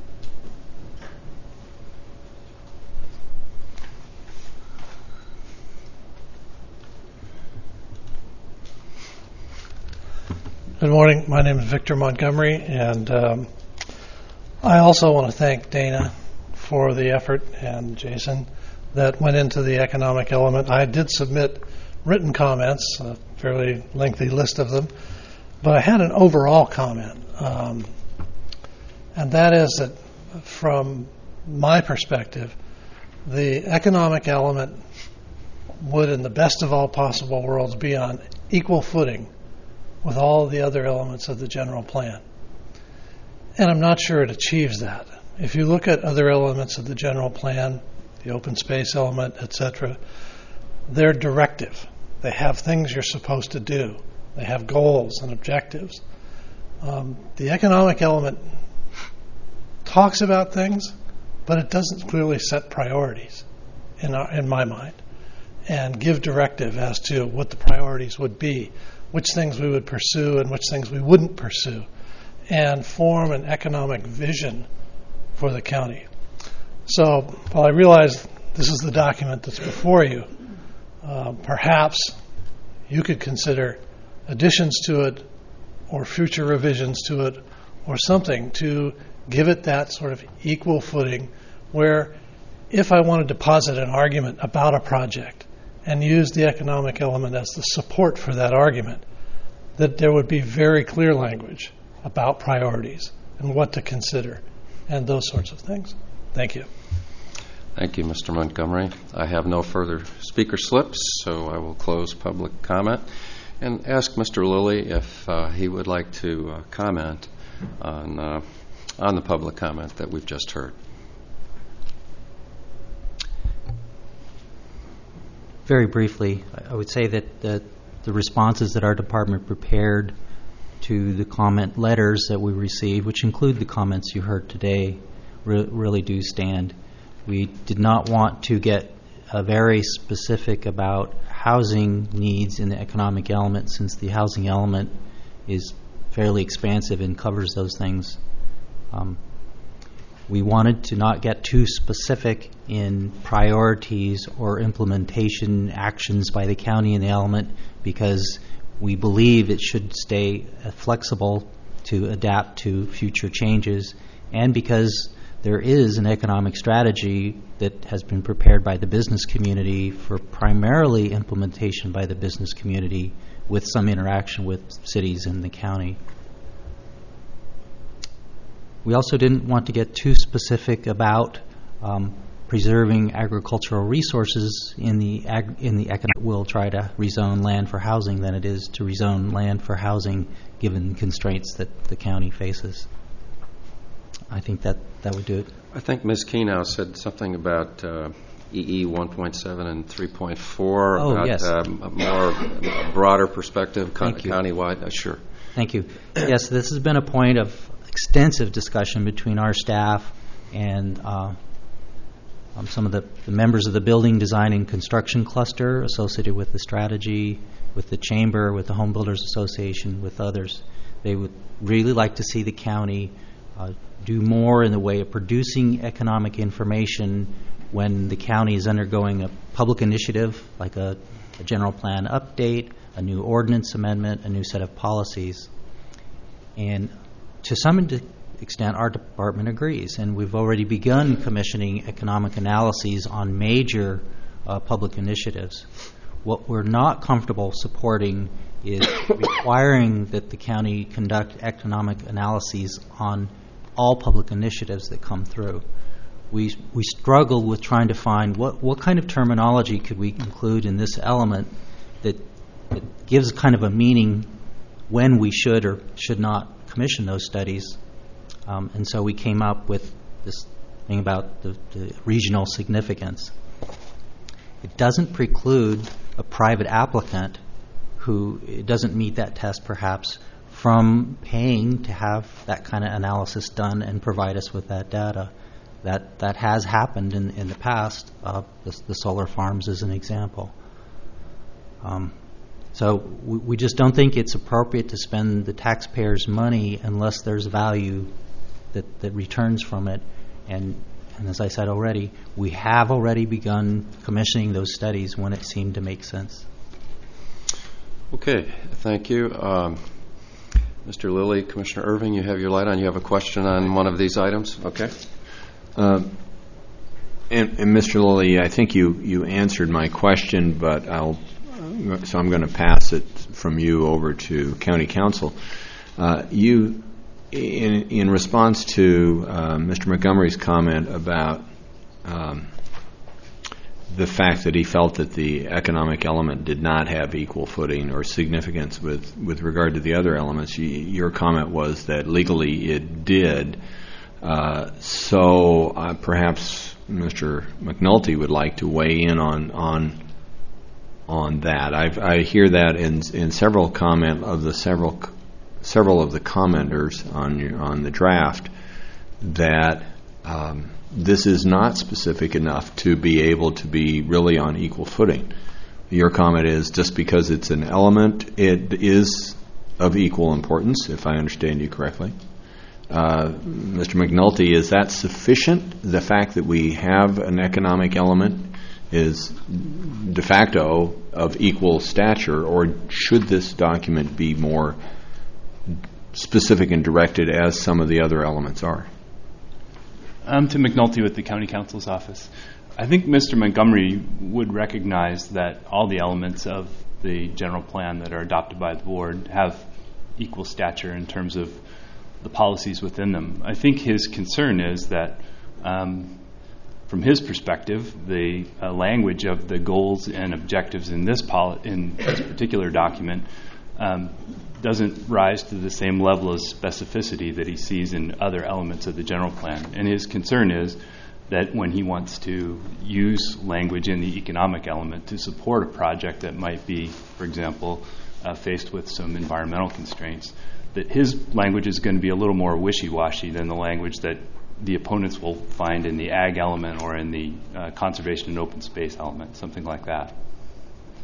Good morning. My name is Victor Montgomery, and um, I also want to thank Dana for the effort and Jason that went into the economic element. I did submit written comments, a fairly lengthy list of them, but I had an overall comment, um, and that is that from my perspective, the economic element would, in the best of all possible worlds, be on equal footing with all the other elements of the general plan. And I'm not sure it achieves that. If you look at other elements of the general plan, the open space element, et cetera, they're directive. They have things you're supposed to do. They have goals and objectives. Um, the economic element talks about things, but it doesn't clearly set priorities in, our, in my mind and give directive as to what the priorities would be, which things we would pursue and which things we wouldn't pursue, and form an economic vision for the county. So while I realize this is the document that's before you, uh, perhaps you could consider additions to it or future revisions to it or something to give it that sort of equal footing where if I wanted to posit an argument about a project and use the economic element as the support for that argument, that there would be very clear language about priorities and what to consider and those sorts of things. Thank you. Thank you, Mister Montgomery. I have no further speaker slips, so I will close public comment and ask Mister Lilly if uh, he would like to uh, comment on, uh, on the public comment that we've just heard. Very briefly, I would say that the, the responses that our department prepared to the comment letters that we received, which include the comments you heard today, re- really do stand. We did not want to get uh, very specific about housing needs in the economic element, since the housing element is fairly expansive and covers those things. Um, we wanted to not get too specific in priorities or implementation actions by the county and the element, because we believe it should stay uh, flexible to adapt to future changes, and because there is an economic strategy that has been prepared by the business community for primarily implementation by the business community with some interaction with cities and the county. We also didn't want to get too specific about um, preserving agricultural resources in the ag- in the economic. We'll try to rezone land for housing than it is to rezone land for housing given constraints that the county faces. I think that, that would do it. I think Miz Kenow said something about uh, E E one point seven and three point four, oh, about yes. um, a more a broader perspective, con- Thank you. countywide. Uh, sure. Thank you. Yes, this has been a point of extensive discussion between our staff and uh, um, some of the, the members of the Building Design and Construction Cluster associated with the strategy, with the Chamber, with the Home Builders Association, with others. They would really like to see the county uh, do more in the way of producing economic information when the county is undergoing a public initiative like a, a general plan update, a new ordinance amendment, a new set of policies. And to some extent, our department agrees, and we've already begun commissioning economic analyses on major uh, public initiatives. What we're not comfortable supporting is requiring that the county conduct economic analyses on all public initiatives that come through. We we struggle with trying to find what, what kind of terminology could we include in this element that, that gives kind of a meaning when we should or should not commission those studies. Um, and so we came up with this thing about the, the regional significance. It doesn't preclude a private applicant who it doesn't meet that test perhaps from paying to have that kind of analysis done and provide us with that data. That that has happened in, in the past. Uh, the, the solar farms is an example. Um, so we, we just don't think it's appropriate to spend the taxpayers' money unless there's value that, that returns from it. And, and as I said already, we have already begun commissioning those studies when it seemed to make sense. Okay, thank you. Um, Mister Lilly, Commissioner Irving, you have your light on. You have a question on one of these items? Okay. Uh, and, and Mister Lilly, I think you, you answered my question, but I'll so I'm going to pass it from you over to County Council. Uh, you, in in response to uh, Mister Montgomery's comment about um, the fact that he felt that the economic element did not have equal footing or significance with, with regard to the other elements, you, your comment was that legally it did. Uh, so uh, perhaps Mister McNulty would like to weigh in on on on that. I've, I hear that in in several comment of the several several of the commenters on your, on the draft that um, this is not specific enough to be able to be really on equal footing. Your comment is just because it's an element, it is of equal importance, if I understand you correctly. Uh, Mister McNulty, is that sufficient? The fact that we have an economic element is de facto of equal stature, or should this document be more specific and directed as some of the other elements are? Um, Tim McNulty with the County Council's office. I think Mister Montgomery would recognize that all the elements of the general plan that are adopted by the board have equal stature in terms of the policies within them. I think his concern is that um, from his perspective, the uh, language of the goals and objectives in this poli- in this particular document um, doesn't rise to the same level of specificity that he sees in other elements of the general plan. And his concern is that when he wants to use language in the economic element to support a project that might be, for example, uh, faced with some environmental constraints, that his language is going to be a little more wishy-washy than the language that the opponents will find in the ag element or in the uh, conservation and open space element, something like that.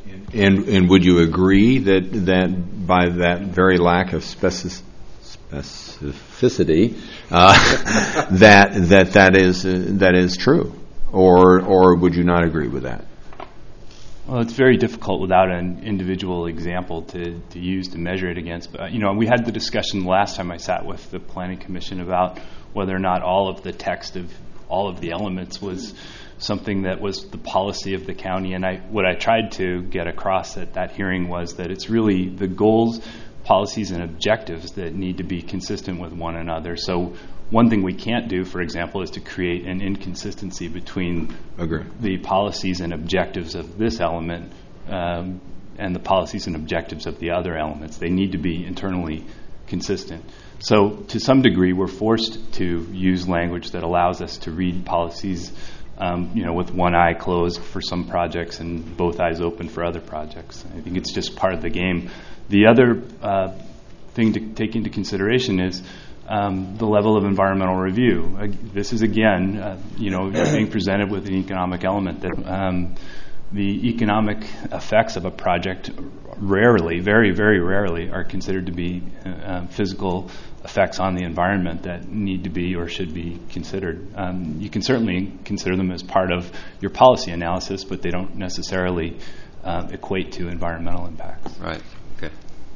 And and would you agree that that by that very lack of speci- specificity, uh, that that that is uh, that is true, or or would you not agree with that? Well, it's very difficult without an individual example to, to use to measure it against. But, you know, we had the discussion last time I sat with the Planning Commission about whether or not all of the text of all of the elements was something that was the policy of the county. And I, what I tried to get across at that hearing was that it's really the goals, policies, and objectives that need to be consistent with one another. So one thing we can't do, for example, is to create an inconsistency between Agree. the policies and objectives of this element um, and the policies and objectives of the other elements. They need to be internally consistent. So to some degree, we're forced to use language that allows us to read policies um, you know, with one eye closed for some projects and both eyes open for other projects. I think it's just part of the game. The other uh, thing to take into consideration is Um, the level of environmental review. Uh, this is, again, uh, you know, being presented with an economic element that um, the economic effects of a project rarely, very, very rarely, are considered to be uh, physical effects on the environment that need to be or should be considered. Um, you can certainly consider them as part of your policy analysis, but they don't necessarily uh, equate to environmental impacts. Right. Okay.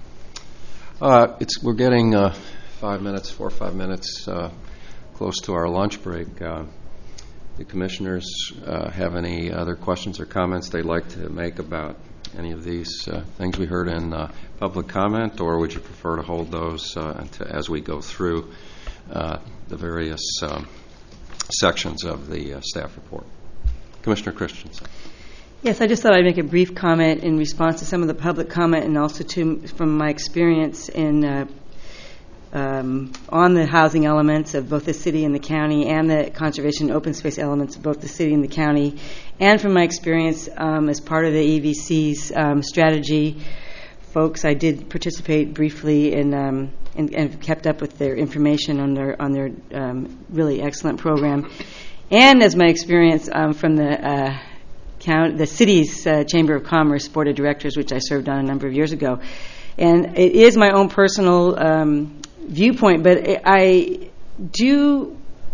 Uh, it's we're getting. Uh, Five minutes, four or five minutes, uh, close to our lunch break. Uh, the commissioners uh, have any other questions or comments they'd like to make about any of these uh, things we heard in uh, public comment, or would you prefer to hold those uh, until, as we go through uh, the various um, sections of the uh, staff report? Commissioner Christensen. Yes, I just thought I'd make a brief comment in response to some of the public comment, and also to from my experience in uh, Um, on the housing elements of both the city and the county, and the conservation and open space elements of both the city and the county, and from my experience um, as part of the E V C's um, strategy folks. I did participate briefly in um, and, and kept up with their information on their on their um, really excellent program, and as my experience um, from the uh, count the city's uh, Chamber of Commerce Board of Directors, which I served on a number of years ago, and it is my own personal Um, viewpoint, but I do,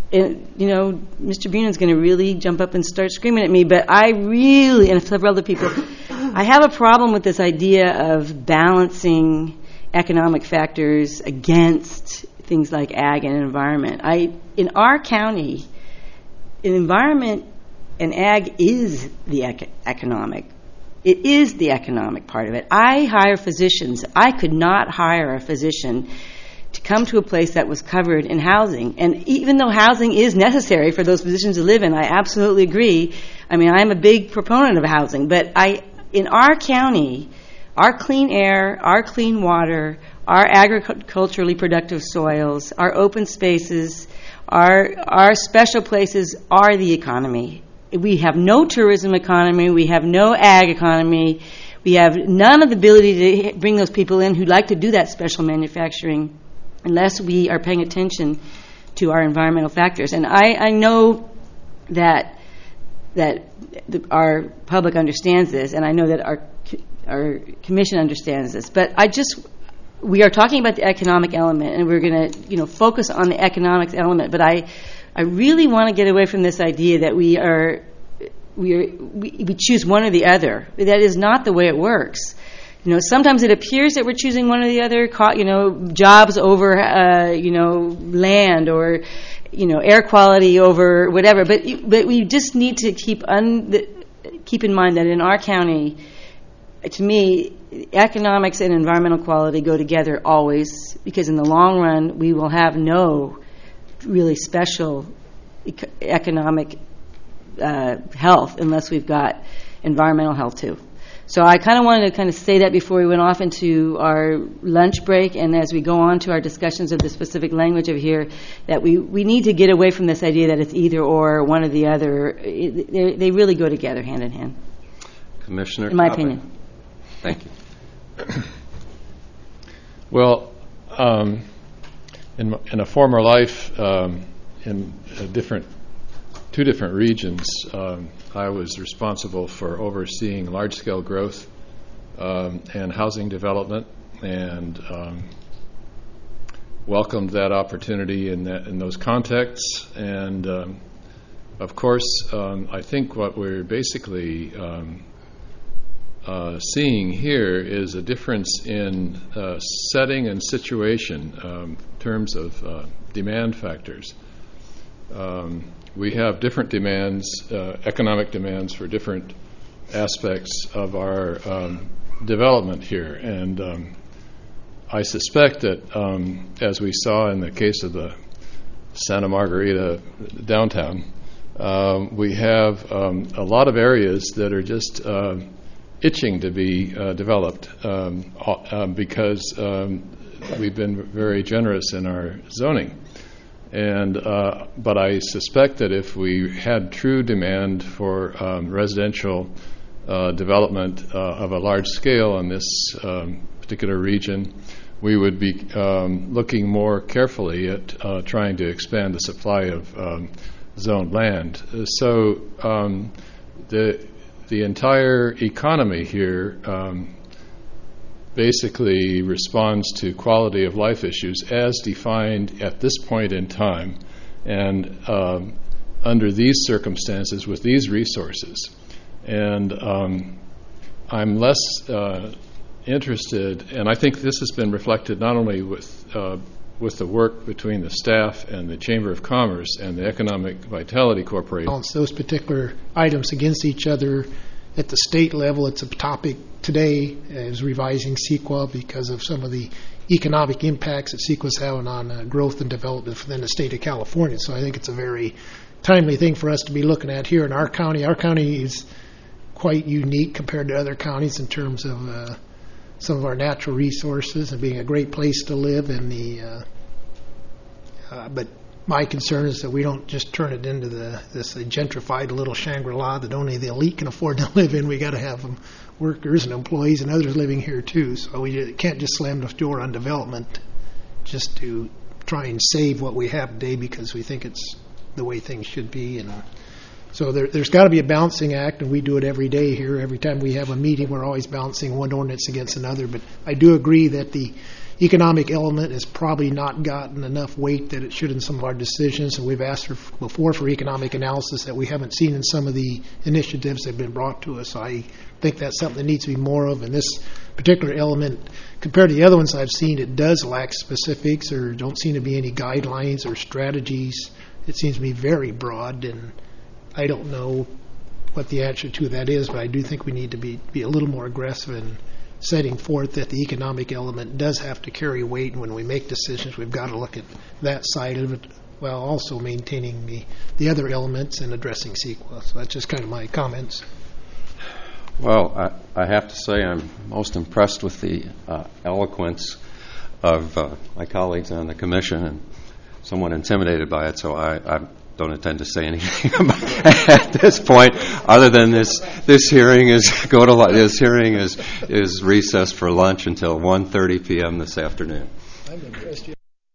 you know, Mister Buenen's going to really jump up and start screaming at me, but I really, and several other people, I have a problem with this idea of balancing economic factors against things like ag and environment. I, in our county, environment and ag is the ec- economic. It is the economic part of it. I hire physicians. I could not hire a physician to come to a place that was covered in housing. And even though housing is necessary for those physicians to live in, I absolutely agree. I mean, I'm a big proponent of housing. But I, in our county, our clean air, our clean water, our agriculturally productive soils, our open spaces, our, our special places are the economy. We have no tourism economy. We have no ag economy. We have none of the ability to bring those people in who like to do that special manufacturing, unless we are paying attention to our environmental factors. And I, I know that that the, our public understands this, and I know that our our commission understands this. But I just we are talking about the economic element, and we're going to you know focus on the economic element. But I I really want to get away from this idea that we are we are we, we choose one or the other. That is not the way it works. You know, sometimes it appears that we're choosing one or the other, you know, jobs over, uh, you know, land, or, you know, air quality over whatever. But but we just need to keep un, keep in mind that in our county, to me, economics and environmental quality go together always, because in the long run, we will have no really special ec- economic uh, health unless we've got environmental health too. So I kind of wanted to kind of say that before we went off into our lunch break, and as we go on to our discussions of the specific language of here, that we, we need to get away from this idea that it's either or, one or the other. It, they, they really go together hand in hand. Commissioner in my Coppin. opinion. Thank you. Well, um, in, in a former life, um, in a different, two different regions, um, I was responsible for overseeing large-scale growth um, and housing development, and um, welcomed that opportunity in, that, in those contexts. And um, of course, um, I think what we're basically um, uh, seeing here is a difference in uh, setting and situation um, in terms of uh, demand factors. Um, we have different demands, uh, economic demands for different aspects of our um, development here. And um, I suspect that, um, as we saw in the case of the Santa Margarita downtown, um, we have um, a lot of areas that are just uh, itching to be uh, developed um, uh, because um, we've been very generous in our zoning. And uh, but I suspect that if we had true demand for um, residential uh, development uh, of a large scale in this um, particular region, we would be um, looking more carefully at uh, trying to expand the supply of um, zoned land. So um, the the entire economy here um, basically responds to quality of life issues as defined at this point in time, and um, under these circumstances with these resources. And um, I'm less uh, interested, and I think this has been reflected not only with uh, with the work between the staff and the Chamber of Commerce and the Economic Vitality Corporation. Balance those particular items against each other. At the state level, it's a topic today is revising CEQA because of some of the economic impacts that CEQA is having on uh, growth and development within the state of California. So I think it's a very timely thing for us to be looking at here in our county. Our county is quite unique compared to other counties in terms of uh, some of our natural resources and being a great place to live. And the uh, uh, but my concern is that we don't just turn it into the this gentrified little Shangri-La that only the elite can afford to live in. We got to have them, workers and employees and others living here too. So we can't just slam the door on development just to try and save what we have today because we think it's the way things should be. And so there, there's got to be a balancing act, and we do it every day here. Every time we have a meeting, we're always balancing one ordinance against another. But I do agree that the economic element has probably not gotten enough weight that it should in some of our decisions, and we've asked for, before for economic analysis that we haven't seen in some of the initiatives that have been brought to us. So I think that's something that needs to be more of, and this particular element, compared to the other ones I've seen, it does lack specifics or don't seem to be any guidelines or strategies. It seems to be very broad, and I don't know what the answer to that is, but I do think we need to be, be a little more aggressive in setting forth that the economic element does have to carry weight, and when we make decisions, we've got to look at that side of it while also maintaining the, the other elements and addressing CEQA. So that's just kind of my comments. Well, I, I have to say I'm most impressed with the uh, eloquence of uh, my colleagues on the commission, and somewhat intimidated by it, so I, I don't intend to say anything at this point, other than this this hearing is go to this hearing is is recessed for lunch until one thirty p.m. this afternoon. I'm impressed.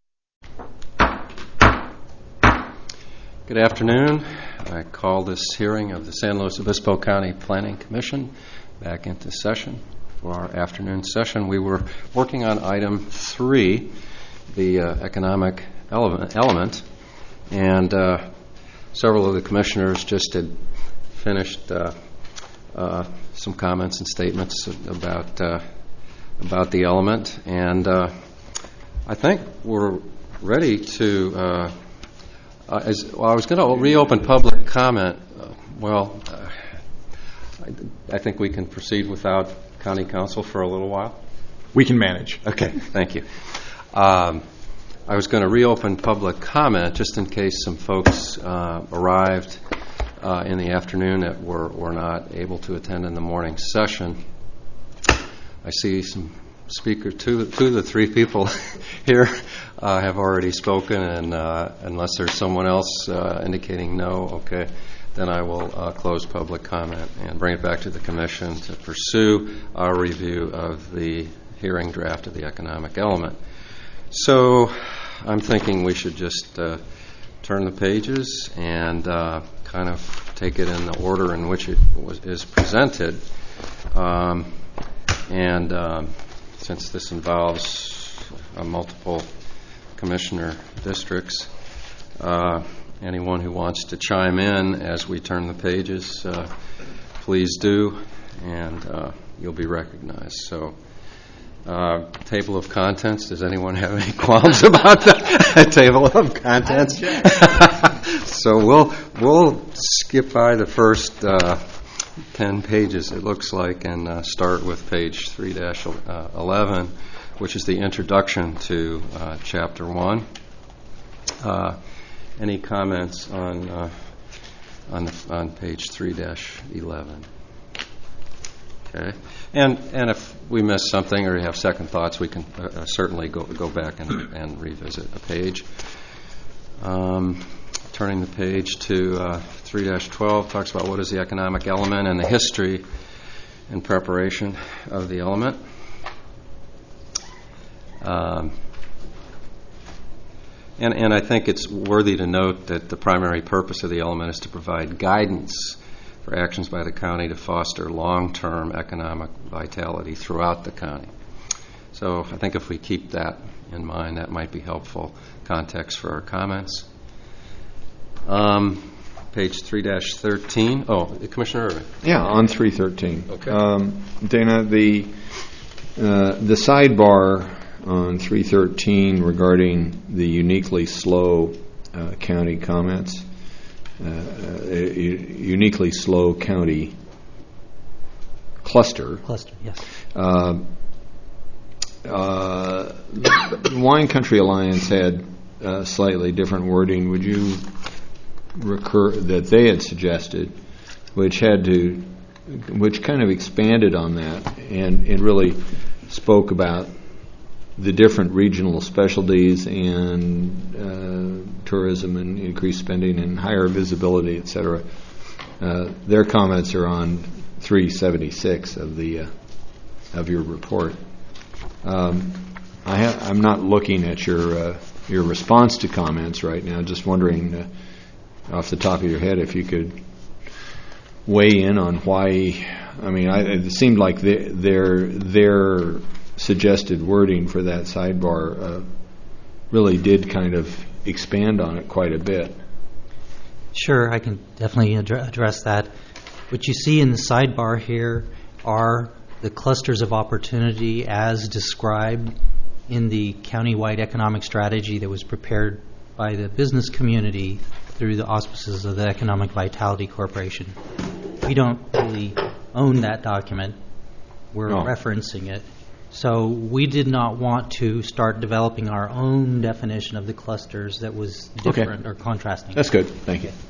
Good afternoon. I call this hearing of the San Luis Obispo County Planning Commission back into session for our afternoon session. We were working on item three, the uh, economic element, element and uh, several of the commissioners just had finished uh, uh, some comments and statements about uh, about the element, and uh, I think we're ready to. Uh, uh, as, well, I was going to reopen public comment. Uh, well, uh, I, I think we can proceed without county council for a little while. We can manage. Okay, thank you. Um, I was going to reopen public comment just in case some folks uh, arrived uh, in the afternoon that were, were not able to attend in the morning session. I see some speakers, two, two of the three people here uh, have already spoken, and uh, unless there's someone else uh, indicating no, okay, then I will uh, close public comment and bring it back to the commission to pursue our review of the hearing draft of the economic element. So I'm thinking we should just uh, turn the pages and uh, kind of take it in the order in which it was, is presented. Um, And um, since this involves uh, multiple commissioner districts, uh, anyone who wants to chime in as we turn the pages, uh, please do, and uh, you'll be recognized. So, uh, table of contents, does anyone have any qualms about the table of contents? So we'll we'll skip by the first uh, ten pages, it looks like, and uh, start with page three dash eleven, which is the introduction to uh, Chapter one. Uh, any comments on uh, on, the, on page three dash eleven? Okay, and and if we miss something or you have second thoughts, we can uh, certainly go go back and, and revisit a page. Um, turning the page to uh, three dash twelve, talks about what is the economic element and the history and preparation of the element. Um, and, and I think it's worthy to note that the primary purpose of the element is to provide guidance for actions by the county to foster long-term economic vitality throughout the county. So I think if we keep that in mind, that might be helpful context for our comments. Um, page three dash thirteen. Oh, Commissioner Irving. Yeah, on three thirteen. Okay. Um, Dana, the uh, the sidebar on three thirteen regarding the uniquely slow uh, county comments, uh, uh, uniquely slow county cluster. Cluster, yes. Uh, uh, the Wine Country Alliance had uh, slightly different wording. Would you recur that they had suggested, which had to, which kind of expanded on that and, and really spoke about the different regional specialties and uh, tourism and increased spending and higher visibility, et cetera. Uh, their comments are on three seventy-six of the uh, of your report. Um, I ha- I'm not looking at your uh, your response to comments right now. Just wondering, uh, off the top of your head, if you could weigh in on why. I mean, I, it seemed like they, their their suggested wording for that sidebar uh, really did kind of expand on it quite a bit. Sure, I can definitely addre- address that. What you see in the sidebar here are the clusters of opportunity as described in the countywide economic strategy that was prepared by the business community through the auspices of the Economic Vitality Corporation. We don't really own that document. We're No. referencing it. So we did not want to start developing our own definition of the clusters that was different Okay. or contrasting. That's good. Thank you.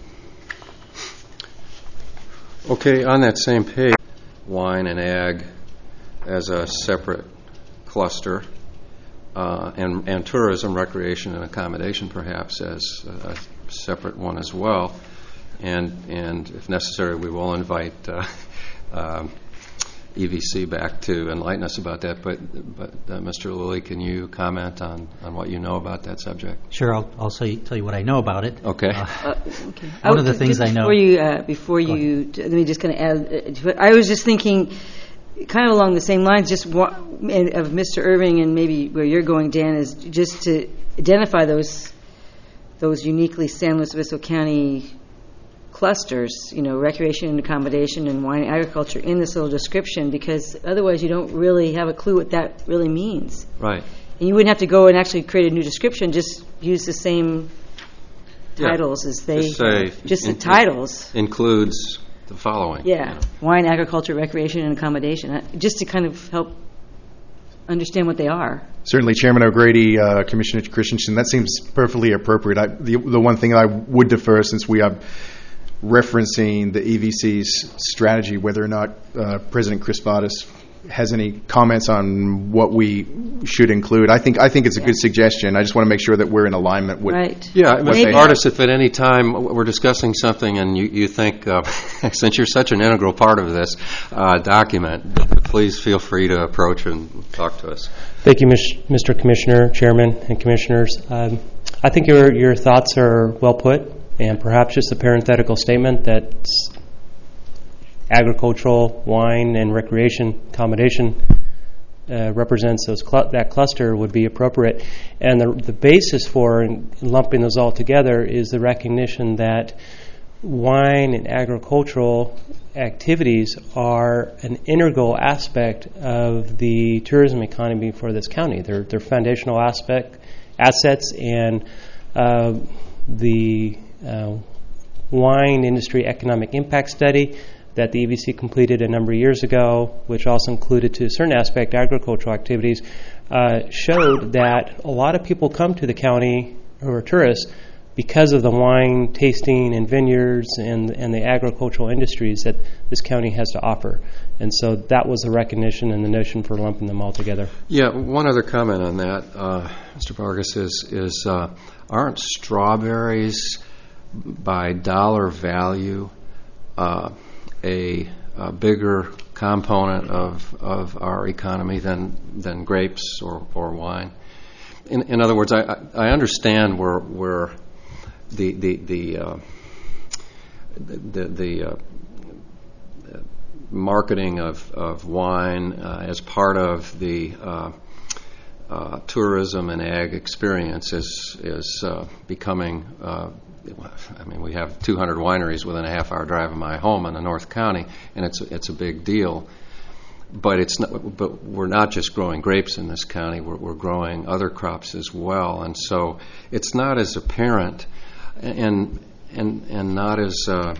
Okay, on that same page, wine and ag as a separate cluster, uh, and, and tourism, recreation, and accommodation perhaps as a separate one as well. And, and if necessary, we will invite uh, um, E V C back to enlighten us about that. But, but uh, Mister Lilly, can you comment on, on what you know about that subject? Sure, I'll, I'll say, tell you what I know about it. Okay. Uh, Uh, okay. One I of the would- things just I know. Before you, uh, before you, t- let me just kind of add. uh, to it. I was just thinking, kind of along the same lines, just wa- and of Mister Irving, and maybe where you're going, Dan, is just to identify those those uniquely San Luis Obispo County clusters, you know, recreation and accommodation and wine and agriculture in this little description, because otherwise you don't really have a clue what that really means. Right. And you wouldn't have to go and actually create a new description, just use the same Yeah. titles as they Just say just the in- titles. includes the following. Yeah, wine, agriculture, recreation, and accommodation, uh, just to kind of help understand what they are. Certainly, Chairman O'Grady, uh, Commissioner Christensen, that seems perfectly appropriate. I, the, the one thing I would defer, since we are referencing the E V C's strategy, whether or not uh, President Crispatis has any comments on what we should include. I think I think it's a good suggestion. I just want to make sure that we're in alignment with right. Yeah, what Mister they Artis, if at any time we're discussing something and you, you think, uh, since you're such an integral part of this uh, document, please feel free to approach and talk to us. Thank you, Mister Commissioner, Chairman, and Commissioners. Um, I think your your thoughts are well put, and perhaps just a parenthetical statement that agricultural, wine, and recreation accommodation uh, represents those cl- that cluster would be appropriate. And the, the basis for lumping those all together is the recognition that wine and agricultural activities are an integral aspect of the tourism economy for this county. They're, they're foundational aspect assets, and uh, the uh, wine industry economic impact study that the E B C completed a number of years ago, which also included to a certain aspect agricultural activities, uh, showed that a lot of people come to the county who are tourists because of the wine tasting and vineyards and and the agricultural industries that this county has to offer. And so that was the recognition and the notion for lumping them all together. Yeah, one other comment on that, uh, Mister Vargas, is, is uh, aren't strawberries by dollar value uh, a, a bigger component of, of our economy than than grapes or, or wine? In, in other words, I, I understand where where the the the uh, the, the uh, marketing of, of wine uh, as part of the uh, uh, tourism and ag experience is is uh, becoming. Uh, I mean, we have two hundred wineries within a half-hour drive of my home in the North County, and it's it's a big deal. But it's not. But we're not just growing grapes in this county. We're, we're growing other crops as well, and so it's not as apparent, and and and not as. Uh,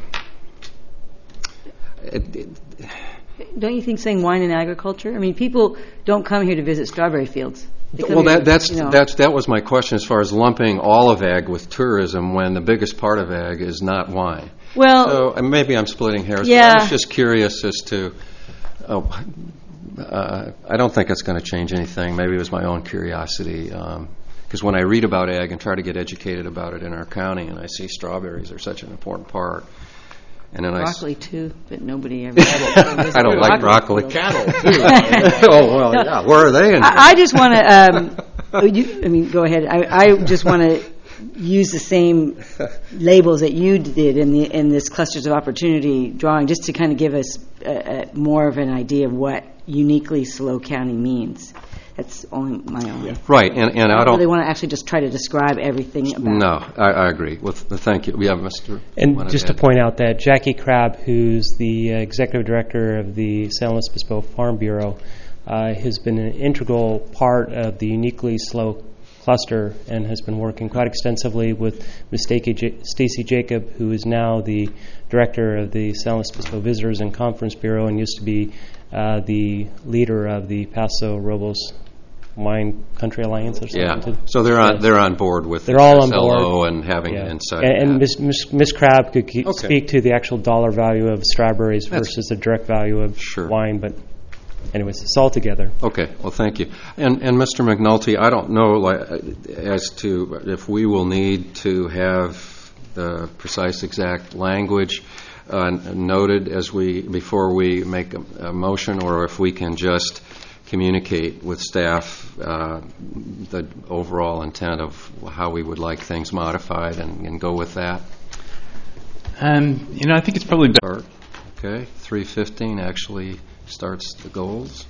it, it, Don't you think saying wine and agriculture? I mean, people don't come here to visit strawberry fields. Well, that, that's you know. that's that was my question as far as lumping all of ag with tourism when the biggest part of ag is not wine. Well, so and maybe I'm splitting hairs. Yeah. But I was just curious as to. Oh, uh, I don't think it's going to change anything. Maybe it was my own curiosity. Because um, when I read about ag and try to get educated about it in our county, and I see strawberries are such an important part. And then broccoli I s- too, but nobody ever. I don't like broccoli. Cattle too. Oh well, No. yeah. Where are they? In I, I just want to. Um, oh, you, I mean, go ahead. I, I just want to use the same labels that you did in the in this clusters of opportunity drawing, just to kind of give us a, a, more of an idea of what uniquely SLO County means. That's only my own. Right, and, and I I don't really want to actually just try to describe everything about. No, I, I agree. Well, th- thank you. We have Mister And wanted just to to point out that Jackie Crabb, who's the uh, executive director of the San Luis Obispo Farm Bureau, uh, has been an integral part of the uniquely SLO cluster and has been working quite extensively with Miz Stacy Jacob, who is now the director of the San Luis Obispo Visitors and Conference Bureau and used to be uh, the leader of the Paso Robles Wine Country Alliance or something. Yeah, to- so they're on Yes. they're on board with They're all on S L O board. and having Yeah. insight. And, and that. Miz Miz Miz Crabb could ke- Okay. speak to the actual dollar value of strawberries That's- versus the direct value of Sure. wine, but anyways, it's all together. Okay, well, thank you. And and Mister McNulty, I don't know like, as to if we will need to have the precise exact language uh, noted as we before we make a, a motion, or if we can just communicate with staff uh, the overall intent of how we would like things modified and, and go with that. Um, you know, I think it's probably better. Okay, three fifteen actually starts the goals.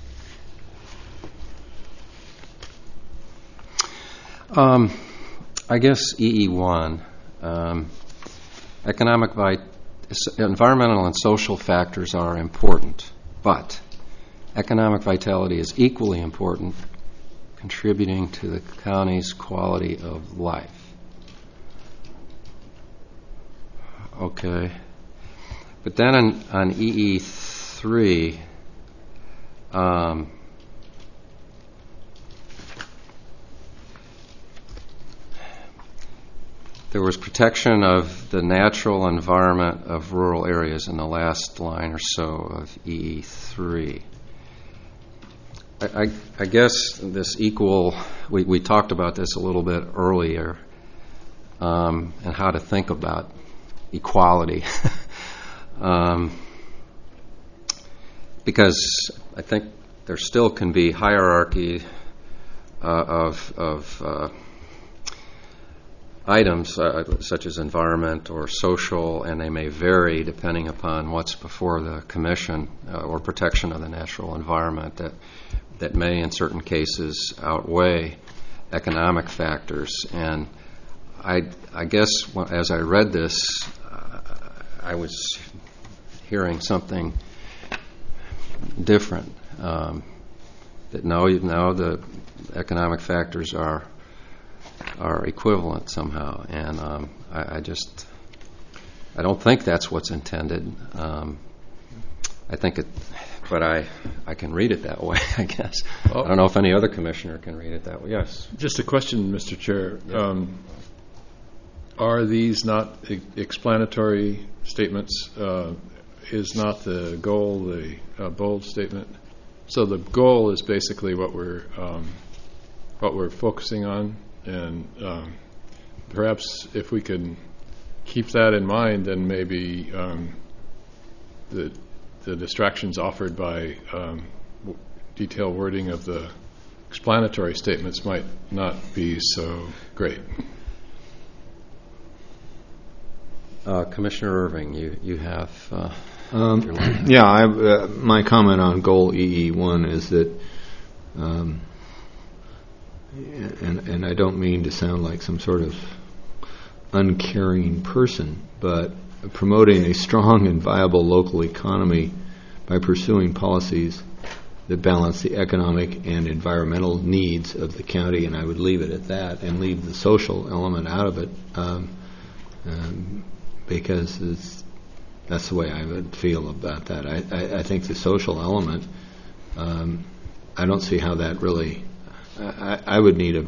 Um, I guess E E one, um, economic, vi- environmental and social factors are important, but economic vitality is equally important, contributing to the county's quality of life. Okay. But then on, on E E three, um, there was protection of the natural environment of rural areas in the last line or so of E E three. I, I, I guess this equal, we, we talked about this a little bit earlier, um, and how to think about equality. um, because I think there still can be hierarchy uh, of, of uh, items uh, such as environment or social, and they may vary depending upon what's before the commission uh, or protection of the natural environment that that may in certain cases outweigh economic factors. And I, I guess as I read this, uh, I was hearing something different. Um, that now, now the economic factors are are equivalent somehow, and um, I, I just I don't think that's what's intended. Um, I think it, but I I can read it that way. I guess oh. I don't know if any other commissioner can read it that way. Yes. Just a question, Mister Chair. Yeah. Um, are these not e- explanatory statements? Uh, is not the goal the uh, bold statement? So the goal is basically what we're um, what we're focusing on, and um, perhaps if we can keep that in mind, then maybe um, the the distractions offered by um, w- detailed wording of the explanatory statements might not be so great. Uh, Commissioner Irving, you you have. Uh, um, yeah, I, uh, my comment on goal E E one is that, um, and and I don't mean to sound like some sort of uncaring person, but promoting a strong and viable local economy by pursuing policies that balance the economic and environmental needs of the county, and I would leave it at that and leave the social element out of it, um, um, because it's, that's the way I would feel about that. I, I, I think the social element, um, I don't see how that really, I, I would need a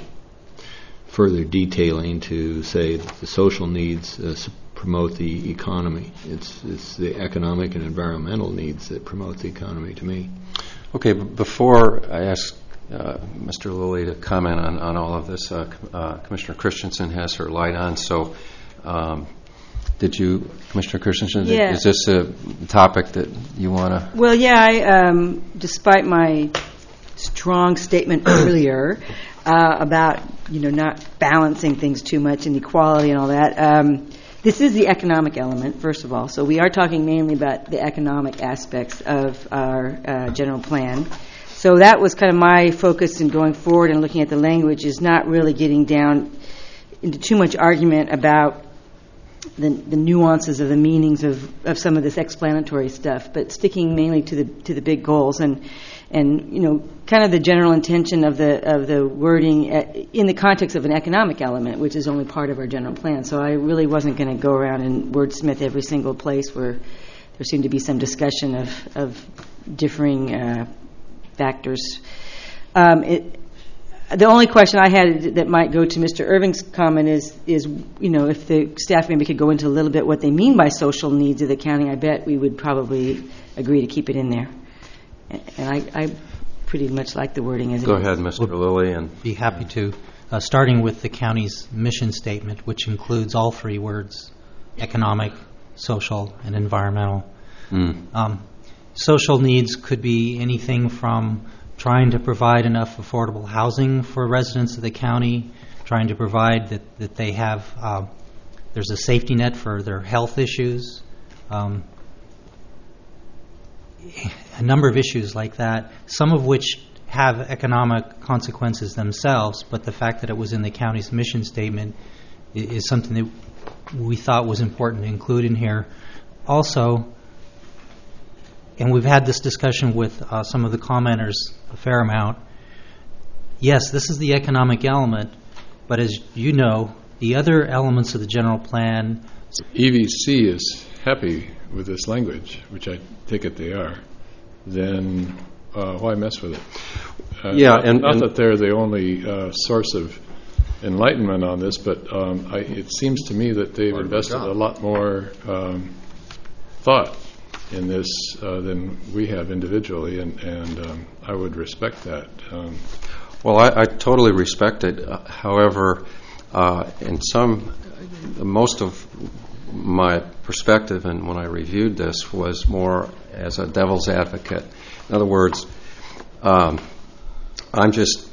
further detailing to say that the social needs uh, promote the economy. It's it's the economic and environmental needs that promote the economy to me. Okay, b- before I ask uh, Mister Lilly to comment on, on all of this, uh, uh, Commissioner Christensen has her light on, so um, did you, Commissioner Christensen, yeah. is this a topic that you want to? Well, yeah, I, um, despite my strong statement earlier uh, about, you know, not balancing things too much and equality and all that, um, this is the economic element, first of all. So we are talking mainly about the economic aspects of our uh, general plan. So that was kind of my focus in going forward and looking at the language, is not really getting down into too much argument about the, the nuances of the meanings of, of some of this explanatory stuff, but sticking mainly to the to the big goals and and you know kind of the general intention of the of the wording in the context of an economic element, which is only part of our general plan. So I really wasn't going to go around and wordsmith every single place where there seemed to be some discussion of of differing uh, factors. Um, it, The only question I had that might go to Mister Irving's comment is, is you know, if the staff maybe could go into a little bit what they mean by social needs of the county, I bet we would probably agree to keep it in there. And I, I pretty much like the wording as it is. Go ahead, Mister Lilly. And be happy to. Uh, starting with the county's mission statement, which includes all three words, economic, social, and environmental. Mm. Um, social needs could be anything from trying to provide enough affordable housing for residents of the county, trying to provide that, that they have, uh, there's a safety net for their health issues, um, a number of issues like that, some of which have economic consequences themselves, but the fact that it was in the county's mission statement is, is something that we thought was important to include in here. Also, and we've had this discussion with uh, some of the commenters a fair amount. Yes, this is the economic element, but as you know, the other elements of the general plan. E V C is happy with this language, which I take it they are. Then uh, why mess with it? Uh, yeah, not, and not and that they're the only uh, source of enlightenment on this, but um, I, it seems to me that they've invested a lot more um, thought in this uh, than we have individually, and, and um, I would respect that. Um, well, I, I totally respect it. Uh, however, uh, in some, most of my perspective, and when I reviewed this, was more as a devil's advocate. In other words, um, I'm just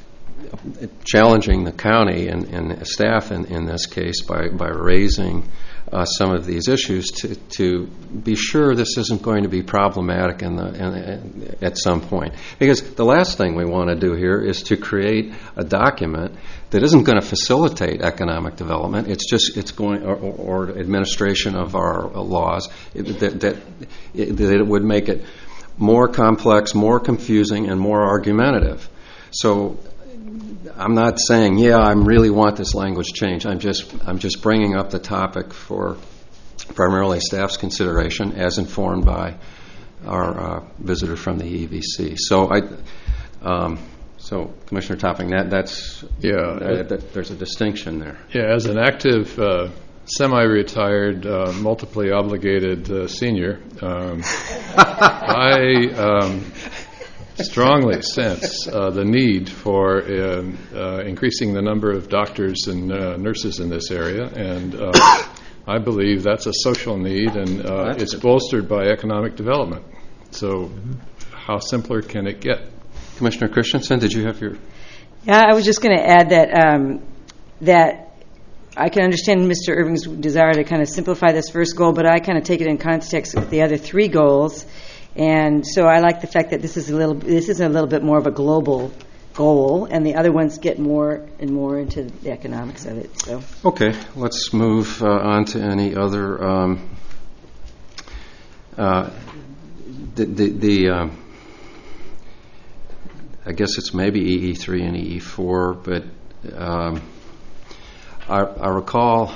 challenging the county and, and staff in, in this case by, by raising uh, some of these issues to, to be sure this isn't going to be problematic in the, in, at some point. Because the last thing we want to do here is to create a document that isn't going to facilitate economic development. It's just it's going or, or administration of our laws it, that that it, that it would make it more complex, more confusing, and more argumentative. So I'm not saying, yeah, I really want this language changed. I'm just I'm just bringing up the topic for primarily staff's consideration, as informed by our uh, visitor from the E V C. So I. Um, So, Commissioner Topping, that, that's yeah. That, that, there's a distinction there. Yeah, as an active, uh, semi-retired, uh, multiply obligated uh, senior, um, I um, strongly sense uh, the need for uh, uh, increasing the number of doctors and uh, nurses in this area, and uh, I believe that's a social need, and uh, it's bolstered by economic development. So, mm-hmm. how simpler can it get? Commissioner Christensen, did you have your... Yeah, I was just going to add that um, that I can understand Mister Irving's desire to kind of simplify this first goal, but I kind of take it in context with the other three goals, and so I like the fact that this is a little this is a little bit more of a global goal, and the other ones get more and more into the economics of it. So okay, let's move uh, on to any other. Um, uh, the the. the um, I guess it's maybe E E three and E E four, but um, I, I recall...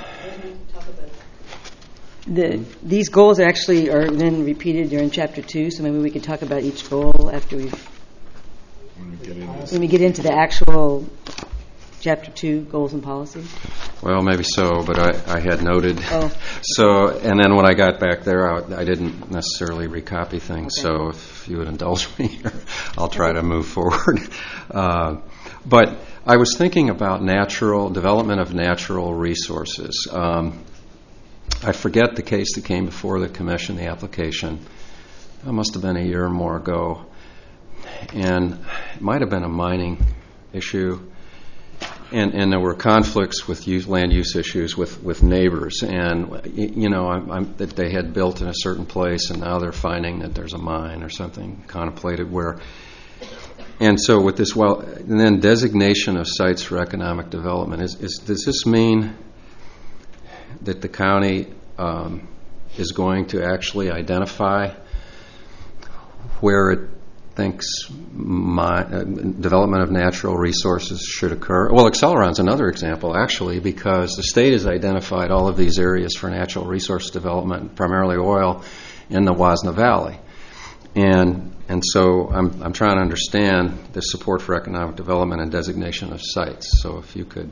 The, these goals actually are then repeated during Chapter two, so maybe we could talk about each goal after we've... When we get into, when we get into the actual Chapter two, goals and policies. Well, maybe so, but I, I had noted. Oh. So, and then when I got back there, I, I didn't necessarily recopy things, okay. So if you would indulge me, I'll try to move forward. Uh, but I was thinking about natural development of natural resources. Um, I forget the case that came before the commission, the application. It must have been a year or more ago. And it might have been a mining issue. And, and there were conflicts with use, land use issues with, with neighbors, and you know I'm, I'm, that they had built in a certain place, and now they're finding that there's a mine or something contemplated where. And so with this, well, and then designation of sites for economic development is, is does this mean that the county um, is going to actually identify where it thinks my, uh, development of natural resources should occur? Well, Acceleron's another example, actually, because the state has identified all of these areas for natural resource development, primarily oil, in the Wasna Valley. And and so I'm I'm trying to understand the support for economic development and designation of sites. So if you could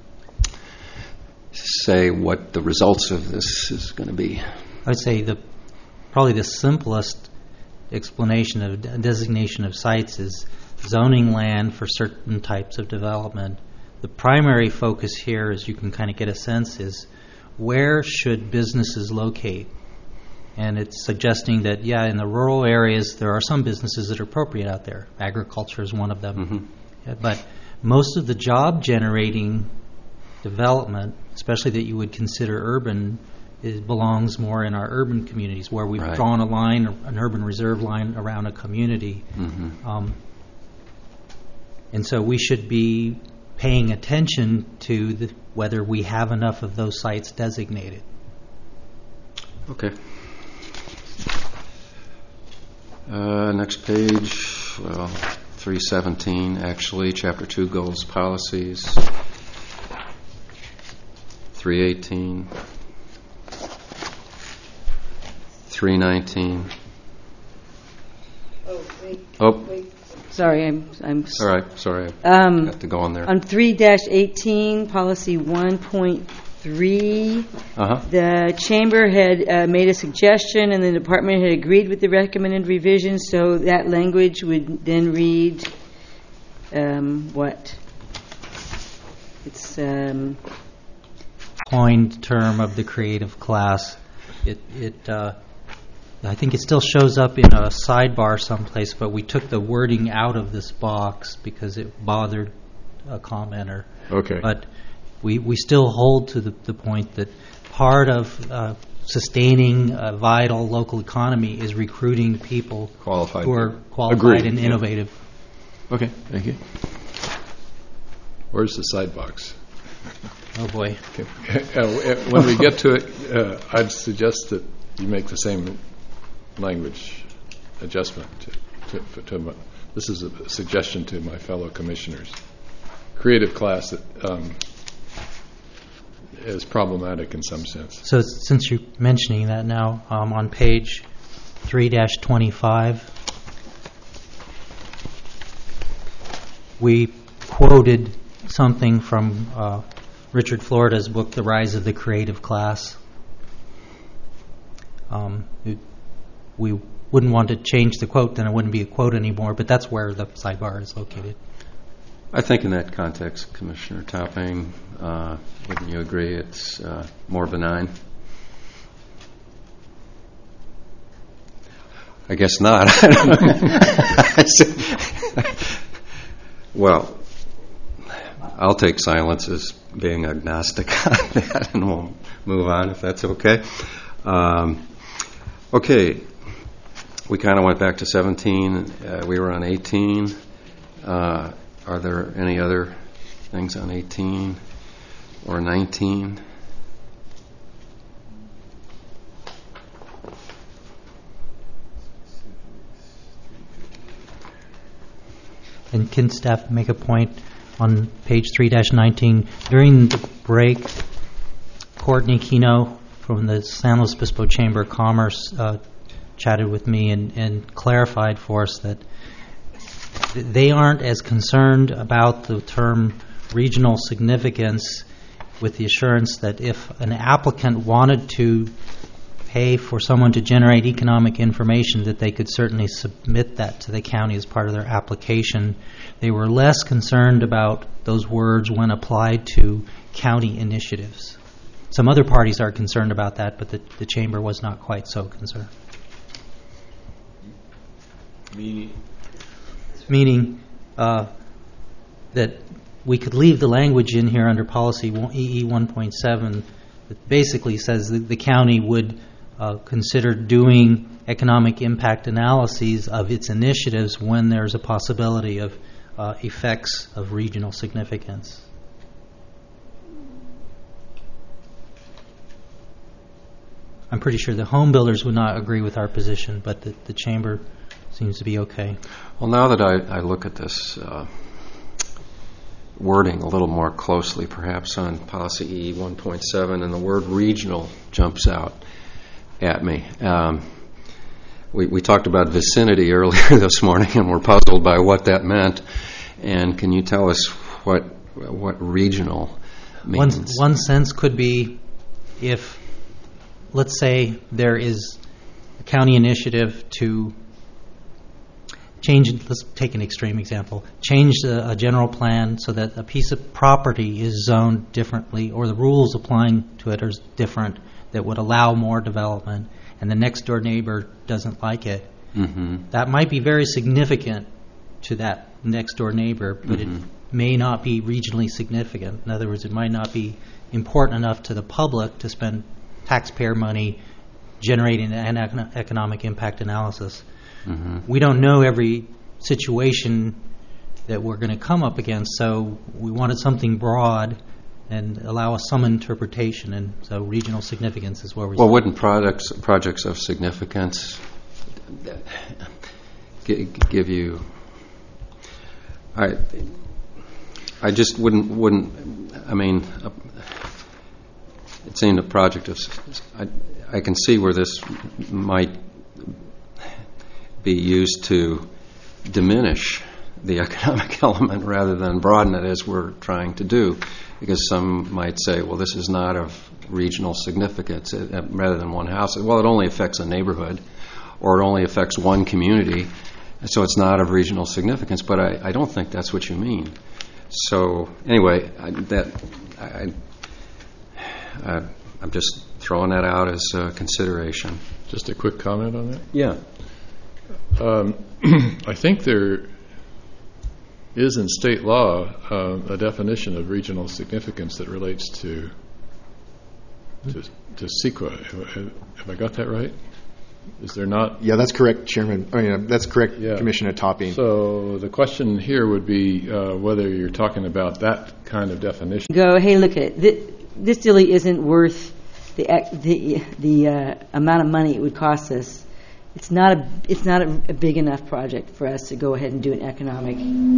say what the results of this is going to be. I would say the probably the simplest explanation of de- designation of sites is zoning land for certain types of development. The primary focus here, as you can kind of get a sense, is where should businesses locate? And it's suggesting that, yeah, in the rural areas, there are some businesses that are appropriate out there. Agriculture is one of them. Mm-hmm. Yeah, but most of the job-generating development, especially that you would consider urban, it belongs more in our urban communities where we've right. drawn a line, an urban reserve line around a community. Mm-hmm. Um, and so we should be paying attention to the, whether we have enough of those sites designated. Okay. Uh, next page, well, three seventeen actually, Chapter two, Goals, Policies. three eighteen. three nineteen. Oh, wait. Oh. Wait. Sorry, I'm... I'm All right, sorry. I um, have to go on there. On three dash eighteen, Policy one point three, uh-huh. the Chamber had uh, made a suggestion, and the Department had agreed with the recommended revisions, so that language would then read, um, what? It's... Um, coined term of the creative class. It... it uh, I think it still shows up in a sidebar someplace, but we took the wording out of this box because it bothered a commenter. Okay. But we, we still hold to the, the point that part of uh, sustaining a vital local economy is recruiting people Qualified. who are qualified Agreed. and Yeah. innovative. Okay, thank you. Where's the side box? Oh, boy. Okay. Uh, when we get to it, uh, I'd suggest that you make the same language adjustment. To, to, to my, this is a suggestion to my fellow commissioners. Creative class that um, is problematic in some sense. So since you're mentioning that now, um, on page three dash twenty-five, we quoted something from uh, Richard Florida's book, The Rise of the Creative Class. Um, it, we wouldn't want to change the quote, then it wouldn't be a quote anymore, but that's where the sidebar is located. I think in that context, Commissioner Topping, uh, wouldn't you agree it's uh, more benign? I guess not. Well, I'll take silence as being agnostic on that, and we'll move on if that's okay. Um, okay, we kind of went back to seventeen. Uh, we were on eighteen. Uh, are there any other things on eighteen or nineteen? And can staff make a point on page three dash nineteen? During the break, Courtney Kino from the San Luis Obispo Chamber of Commerce uh, chatted with me and, and clarified for us that they aren't as concerned about the term regional significance, with the assurance that if an applicant wanted to pay for someone to generate economic information, that they could certainly submit that to the county as part of their application. They were less concerned about those words when applied to county initiatives. Some other parties are concerned about that, but the, the chamber was not quite so concerned. Meaning? Meaning uh, that we could leave the language in here under policy E E one point seven that basically says that the county would uh, consider doing economic impact analyses of its initiatives when there's a possibility of uh, effects of regional significance. I'm pretty sure the home builders would not agree with our position, but the, the chamber seems to be okay. Well, now that I, I look at this uh, wording a little more closely, perhaps on policy E one point seven, and the word regional jumps out at me. Um, we, we talked about vicinity earlier this morning, and we're puzzled by what that meant. And can you tell us what what regional means? One, one sense could be if, let's say, there is a county initiative to change, let's take an extreme example, change a, a general plan so that a piece of property is zoned differently, or the rules applying to it are different, that would allow more development, and the next door neighbor doesn't like it. Mm-hmm. That might be very significant to that next door neighbor, but Mm-hmm. it may not be regionally significant. In other words, it might not be important enough to the public to spend taxpayer money generating an econ- economic impact analysis. Mm-hmm. We don't know every situation that we're going to come up against, so we wanted something broad and allow us some interpretation, and so regional significance is where we Well, start. wouldn't products, projects of significance g- give you... I I just wouldn't, wouldn't I mean, uh, it seemed a project of... I, I can see where this might be used to diminish the economic element rather than broaden it, as we're trying to do, because some might say, well, this is not of regional significance, it, uh, rather than one house. Well, it only affects a neighborhood, or it only affects one community, so it's not of regional significance, but I, I don't think that's what you mean. So anyway, I, that I, I, I'm just throwing that out as a consideration. Just a quick comment on that? Yeah. Um, I think there is in state law uh, a definition of regional significance that relates to to, to CEQA. Have, have I got that right? Is there not? Yeah, that's correct, Chairman. I mean, that's correct, Yeah. Commissioner Topping. So the question here would be uh, whether you're talking about that kind of definition. Go, hey, look at this, this really isn't worth the the the uh, amount of money it would cost us. It's not a it's not a, a big enough project for us to go ahead and do an economic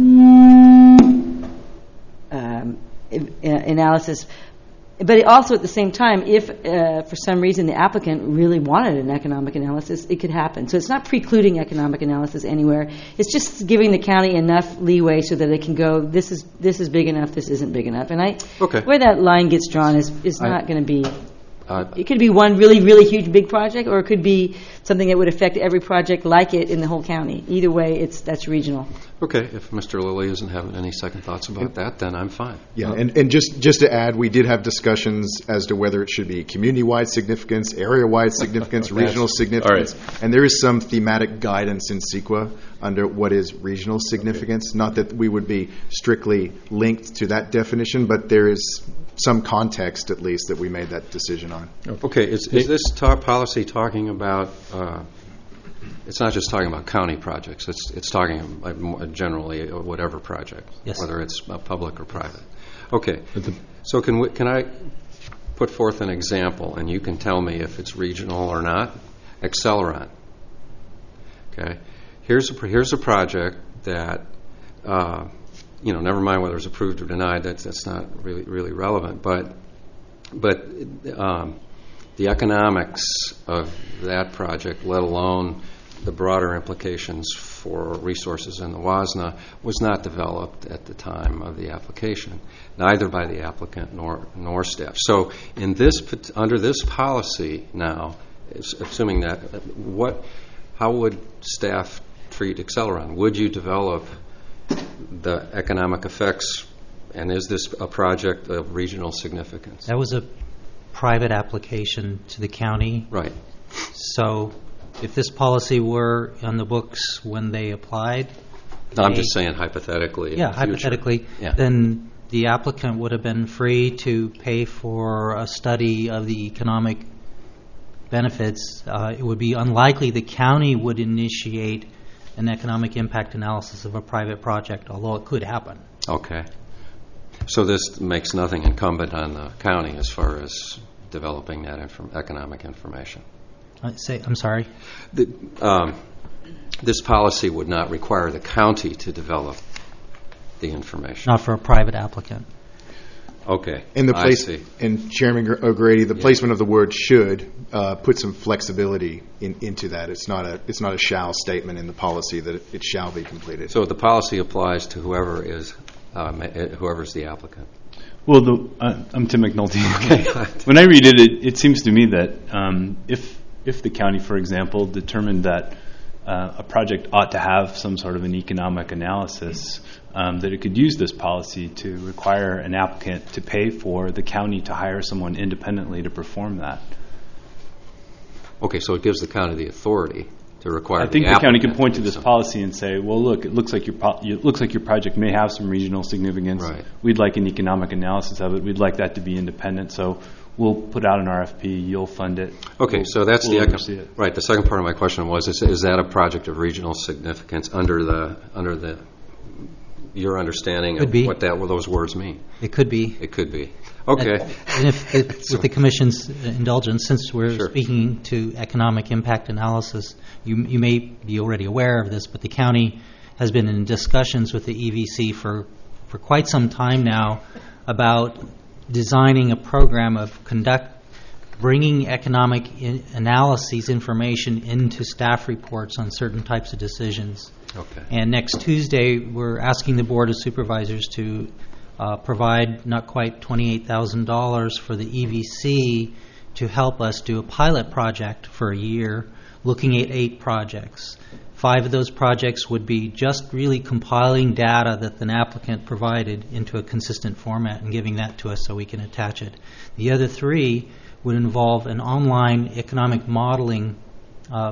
um, analysis. But also at the same time, if uh, for some reason the applicant really wanted an economic analysis, it could happen. So it's not precluding economic analysis anywhere. It's just giving the county enough leeway so that it can go, this is this is big enough, this isn't big enough. And I, okay. where that line gets drawn is, is I, not going to be... Uh, it could be one really, really huge big project, or it could be something that would affect every project like it in the whole county. Either way, it's that's regional. Okay, if Mister Lilly isn't having any second thoughts about that, then I'm fine. Yeah, and, and just, just to add, we did have discussions as to whether it should be community-wide significance, area-wide significance, regional significance, right. And there is some thematic guidance in CEQA under what is regional significance. Okay. Not that we would be strictly linked to that definition, but there is some context, at least, that we made that decision on. Okay, is, is this ta- policy talking about, uh, it's not just talking about county projects, it's it's talking about more generally whatever project, yes. Whether it's uh, public or private. Okay, so can we, can I put forth an example, and you can tell me if it's regional or not? Acceleron. Okay, here's a, here's a project that, uh, you know, never mind whether it's approved or denied, that's, that's not really really relevant, but but um, the economics of that project, let alone the broader implications for resources in the WASNA, was not developed at the time of the application, neither by the applicant nor nor staff. So in this under this policy now, assuming that, what, how would staff treat Acceleron? Would you develop the economic effects, and is this a project of regional significance? That was a private application to the county. Right. So if this policy were on the books when they applied... No, I'm they, just saying hypothetically. Yeah, hypothetically. Yeah. Then the applicant would have been free to pay for a study of the economic benefits. Uh, it would be unlikely the county would initiate an economic impact analysis of a private project, although it could happen. Okay. So this makes nothing incumbent on the county as far as developing that inform- economic information. I say, I'm sorry? The, um, this policy would not require the county to develop the information. Not for a private applicant. Okay, and the place, I see. And Chairman O'Grady, the yeah. placement of the word "should" uh, put some flexibility in, into that. It's not a it's not a shall statement in the policy that it, it shall be completed. So the policy applies to whoever is um, whoever's the applicant. Well, the, uh, I'm Tim McNulty. Okay. When I read it, it, it seems to me that um, if if the county, for example, determined that uh, a project ought to have some sort of an economic analysis, Um, that it could use this policy to require an applicant to pay for the county to hire someone independently to perform that. Okay, so it gives the county the authority to require. I think the, the county can point to to this something. policy and say, "Well, look, it looks like your po- it looks like your project may have some regional significance. Right. We'd like an economic analysis of it. We'd like that to be independent. So we'll put out an R F P. You'll fund it." Okay, we'll, so that's we'll the oversee it. Right. The second part of my question was: Is, is that a project of regional significance under the under the your understanding could of be. what that what those words mean? It could be. It could be. Okay. And, and if, if with the Commission's indulgence, since we're Sure. speaking to economic impact analysis, you you may be already aware of this, but the county has been in discussions with the E V C for for quite some time now about designing a program of conduct bringing economic in analyses information into staff reports on certain types of decisions. Okay. And next Tuesday, we're asking the Board of Supervisors to uh, provide not quite twenty-eight thousand dollars for the E V C to help us do a pilot project for a year, looking at eight projects. Five of those projects would be just really compiling data that an applicant provided into a consistent format and giving that to us so we can attach it. The other three would involve an online economic modeling uh,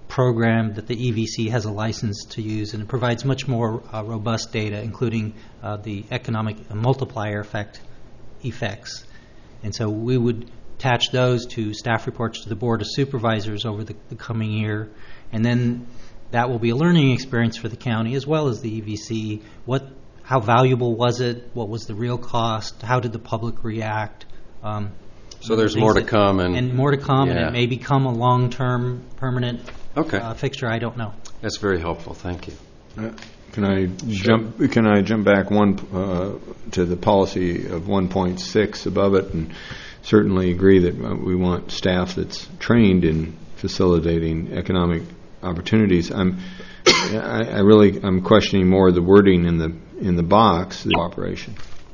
program that the E V C has a license to use, and it provides much more uh, robust data, including uh, the economic multiplier effect effects. And so we would attach those to staff reports to the Board of Supervisors over the, the coming year, and then that will be a learning experience for the county as well as the E V C. What, how valuable was it? What was the real cost? How did the public react? Um, so there's more to that, come, and, and more to come, yeah. and it may become a long-term, permanent okay. uh, fixture. I don't know. That's very helpful. Thank you. Uh, can I jump? Can I jump back one uh, to the policy of one point six above it, and certainly agree that uh, we want staff that's trained in facilitating economic opportunities. I'm, I, I really, I'm questioning more the wording in the in the box, the cooperation.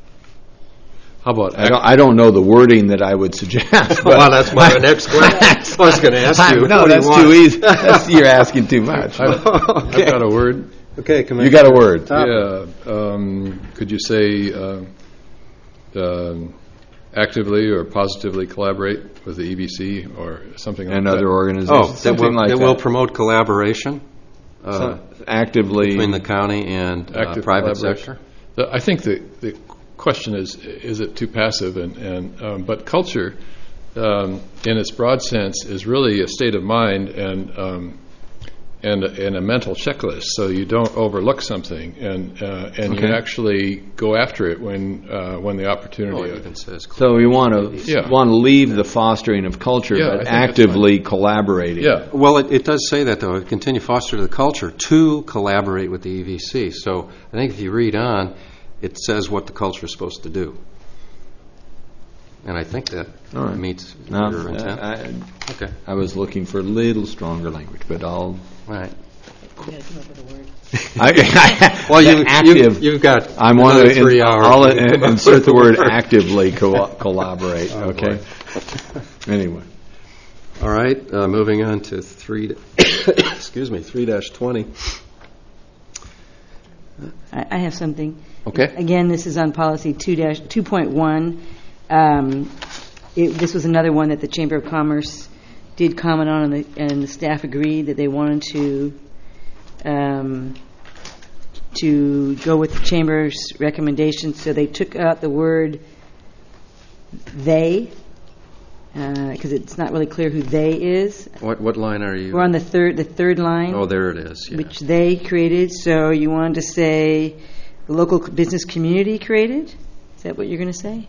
How about? I don't, I don't know the wording that I would suggest. Well, that's my next question. I was going to ask you. No, that's too easy. That's, you're asking too much. I've, okay. I've got a word. Okay, Commissioner. You got a word. Yeah. Um, could you say uh, um, actively or positively collaborate with the E V C or something like and that? other organizations? Oh, that something will, like that that. will promote collaboration uh, so actively between the county and uh, private sector. The, I think the the question is: is it too passive? And and um, but culture, um, in its broad sense, is really a state of mind and. Um, And a, and a mental checklist, so you don't overlook something, and uh, and okay. you actually go after it when uh, when the opportunity. Oh, you can say it's so we want to yeah. want to leave the fostering of culture, yeah, but actively collaborating. Yeah. Well, it, it does say that though. Continue foster the culture to collaborate with the E V C. So I think if you read on, it says what the culture is supposed to do, and I think that All right. meets no, your intent. I, I, okay. I was looking for a little stronger language, but I'll. All right. You got to come up with a word. I, I, well, you, active. You, you've got. I want to. Three In, hours. I'll in, insert the word actively co- collaborate. Oh, okay. Anyway. All right. Uh, moving on to three. excuse me. Three dash twenty. I, I have something. Okay. Again, this is on policy two dash two point one. Um, it, this was another one that the Chamber of Commerce did comment on, and the, and the staff agreed that they wanted to um, to go with the Chamber's recommendations. So they took out the word "they" because uh, it's not really clear who "they" is. What what line are you? We're on the third the third line. Oh, there it is. Yeah. Which they created. So you wanted to say the local business community created. Is that what you're going to say?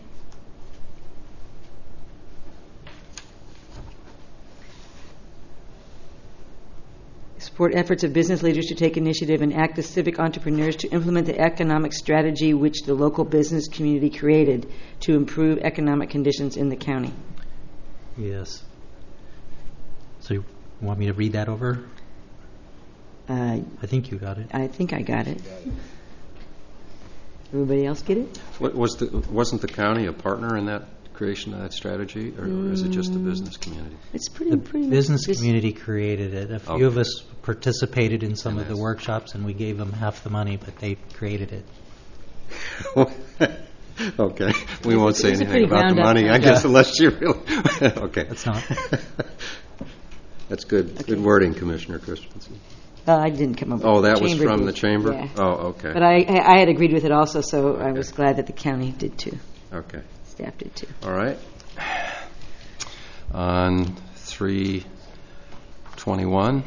Support efforts of business leaders to take initiative and act as civic entrepreneurs to implement the economic strategy which the local business community created to improve economic conditions in the county. Yes. So you want me to read that over? Uh, I think you got it. I think I got it. Everybody else get it? What, was the, wasn't the county a partner in that creation of that strategy, or mm. is it just the business community? It's pretty. The pretty business much community created it. A few okay. of us participated in some and of the workshops, and we gave them half the money, but they created it. Okay, we won't say it's anything about the money, I guess, yeah. unless you really. Okay, that's not. That's good. Okay. Good wording, Commissioner Christensen. Well, I didn't come up with Oh, that the was from did. the chamber? Yeah. Oh, okay. But I, I had agreed with it also, so okay. I was glad that the county did too. Okay. Staff did too. All right. On three twenty-one.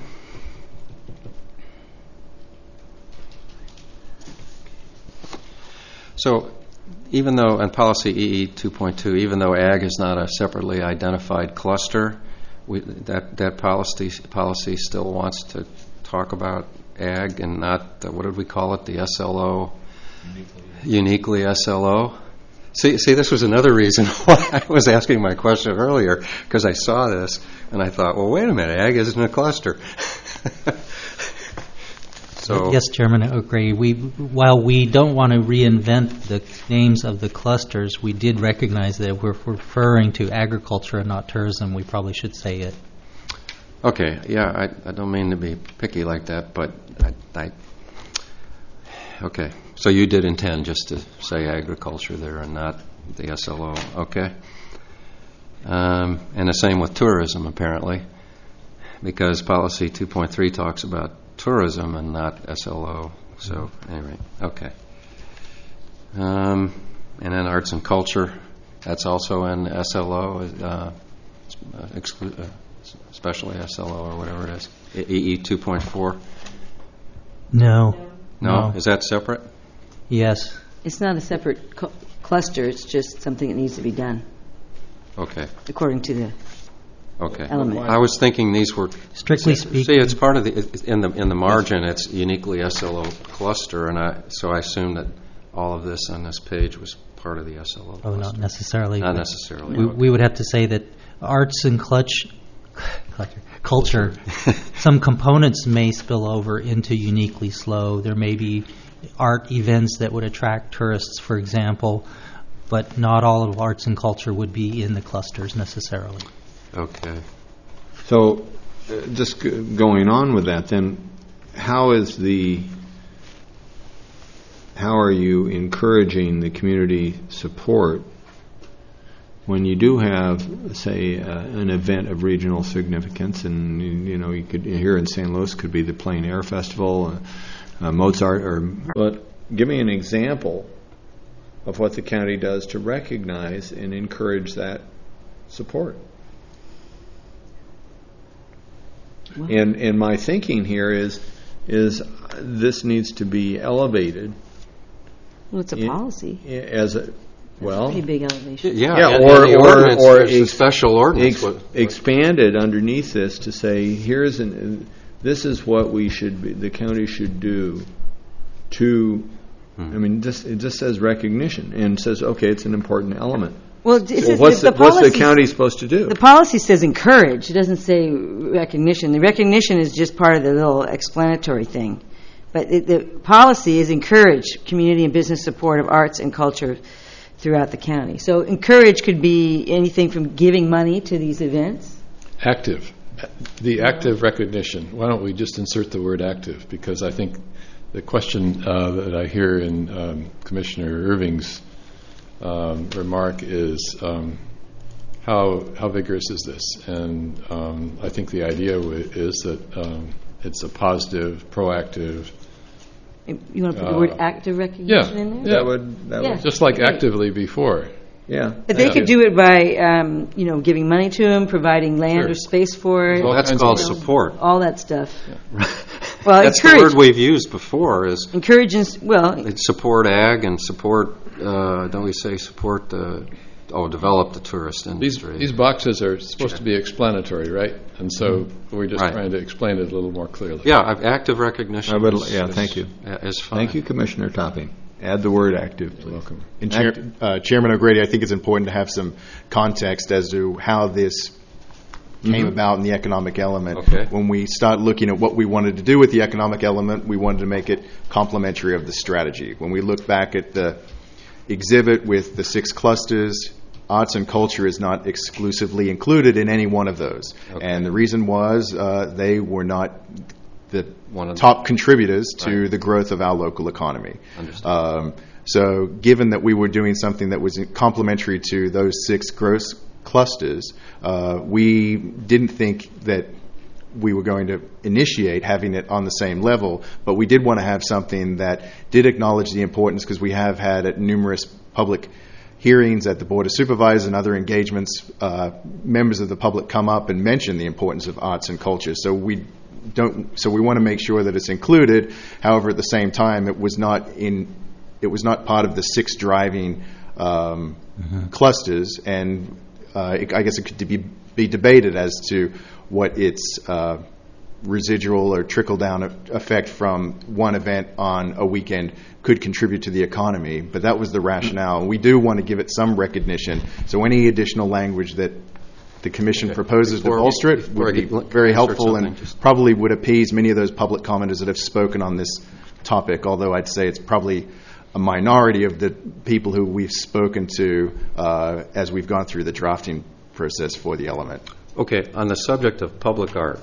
So even though, on policy E E two point two, even though ag is not a separately identified cluster, we, that, that policy, policy still wants to talk about ag and not, the, what did we call it, the S L O? Uniquely, Uniquely S L O? See, see, this was another reason why I was asking my question earlier, because I saw this and I thought, well, wait a minute, ag isn't a cluster. So, yes, Chairman, I agree. We, while we don't want to reinvent the names of the clusters, we did recognize that we're referring to agriculture and not tourism. We probably should say it. Okay, yeah, I, I don't mean to be picky like that, but I, I okay. So you did intend just to say agriculture there and not the S L O, okay? Um, and the same with tourism, apparently. because policy two point three talks about tourism and not S L O. So anyway, okay. Um, and then arts and culture, that's also in S L O, uh, exclu- uh, especially S L O or whatever it is. E E two point four. No. No? No. Is that separate? Yes. It's not a separate cu- cluster, it's just something that needs to be done, Okay. according to the Okay. element. I was thinking these were Strictly see, speaking- See, it's part of the it- in the in the margin. It's uniquely S L O cluster, and I so I assume that all of this on this page was part of the S L O. Oh, cluster. not necessarily. Not necessarily. We, okay. we would have to say that arts and clutch, culture, some components may spill over into uniquely slow. There may be art events that would attract tourists, for example, but not all of arts and culture would be in the clusters necessarily. Okay. So, uh, just g- going on with that, then, how is the how are you encouraging the community support when you do have, say, uh, an event of regional significance, and you know, you could here in Saint Louis could be the Plein Air Festival, uh, uh, Mozart, or but give me an example of what the county does to recognize and encourage that support. And and my thinking here is is this needs to be elevated. Well, it's a in- policy. as a well, Pretty big elevation. Yeah, yeah, and- or and the or ordinance, or there's a ex- special ordinance. ex- What- expanded underneath this to say here's an this is what we should be, the county should do to. I mean, just it just says recognition and says okay, it's an important element. Well, this Well, is- what's the the, what's the policy- county supposed to do? The policy says encourage. It doesn't say recognition. The recognition is just part of the little explanatory thing. But it, the policy is encourage community and business support of arts and culture throughout the county. So encourage could be anything from giving money to these events. Active. The active recognition. Why don't we just insert the word active? Because I think the question uh, that I hear in um, Commissioner Irving's um, remark is um, how how vigorous is this? And um, I think the idea w- is that um, it's a positive, proactive. You want to put the Uh, word active recognition yeah, in there? yeah. That would that Yeah. would Just like Great. actively before. yeah. But they Yeah. could do it by, um, you know, giving money to them, providing land Sure. or space for it. Well, that's kinds called of- support. All that stuff. Well, That's the encourage. word we've used before. Is Encourage and, s- well, it's support ag and support. Uh, don't we say support the? Oh, develop the tourist These industry. these boxes are supposed to be explanatory, right? And so we're just Right. trying to explain it a little more clearly. Yeah, I've- active recognition. I would, is- yeah, is- thank you. Is fine. Thank you, Commissioner Topping. Add the word active, please. Welcome. And Chair, uh, Chairman O'Grady, I think it's important to have some context as to how this came Mhm. about in the economic element. Okay. When we start looking at what we wanted to do with the economic element, we wanted to make it complementary of the strategy. When we look back at the exhibit with the six clusters, arts and culture is not exclusively included in any one of those. Okay. And the reason was uh, they were not the One of the- top contributors to Right. the growth of our local economy. Understood. Um, so given that we were doing something that was complementary to those six growth clusters, uh, we didn't think that we were going to initiate having it on the same level, but we did want to have something that did acknowledge the importance, because we have had at numerous public hearings at the Board of Supervisors and other engagements, uh, members of the public come up and mention the importance of arts and culture. So we don't. So we want to make sure that it's included. However, at the same time, it was not in. It was not part of the six driving um, clusters, and uh, it, I guess it could be be debated as to what its uh, residual or trickle down effect from one event on a weekend could contribute to the economy. But that was the rationale. We do want to give it some recognition. So any additional language that the Commission Okay. proposes Before- to bolster it before would I be get- very insert helpful and something, just- probably would appease many of those public commenters that have spoken on this topic, although I'd say it's probably a minority of the people who we've spoken to uh, as we've gone through the drafting process for the element. Okay, on the subject of public art,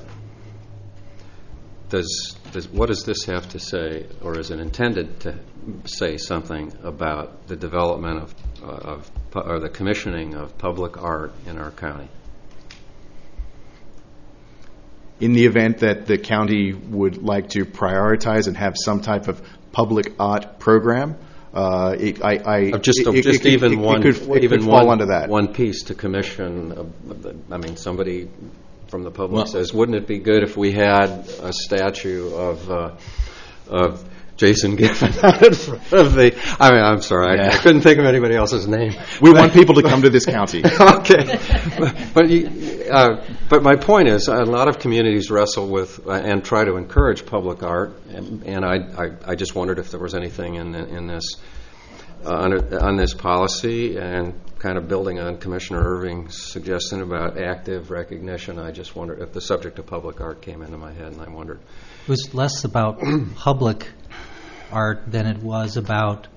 does, does what does this have to say, or is it intended to say something about the development of, uh, of pu- or the commissioning of public art in our county? in the event that the county would like to prioritize and have some type of public art program, uh, it, I, I just it, just it, even it, one it could, it even could fall one, under that. one piece to commission. Uh, I mean, somebody from the public Well, says, "Wouldn't it be good if we had a statue of uh, of Jason Giffen out in front of the?" I mean, I'm sorry, I, I couldn't think of anybody else's name. We want people to come to this county. Okay, but but, you, uh, but my point is, a lot of communities wrestle with uh, and try to encourage public art, and, and I, I I just wondered if there was anything in in this. Uh, on, on this policy, and kind of building on Commissioner Irving's suggestion about active recognition, I just wondered if the subject of public art came into my head, and I wondered. It was less about public art than it was about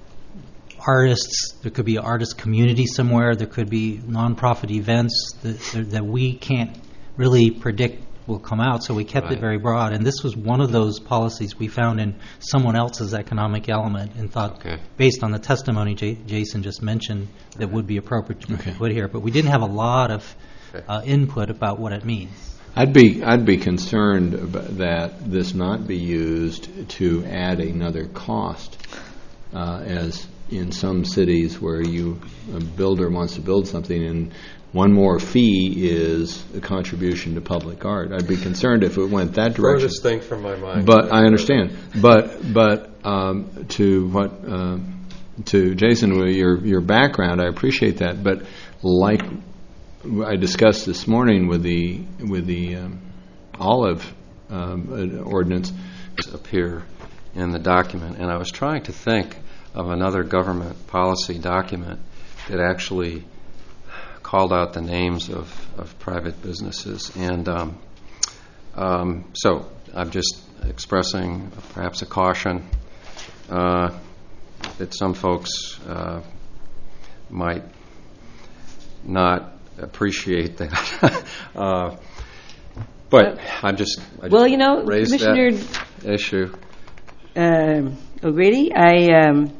artists. There could be an artist community somewhere. There could be nonprofit events that, that we can't really predict will come out, so we kept Right. it very broad. And this was one of those policies we found in someone else's economic element and thought, Okay. based on the testimony J- Jason just mentioned, that Okay. would be appropriate to Okay. put here. But we didn't have a lot of Okay. uh, input about what it means. I'd be I'd be concerned about that this not be used to add another cost, uh, as in some cities where you a builder wants to build something and one more fee is a contribution to public art. I'd be concerned if it went that direction. Furthest thing from my mind. But I understand. But but um, to what uh, to Jason, with your your background, I appreciate that. But like I discussed this morning with the with the um, Olive um, ordinance, appear in the document, and I was trying to think of another government policy document that actually called out the names of, of private businesses. And um, um, so I'm just expressing perhaps a caution uh, that some folks uh, might not appreciate that. uh, but I'm just, I just Well, you know, raised Commissioner that issue. um, O'Grady, I um,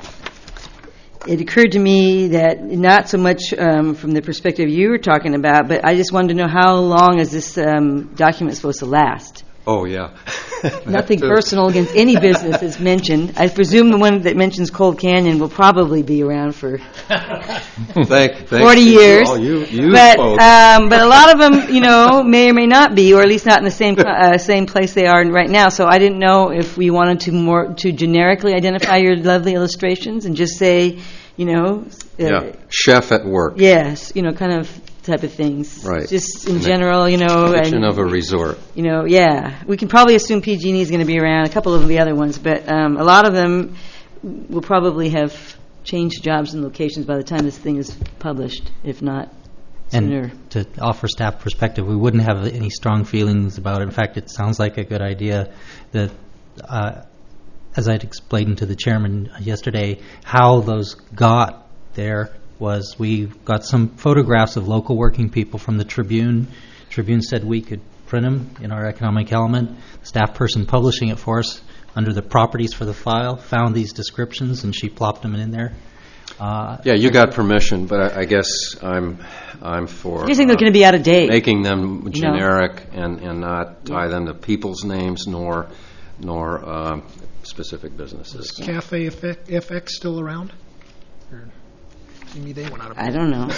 it occurred to me that not so much um, from the perspective you were talking about, but I just wanted to know how long is this um, document supposed to last? Oh, yeah. Nothing personal against any business is mentioned. I presume the one that mentions Cold Canyon will probably be around for Thank, forty years. All you, you but folks. um, but a lot of them, you know, may or may not be, or at least not in the same uh, same place they are right now. So I didn't know if we wanted to more to generically identify your lovely illustrations and just say, you know, uh, yeah, chef at work. yes, you know, kind of type of things. Right. Just in In the general, you know. Kitchen and, of a resort. You know, yeah. We can probably assume P G and E is going to be around, a couple of the other ones, but um, a lot of them will probably have changed jobs and locations by the time this thing is published, if not sooner. And to offer staff perspective, we wouldn't have any strong feelings about it. In fact, it sounds like a good idea that, uh, as I'd explained to the chairman yesterday, how those got there was we got some photographs of local working people from the Tribune. Tribune said we could print them in our economic element. The staff person publishing it for us under the properties for the file found these descriptions, and she plopped them in there. Uh, Yeah, you got permission, but I, I guess I'm I'm for. I just think they're going to be out of date. Making them You know? generic and, and not tie them to people's names nor nor um, specific businesses. Is Cafe F X still around? Or maybe they went out of I don't know.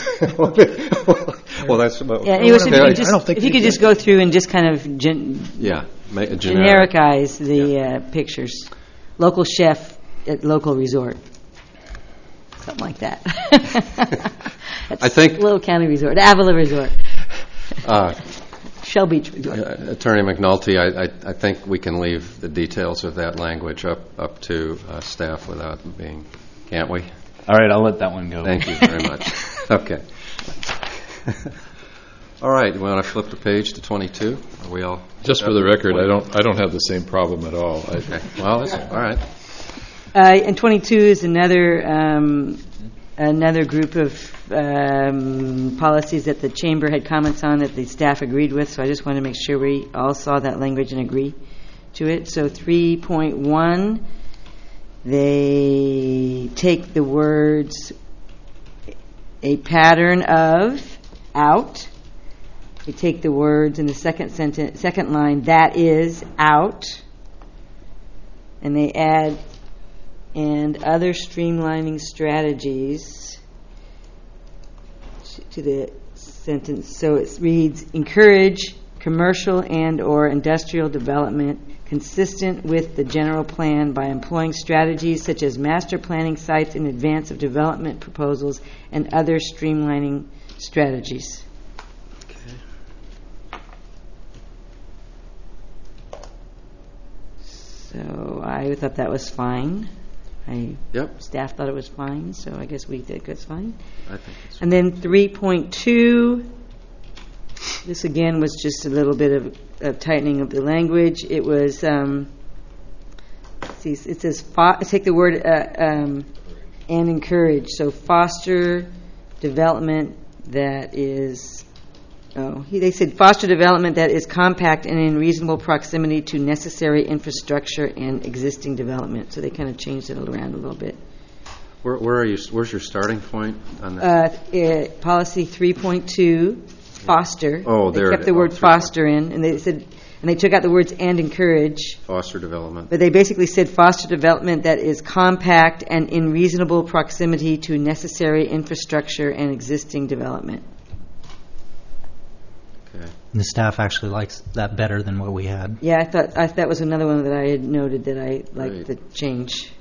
Well, that's about. Yeah, it was, if you I- could just, if you could just go through and just kind of gen- Yeah, make a generic. genericize the uh, pictures. Local chef at local resort. Something like that. I think Little County Resort, Avila Resort, uh, Shell Beach Resort. uh, Attorney McNulty, I, I, I think we can leave the details of that language up up to uh, staff without being, can't we? All right, I'll let that one go. Thank you very much. Okay. All right, you want to flip the page to twenty-two? Are we all? Just for the record, I don't, I don't have the same problem at all. I- Okay, well, that's, all right. Uh, and twenty-two is another um, another group of um, policies that the chamber had comments on that the staff agreed with. So I just want to make sure we all saw that language and agree to it. So three point one, they take the words "a pattern of" out, they take the words in the second sentence, second line, that is, out, and they add, and other streamlining strategies to the sentence. So it reads, encourage commercial and or industrial development consistent with the general plan by employing strategies such as master planning sites in advance of development proposals and other streamlining strategies. Okay. So I thought that was fine. I, yep. Staff thought it was fine, so I guess we think it's fine. I think it's and then three point two, this again was just a little bit of, of tightening of the language. It was, um, see, it says, fo- take the word uh, um, and encourage. So foster development that is, oh, he, they said foster development that is compact and in reasonable proximity to necessary infrastructure and existing development. So they kind of changed it around a little bit. Where, where are you? Where's your starting point on that? Uh, it, policy three point two, foster. Oh, there. They kept the word foster in, and they said, and they took out the words and encourage. Foster development. But they basically said foster development that is compact and in reasonable proximity to necessary infrastructure and existing development. Okay. And the staff actually likes that better than what we had. Yeah, I thought I, that was another one that I had noted that I liked Right. the change.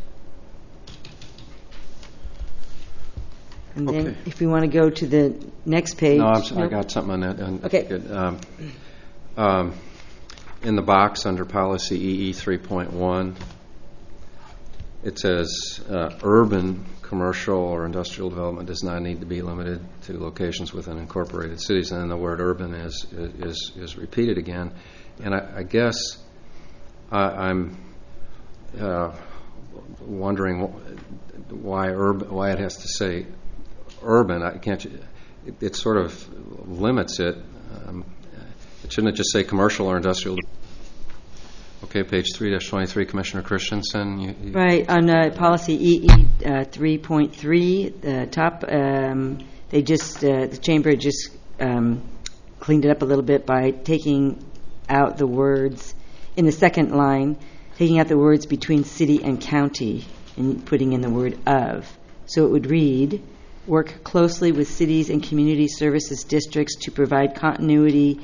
And then Okay. if we want to go to the next page. No, I'm, I Nope. got something on that. On, Okay. Good. Um, um, in the box under policy E E three point one, it says uh, urban commercial or industrial development does not need to be limited to locations within incorporated cities, and then the word urban is is is repeated again. And I, I guess I, I'm uh, wondering why urban, why it has to say urban. I can't. It, it sort of limits it. Um, shouldn't it just say commercial or industrial? Okay, page three dash twenty-three, Commissioner Christensen. You, you Right, on uh, policy E E uh, three point three, the top, um, they just, uh, the Chamber just um, cleaned it up a little bit by taking out the words, in the second line, taking out the words between city and county and putting in the word of. So it would read, work closely with cities and community services districts to provide continuity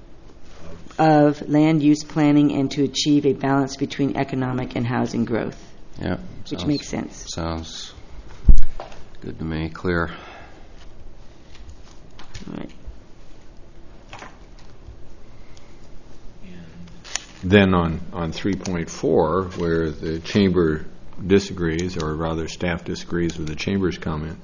of land use planning and to achieve a balance between economic and housing growth. Yeah, which sounds, makes sense. Sounds good to me. Clear. All right. Then on, on three point four, where the Chamber disagrees, or rather staff disagrees with the Chamber's comment,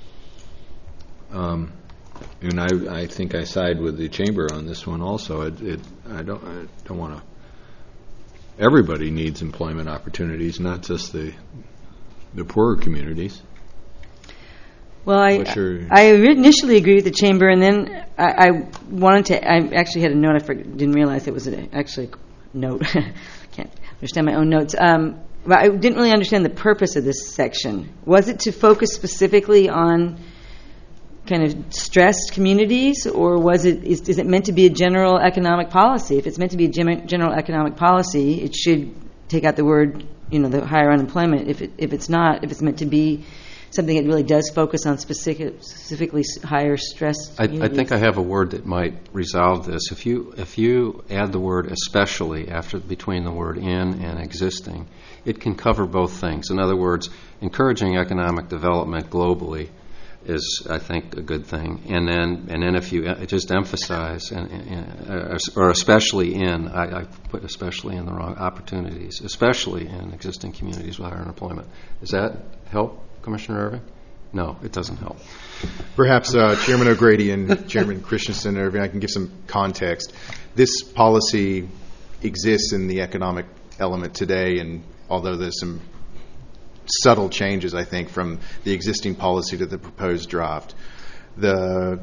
um, and I, I think I side with the Chamber on this one also. It, it I don't I don't want to. Everybody needs employment opportunities, not just the the poorer communities. Well, I your- I initially agreed with the Chamber, and then I, I wanted to. I actually had a note. I for, didn't realize it was a, actually a note. Can't understand my own notes. Um, but I didn't really understand the purpose of this section. Was it to focus specifically on kind of stressed communities, or was it is, is it meant to be a general economic policy? If it's meant to be a gem- general economic policy, it should take out the word, you know, the higher unemployment. If it if it's not, if it's meant to be something that really does focus on specific, specifically higher stress I, communities. I think I have a word that might resolve this. If you if you add the word especially after between the word in and existing, it can cover both things. In other words, encouraging economic development globally is, I think, a good thing. And then, and then if you just emphasize, and, and, or especially in, I, I put especially in the wrong, opportunities, especially in existing communities with higher unemployment. Does that help, Commissioner Irving? No, it doesn't help. Perhaps uh, Chairman O'Grady and Chairman Christensen and Irving, I can give some context. This policy exists in the economic element today, and although there's some subtle changes, I think, from the existing policy to the proposed draft. The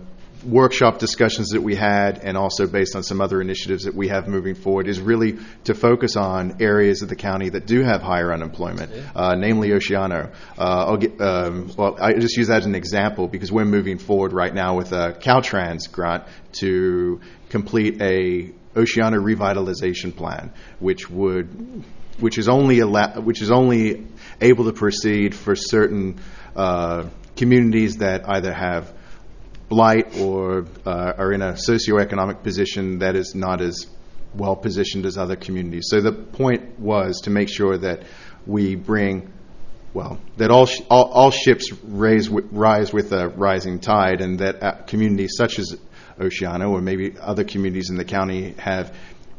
workshop discussions that we had, and also based on some other initiatives that we have moving forward, is really to focus on areas of the county that do have higher unemployment, uh, namely Oceano. Uh, I'll get, um, well, I just use that as an example because we're moving forward right now with a Caltrans grant to complete a Oceano revitalization plan, which would, which is only allow, which is only able to proceed for certain uh, communities that either have blight or uh, are in a socioeconomic position that is not as well positioned as other communities. So the point was to make sure that we bring, well, that all sh- all, all ships raise w- rise with a rising tide, and that uh, communities such as Oceano or maybe other communities in the county have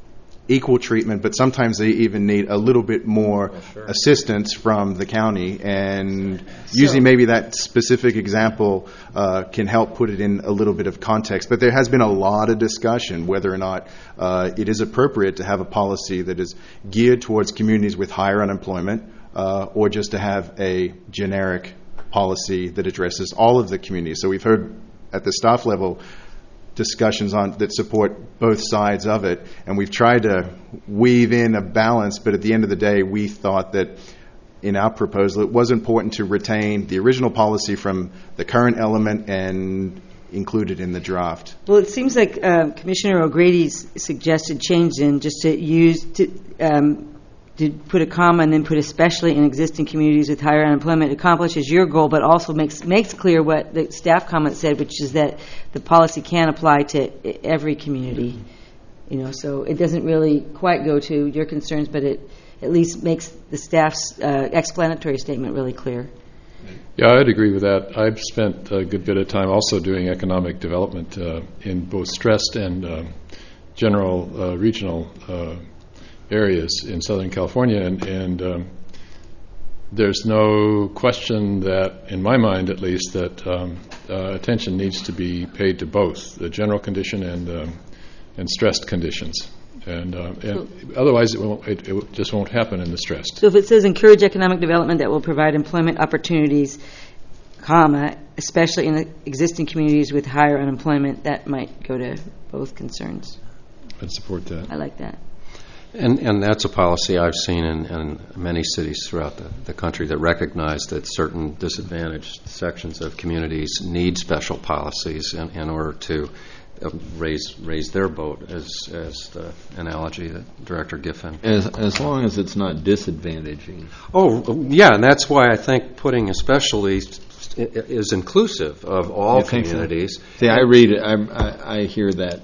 equal treatment, but sometimes they even need a little bit more oh, sure. assistance from the county, and so, using maybe that specific example uh, can help put it in a little bit of context. But there has been a lot of discussion whether or not uh, it is appropriate to have a policy that is geared towards communities with higher unemployment, uh, or just to have a generic policy that addresses all of the communities. So we've heard at the staff level discussions on that support both sides of it, and we've tried to weave in a balance, but at the end of the day we thought that in our proposal it was important to retain the original policy from the current element and include it in the draft. Well, it seems like uh, Commissioner O'Grady's suggested change in just to use to um, to put a comma and then put especially in existing communities with higher unemployment accomplishes your goal, but also makes makes clear what the staff comment said, which is that the policy can apply to every community. You know, so it doesn't really quite go to your concerns, but it at least makes the staff's uh, explanatory statement really clear. Yeah, I'd agree with that. I've spent a good bit of time also doing economic development uh, in both stressed and uh, general uh, regional uh areas in Southern California, and, and um, there's no question that, in my mind at least, that um, uh, attention needs to be paid to both the general condition and um, and stressed conditions, and, uh, and so, otherwise it won't. It, it just won't happen in the stressed. So if it says encourage economic development that will provide employment opportunities, comma, especially in the existing communities with higher unemployment, that might go to both concerns. I'd support that. I like that. And, and that's a policy I've seen in, in many cities throughout the, the country that recognize that certain disadvantaged sections of communities need special policies in, in order to uh, raise raise their boat, as as the analogy that Director Giffen. As as long as it's not disadvantaging. Oh, yeah, and that's why I think putting especially is inclusive of all communities. So? See, I read it. I, I, I hear that.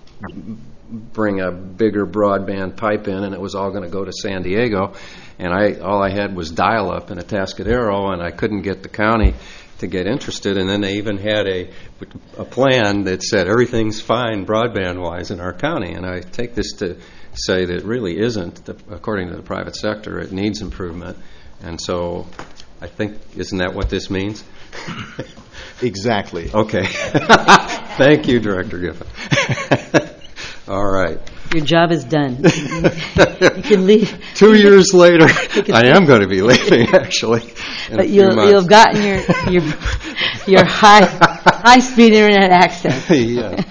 Bring a bigger broadband pipe in, and it was all going to go to San Diego, and I all I had was dial-up in Atascadero, and I couldn't get the county to get interested. And then they even had a a plan that said everything's fine broadband-wise in our county. And I take this to say that it really isn't, according to the private sector. It needs improvement, and so I think isn't that what this means? Exactly. Okay. Thank you, Director Giffen. All right. Your job is done. You can leave. Two years later, I am going to be leaving, actually. But you'll you'll have gotten your your your high high speed internet access. Yeah.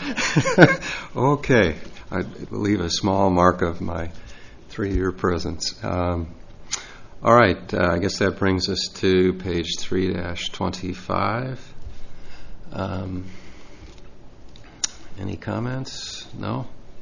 Okay. I leave a small mark of my three year presence. Um, all right. Uh, I guess that brings us to page three dash twenty-five. Um, any comments? No.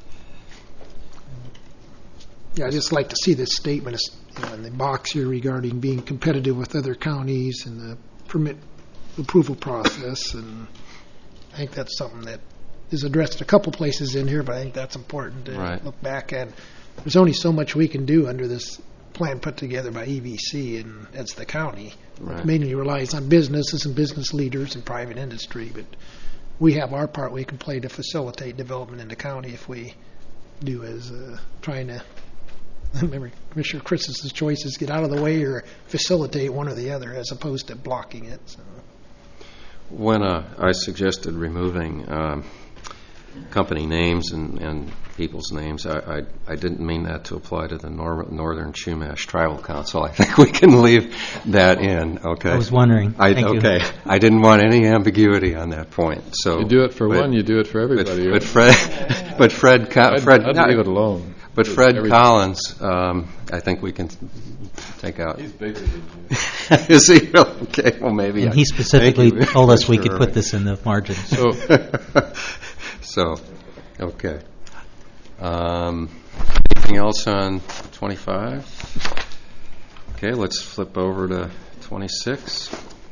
Yeah, I just like to see this statement, you know, in the box here regarding being competitive with other counties and the permit approval process, and I think that's something that is addressed a couple places in here, but I think that's important to right. look back at. There's only so much we can do under this plan put together by E V C, and that's the county. Right. It mainly relies on businesses and business leaders and private industry, but we have our part we can play to facilitate development in the county if we do as uh, trying to remember Commissioner Chris's choice is get out of the way or facilitate one or the other as opposed to blocking it. So. When uh, I suggested removing um, company names and, and people's names. I, I, I didn't mean that to apply to the Nor- Northern Chumash Tribal Council. I think we can leave that in, okay? I was wondering. I, Thank you. okay. I didn't want any ambiguity on that point. So You do it for but, one, you do it for everybody. But, but Fred, but Fred, Co- I'd, Fred, I'd leave it alone. But Fred Collins, um, I think we can take out. He's bigger than you. Is he? Okay, well, maybe. And I, he specifically you, told us we Commissioner could put Irwin. this in the margin. So, so okay. Um, anything else on twenty-five? Okay, let's flip over to twenty-six.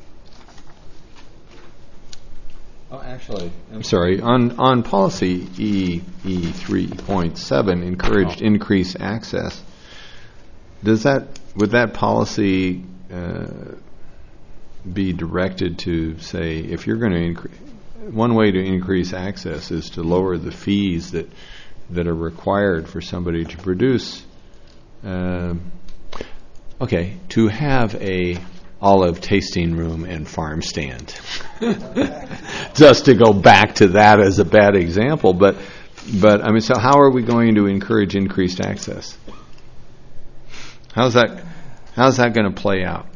Oh, actually, I'm sorry. On on policy E E three point seven, encouraged Oh. increased access. Does that would that policy uh, be directed to say if you're going to increase? One way to increase access is to lower the fees that that are required for somebody to produce. Um, okay, to have a olive tasting room and farm stand. Just to go back to that as a bad example, but but I mean, so how are we going to encourage increased access? How's that how's that going to play out?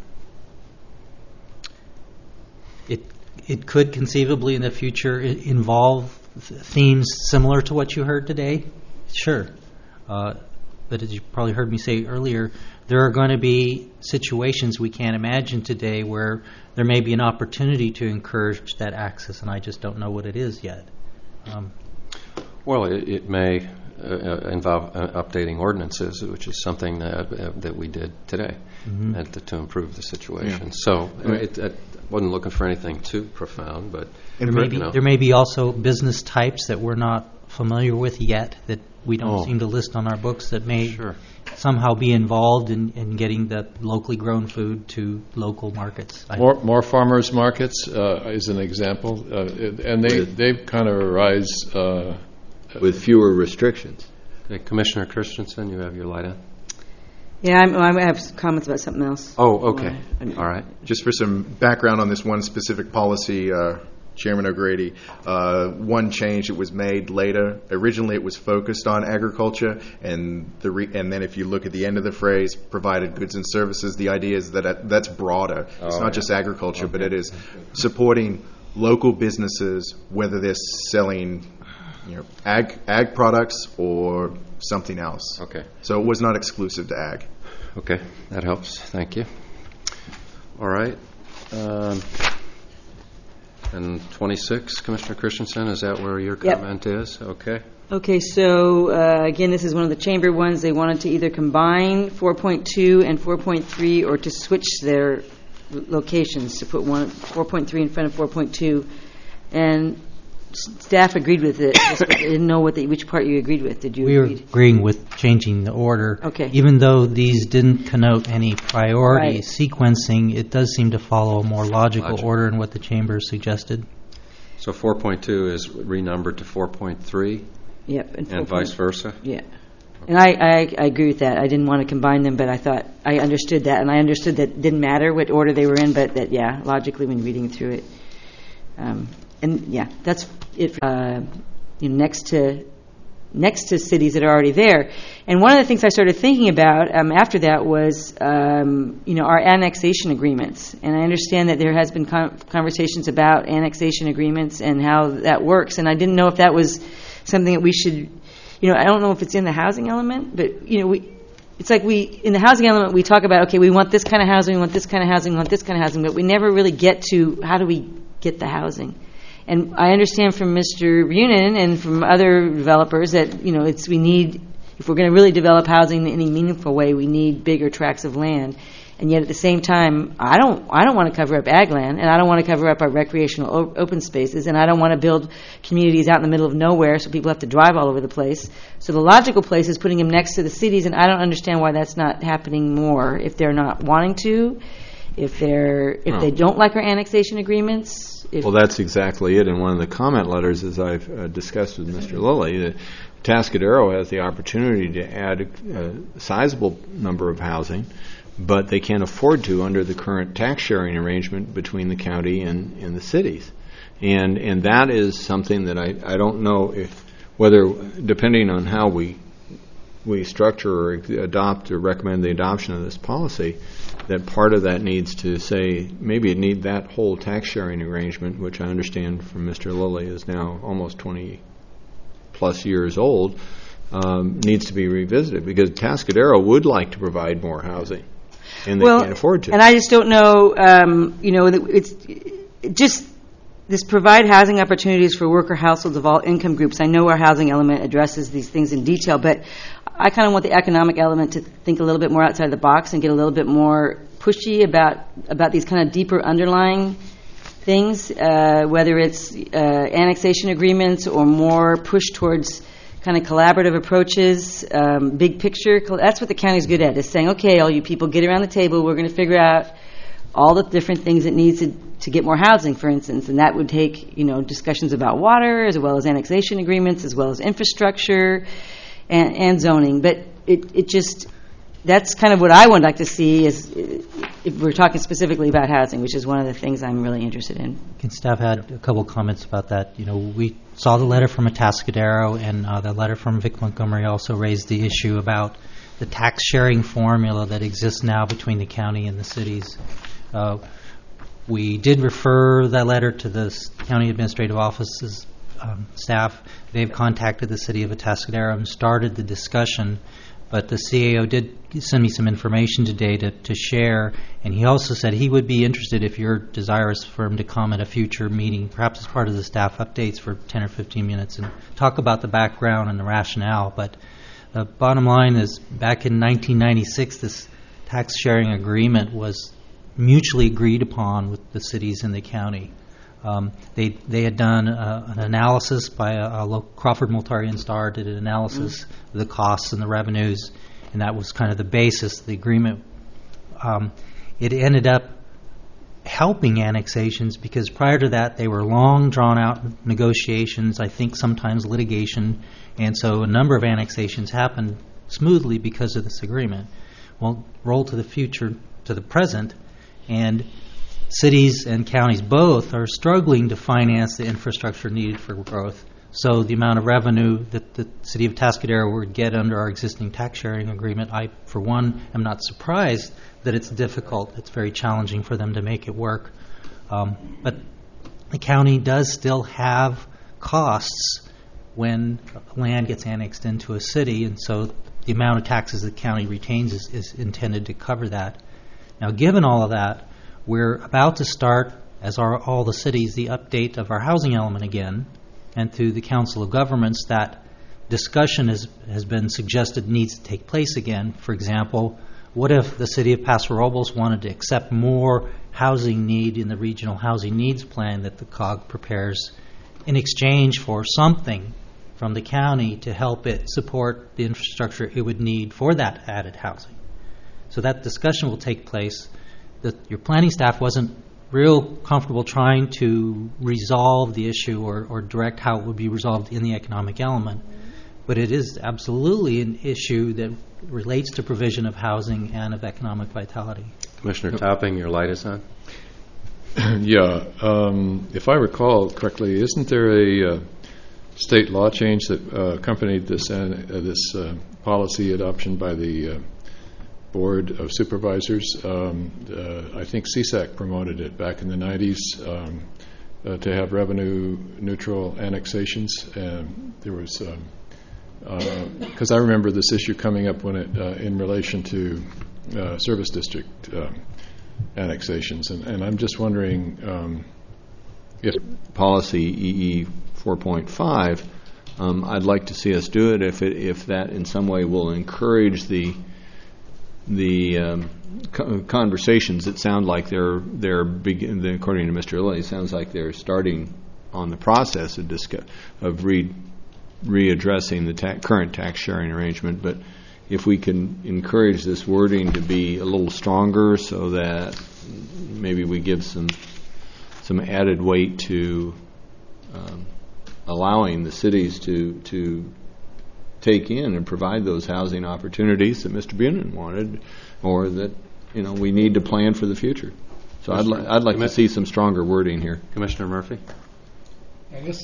It it could conceivably in the future i- involve th- themes similar to what you heard today. Sure. Uh, but as you probably heard me say earlier, there are going to be situations we can't imagine today where there may be an opportunity to encourage that access, and I just don't know what it is yet. Um, Well, it, it may uh, involve uh, updating ordinances, which is something that uh, that we did today Mhm. and to, to improve the situation. Yeah. So Yeah. it, it wasn't looking for anything too profound, but there may you be know. there may be also business types that we're not familiar with yet that we don't Oh. seem to list on our books that may Sure. somehow be involved in, in getting that locally grown food to local markets. I- more more farmers markets uh, is an example, uh, it- and they they've kind of arise uh, with fewer restrictions. Okay, Commissioner Christensen, you have your light on. Yeah, I'm, I have some comments about something else. Oh, okay. All right. Just for some background on this one specific policy, uh, Chairman O'Grady, uh, one change that was made later. Originally, it was focused on agriculture, and the re- and then if you look at the end of the phrase, provided goods and services, the idea is that that- that's broader. It's Oh, not yeah. just agriculture, Okay. but it is supporting local businesses, whether they're selling, you know, ag ag products or something else. Okay. So it was not exclusive to ag. Okay, that helps. Thank you. All right. Um, and twenty-six, Commissioner Christensen, is that where your Yep. comment is? Okay. Okay, so uh, again, this is one of the chamber ones. They wanted to either combine four point two and four point three or to switch their l- locations, to put one four point three in front of four point two. And s- staff agreed with it. Just I didn't know what the, which part you agreed with. Did you we are agree? agreeing with changing the order. Okay. Even though these didn't connote any priority Right. sequencing, it does seem to follow a more logical Logic. order in what the chamber suggested. So four point two is renumbered to four point three Yep. and four vice point- versa? Yeah. And I, I, I agree with that. I didn't want to combine them, but I thought, I understood that, and I understood that it didn't matter what order they were in, but that, yeah, logically when reading through it. Um, and, yeah, that's it, uh, you know, next to, next to cities that are already there. And one of the things I started thinking about um, after that was, um, you know, our annexation agreements. And I understand that there has been con- conversations about annexation agreements and how that works, and I didn't know if that was something that we should, you know, I don't know if it's in the housing element, but, you know, we, it's like we, in the housing element, we talk about, okay, we want this kind of housing, we want this kind of housing, we want this kind of housing, but we never really get to how do we get the housing. And I understand from Mister Bunin and from other developers that, you know, it's, we need, if we're going to really develop housing in any meaningful way, we need bigger tracts of land. And yet at the same time, I don't, I don't want to cover up ag land, and I don't want to cover up our recreational o- open spaces, and I don't want to build communities out in the middle of nowhere so people have to drive all over the place. So the logical place is putting them next to the cities, and I don't understand why that's not happening more. If they're not wanting to, if they're, if Hmm. they don't like our annexation agreements. If Well, that's exactly it. In one of the comment letters, as I've uh, discussed with Mister Lilly, the Tascadero has the opportunity to add a, a sizable number of housing, but they can't afford to under the current tax sharing arrangement between the county and, and the cities. And and that is something that I, I don't know if whether, depending on how we we structure or adopt or recommend the adoption of this policy, that part of that needs to say maybe it need that whole tax sharing arrangement, which I understand from Mister Lilly is now almost twenty plus years old, um, needs to be revisited because Tascadero would like to provide more housing, and they well, can't afford to. And I just don't know, um, you know, it's it just this provide housing opportunities for worker households of all income groups. I know our housing element addresses these things in detail, but I kind of want the economic element to think a little bit more outside the box and get a little bit more pushy about about these kind of deeper underlying things, uh, whether it's uh, annexation agreements or more push towards kind of collaborative approaches, um, big picture. That's what the county's good at, is saying, okay, all you people get around the table, we're going to figure out all the different things it needs to, to get more housing, for instance, and that would take, you know, discussions about water as well as annexation agreements as well as infrastructure and, and zoning. But it, it just, that's kind of what I would like to see is if we're talking specifically about housing, which is one of the things I'm really interested in. Can staff had a couple comments about that? You know, we saw the letter from Atascadero, and uh, the letter from Vic Montgomery also raised the issue about the tax sharing formula that exists now between the county and the cities. Uh, we did refer that letter to the county administrative office's um, staff. They've contacted the city of Atascadero and started the discussion, but the C A O did send me some information today to, to share, and he also said he would be interested if you're desirous for him to come at a future meeting, perhaps as part of the staff updates for ten or fifteen minutes, and talk about the background and the rationale. But the bottom line is, back in nineteen ninety-six, this tax sharing agreement was mutually agreed upon with the cities and the county. Um, they they had done uh, an analysis by a, a local, Crawford Multari and Starr did an analysis mm-hmm. of the costs and the revenues, and that was kind of the basis of the agreement. Um, it ended up helping annexations because prior to that they were long drawn out negotiations, I think sometimes litigation, and so a number of annexations happened smoothly because of this agreement. Well, roll to the future, to the present, and cities and counties both are struggling to finance the infrastructure needed for growth. So the amount of revenue that the city of Tascadero would get under our existing tax sharing agreement, I, for one, am not surprised that it's difficult. It's very challenging for them to make it work. Um, but the county does still have costs when land gets annexed into a city, and so the amount of taxes the county retains is, is intended to cover that. Now, given all of that, we're about to start, as are all the cities, the update of our housing element again, and through the Council of Governments, that discussion has, has been suggested needs to take place again. For example, what if the city of Paso Robles wanted to accept more housing need in the regional housing needs plan that the C O G prepares in exchange for something from the county to help it support the infrastructure it would need for that added housing? So that discussion will take place. The, your planning staff wasn't real comfortable trying to resolve the issue or, or direct how it would be resolved in the economic element, but it is absolutely an issue that relates to provision of housing and of economic vitality. Commissioner Topping, your light is on. Yeah, um, if I recall correctly, isn't there a uh, state law change that uh, accompanied this uh, this uh, policy adoption by the uh, Board of Supervisors? Um, uh, I think C S A C promoted it back in the nineties um, uh, to have revenue-neutral annexations. And there was, because um, uh, I remember this issue coming up when it uh, in relation to uh, service district uh, annexations, and, and I'm just wondering um, if policy E E four point five. Um, I'd like to see us do it if it if that in some way will encourage the the um, co- conversations that sound like they're they're begin, according to Mister Lilly, it sounds like they're starting on the process of discuss, of re readdressing the ta- current tax sharing arrangement. But if we can encourage this wording to be a little stronger, so that maybe we give some some added weight to um, allowing the cities to to take in and provide those housing opportunities that Mister Bunin wanted, or that, you know, we need to plan for the future. So I'd, li- I'd like to see some stronger wording here. Commissioner Murphy? I guess.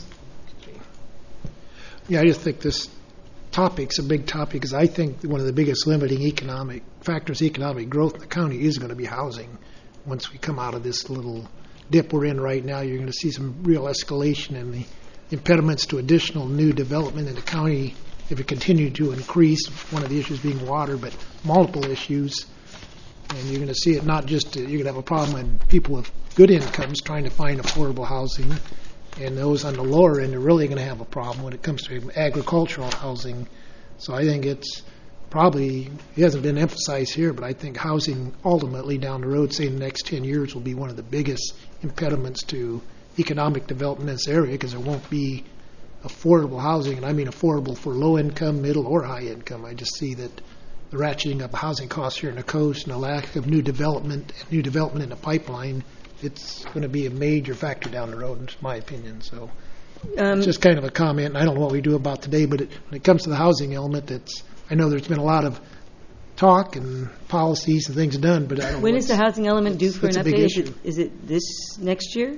Yeah, I just think this topic's a big topic because I think one of the biggest limiting economic factors, economic growth in the county, is going to be housing. Once we come out of this little dip we're in right now, you're going to see some real escalation in the impediments to additional new development in the county if it continued to increase. One of the issues being water, but multiple issues. And you're going to see it not just, uh, you're going to have a problem when people with good incomes trying to find affordable housing, and those on the lower end are really going to have a problem when it comes to agricultural housing. So I think it's probably, it hasn't been emphasized here, but I think housing ultimately down the road, say in the next ten years, will be one of the biggest impediments to economic development in this area because there won't be affordable housing, and I mean affordable for low income, middle, or high income. I just see that the ratcheting up housing costs here on the coast and the lack of new development, new development in the pipeline, it's going to be a major factor down the road, in my opinion. So Um, it's just kind of a comment, and I don't know what we do about today, but it, when it comes to the housing element, it's, I know there's been a lot of talk and policies and things done, but I don't know. When is the housing element due for an it's a big update? Is issue. it, is it this next year?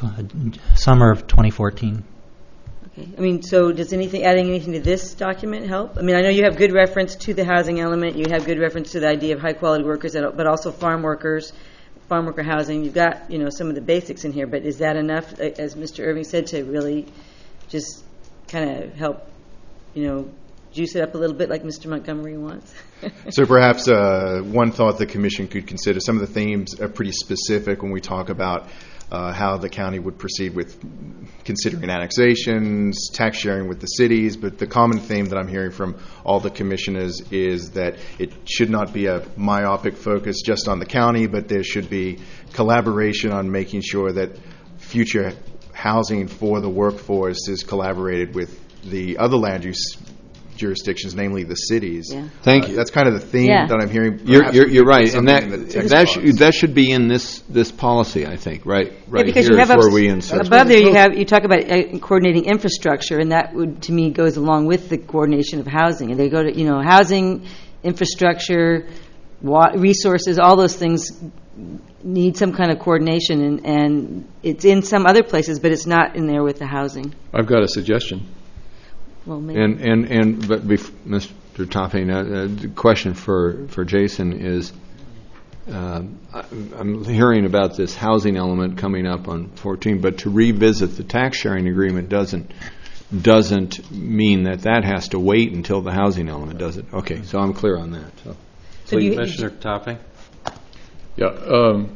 Summer of twenty fourteen. Okay. I mean, so does anything, adding anything to this document help? I mean, I know you have good reference to the housing element. You have good reference to the idea of high-quality workers, but also farm workers, farm worker housing. You've got, you know, some of the basics in here, but is that enough, as Mister Irving said, to really just kind of help, you know, juice it up a little bit like Mister Montgomery wants? So perhaps uh, one thought the commission could consider, some of the themes are pretty specific when we talk about uh, how the county would proceed with considering annexations, tax sharing with the cities, but the common theme that I'm hearing from all the commissioners is that it should not be a myopic focus just on the county, but there should be collaboration on making sure that future housing for the workforce is collaborated with the other land use jurisdictions, namely the cities. Yeah. Thank Uh, you. that's kind of the theme Yeah. that I'm hearing. You're, Perhaps you're, we you're could put right, and something that in the text that, box. should, that should be in this this policy, I think. Right, right because here you have is where up- we insert. above there you have you talk about uh, coordinating infrastructure, and that would to me goes along with the coordination of housing. And they go to you know housing, infrastructure, wa- resources, all those things need some kind of coordination, and, and it's in some other places, but it's not in there with the housing. I've got a suggestion. Well, maybe. And and and but bef- Mister Topping, uh, uh, the question for for Jason is, uh, I, I'm hearing about this housing element coming up on fourteen, but to revisit the tax sharing agreement doesn't doesn't mean that that has to wait until the housing element does it. Okay, so I'm clear on that. So. So do you- Commissioner Topping? Yeah. Um,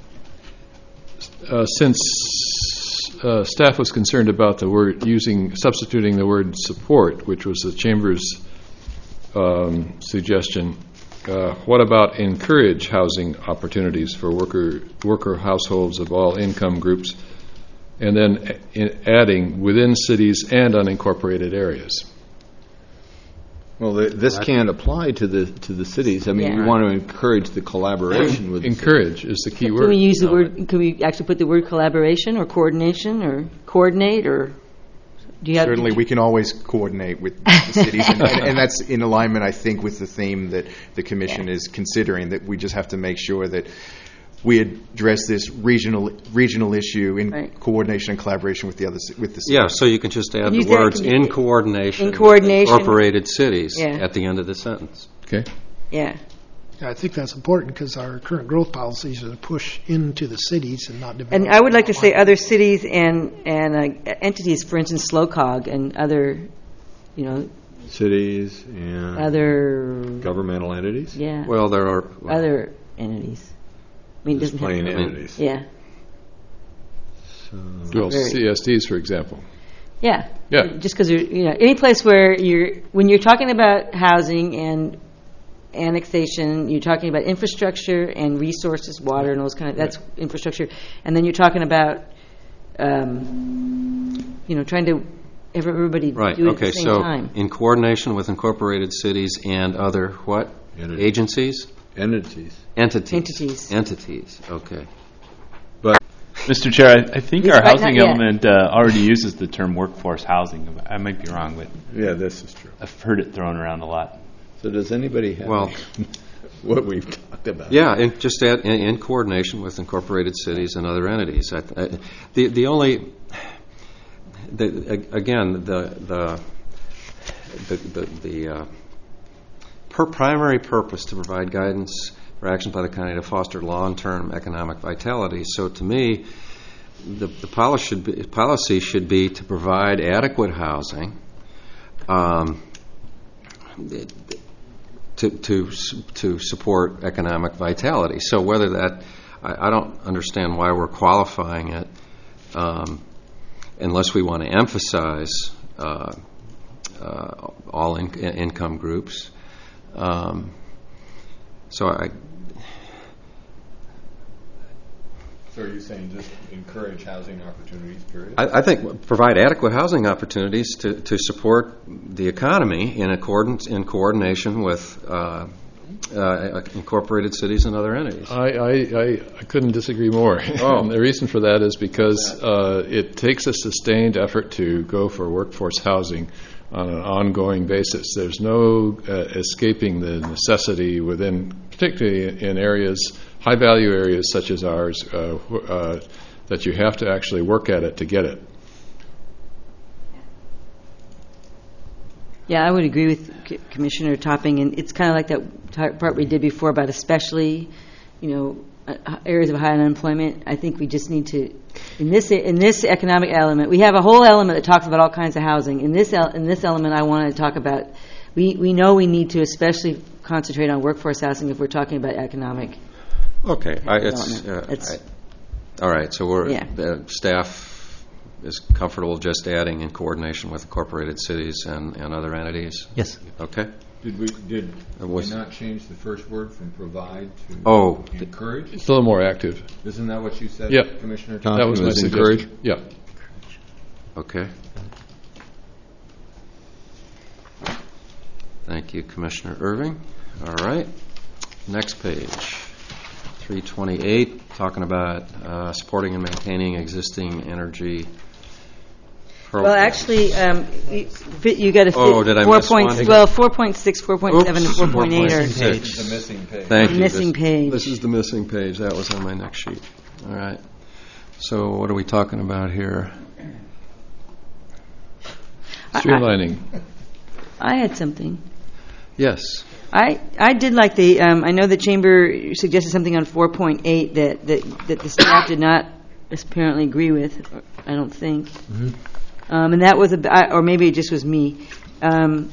uh, since uh, staff was concerned about the word using substituting the word support, which was the Chamber's um, suggestion, uh, what about encourage housing opportunities for worker worker households of all income groups, and then a- in adding within cities and unincorporated areas? Well, th- this can't apply to the to the cities. I mean, Yeah. you want to encourage the collaboration with the Encourage is the key Can word. we use the word? Can we actually put the word collaboration or coordination or coordinate or do you have? Certainly, we can always coordinate with the cities, and, and, and that's in alignment, I think, with the theme that the commission is considering. That we just have to make sure that we address this regional regional issue in Right. coordination and collaboration with the other ci- with the cities. Yeah, so you can just add Use the that- words can you- in coordination. in with coordination. Incorporated cities Yeah. at the end of the sentence. Okay. Yeah. Yeah, I think that's important because our current growth policies are to push into the cities and not develop. And I would like to say other cities and and uh, entities, for instance, SLOCOG and other, you know, cities and other governmental entities. yeah, Well, there are well, other entities. I mean, it Just doesn't have plain to- entities. Yeah. Well, Very- C S Ds, for example. Yeah. Yeah. Just because you're, you know, any place where you're, when you're talking about housing and annexation, you're talking about infrastructure and resources, water and those kind of, that's infrastructure. And then you're talking about, um, you know, trying to have everybody right. do it Okay, at the same so time. in coordination with incorporated cities and other what? Entities. Agencies? Entities. Entities. Entities. Entities. Okay. Mister Chair, I, I think Yes, our but not housing yet. element uh, already uses the term workforce housing. I might be wrong, but Yeah, this is true. I've heard it thrown around a lot. So does anybody have Well- what we've talked about? Yeah, and just add, in, in coordination with incorporated cities and other entities. I, I, the the only the, again, the the the the, the uh, per primary purpose to provide guidance for actions by the county to foster long-term economic vitality. So, to me, the, the policy should be policy should be to provide adequate housing. Um, To, to to support economic vitality. So whether that, I, I don't understand why we're qualifying it, um, unless we want to emphasize uh, uh, all in, income groups. Um, so I. So are you saying just encourage housing opportunities, period? I, I think provide adequate housing opportunities to, to support the economy in accordance in coordination with uh, uh, incorporated cities and other entities. I, I, I, I couldn't disagree more. Oh. And the reason for that is because uh, it takes a sustained effort to go for workforce housing on an ongoing basis. There's no uh, escaping the necessity within, particularly in areas, high-value areas such as ours, uh, uh, that you have to actually work at it to get it. Yeah, I would agree with C- Commissioner Topping, and it's kind of like that t- part we did before about especially, you know, uh, areas of high unemployment. I think we just need to, in this in this economic element, we have a whole element that talks about all kinds of housing. In this el- in this element, I want to talk about, we, we know we need to especially concentrate on workforce housing if we're talking about economic. Okay, I, it's, uh, it's I, all right. So we're Yeah. uh, staff is comfortable just adding in coordination with incorporated cities and, and other entities. Yes. Okay. Did we did It was- we not change the first word from provide to Oh. encourage? It's a little more active. Isn't that what you said, Yeah. Commissioner? That Thompson, was my encourage? suggestion. Yeah. Okay. Thank you, Commissioner Irving. All right. Next page. three twenty-eight, talking about uh, supporting and maintaining existing energy programs. Well, actually, um, you, fit- you got to fit Oh, did I four miss points. one? Well, four point six, four point seven, and Oops, four point eight are. four point six. The missing page. Thank you. Missing This- page. This is the missing page. That was on my next sheet. All right. So what are we talking about here? Streamlining. I had something. Yes. I, I did like the, um, I know the Chamber suggested something on four point eight that, that, that the staff did not apparently agree with, I don't think. Um, and that was, a, I- or maybe it just was me. Um,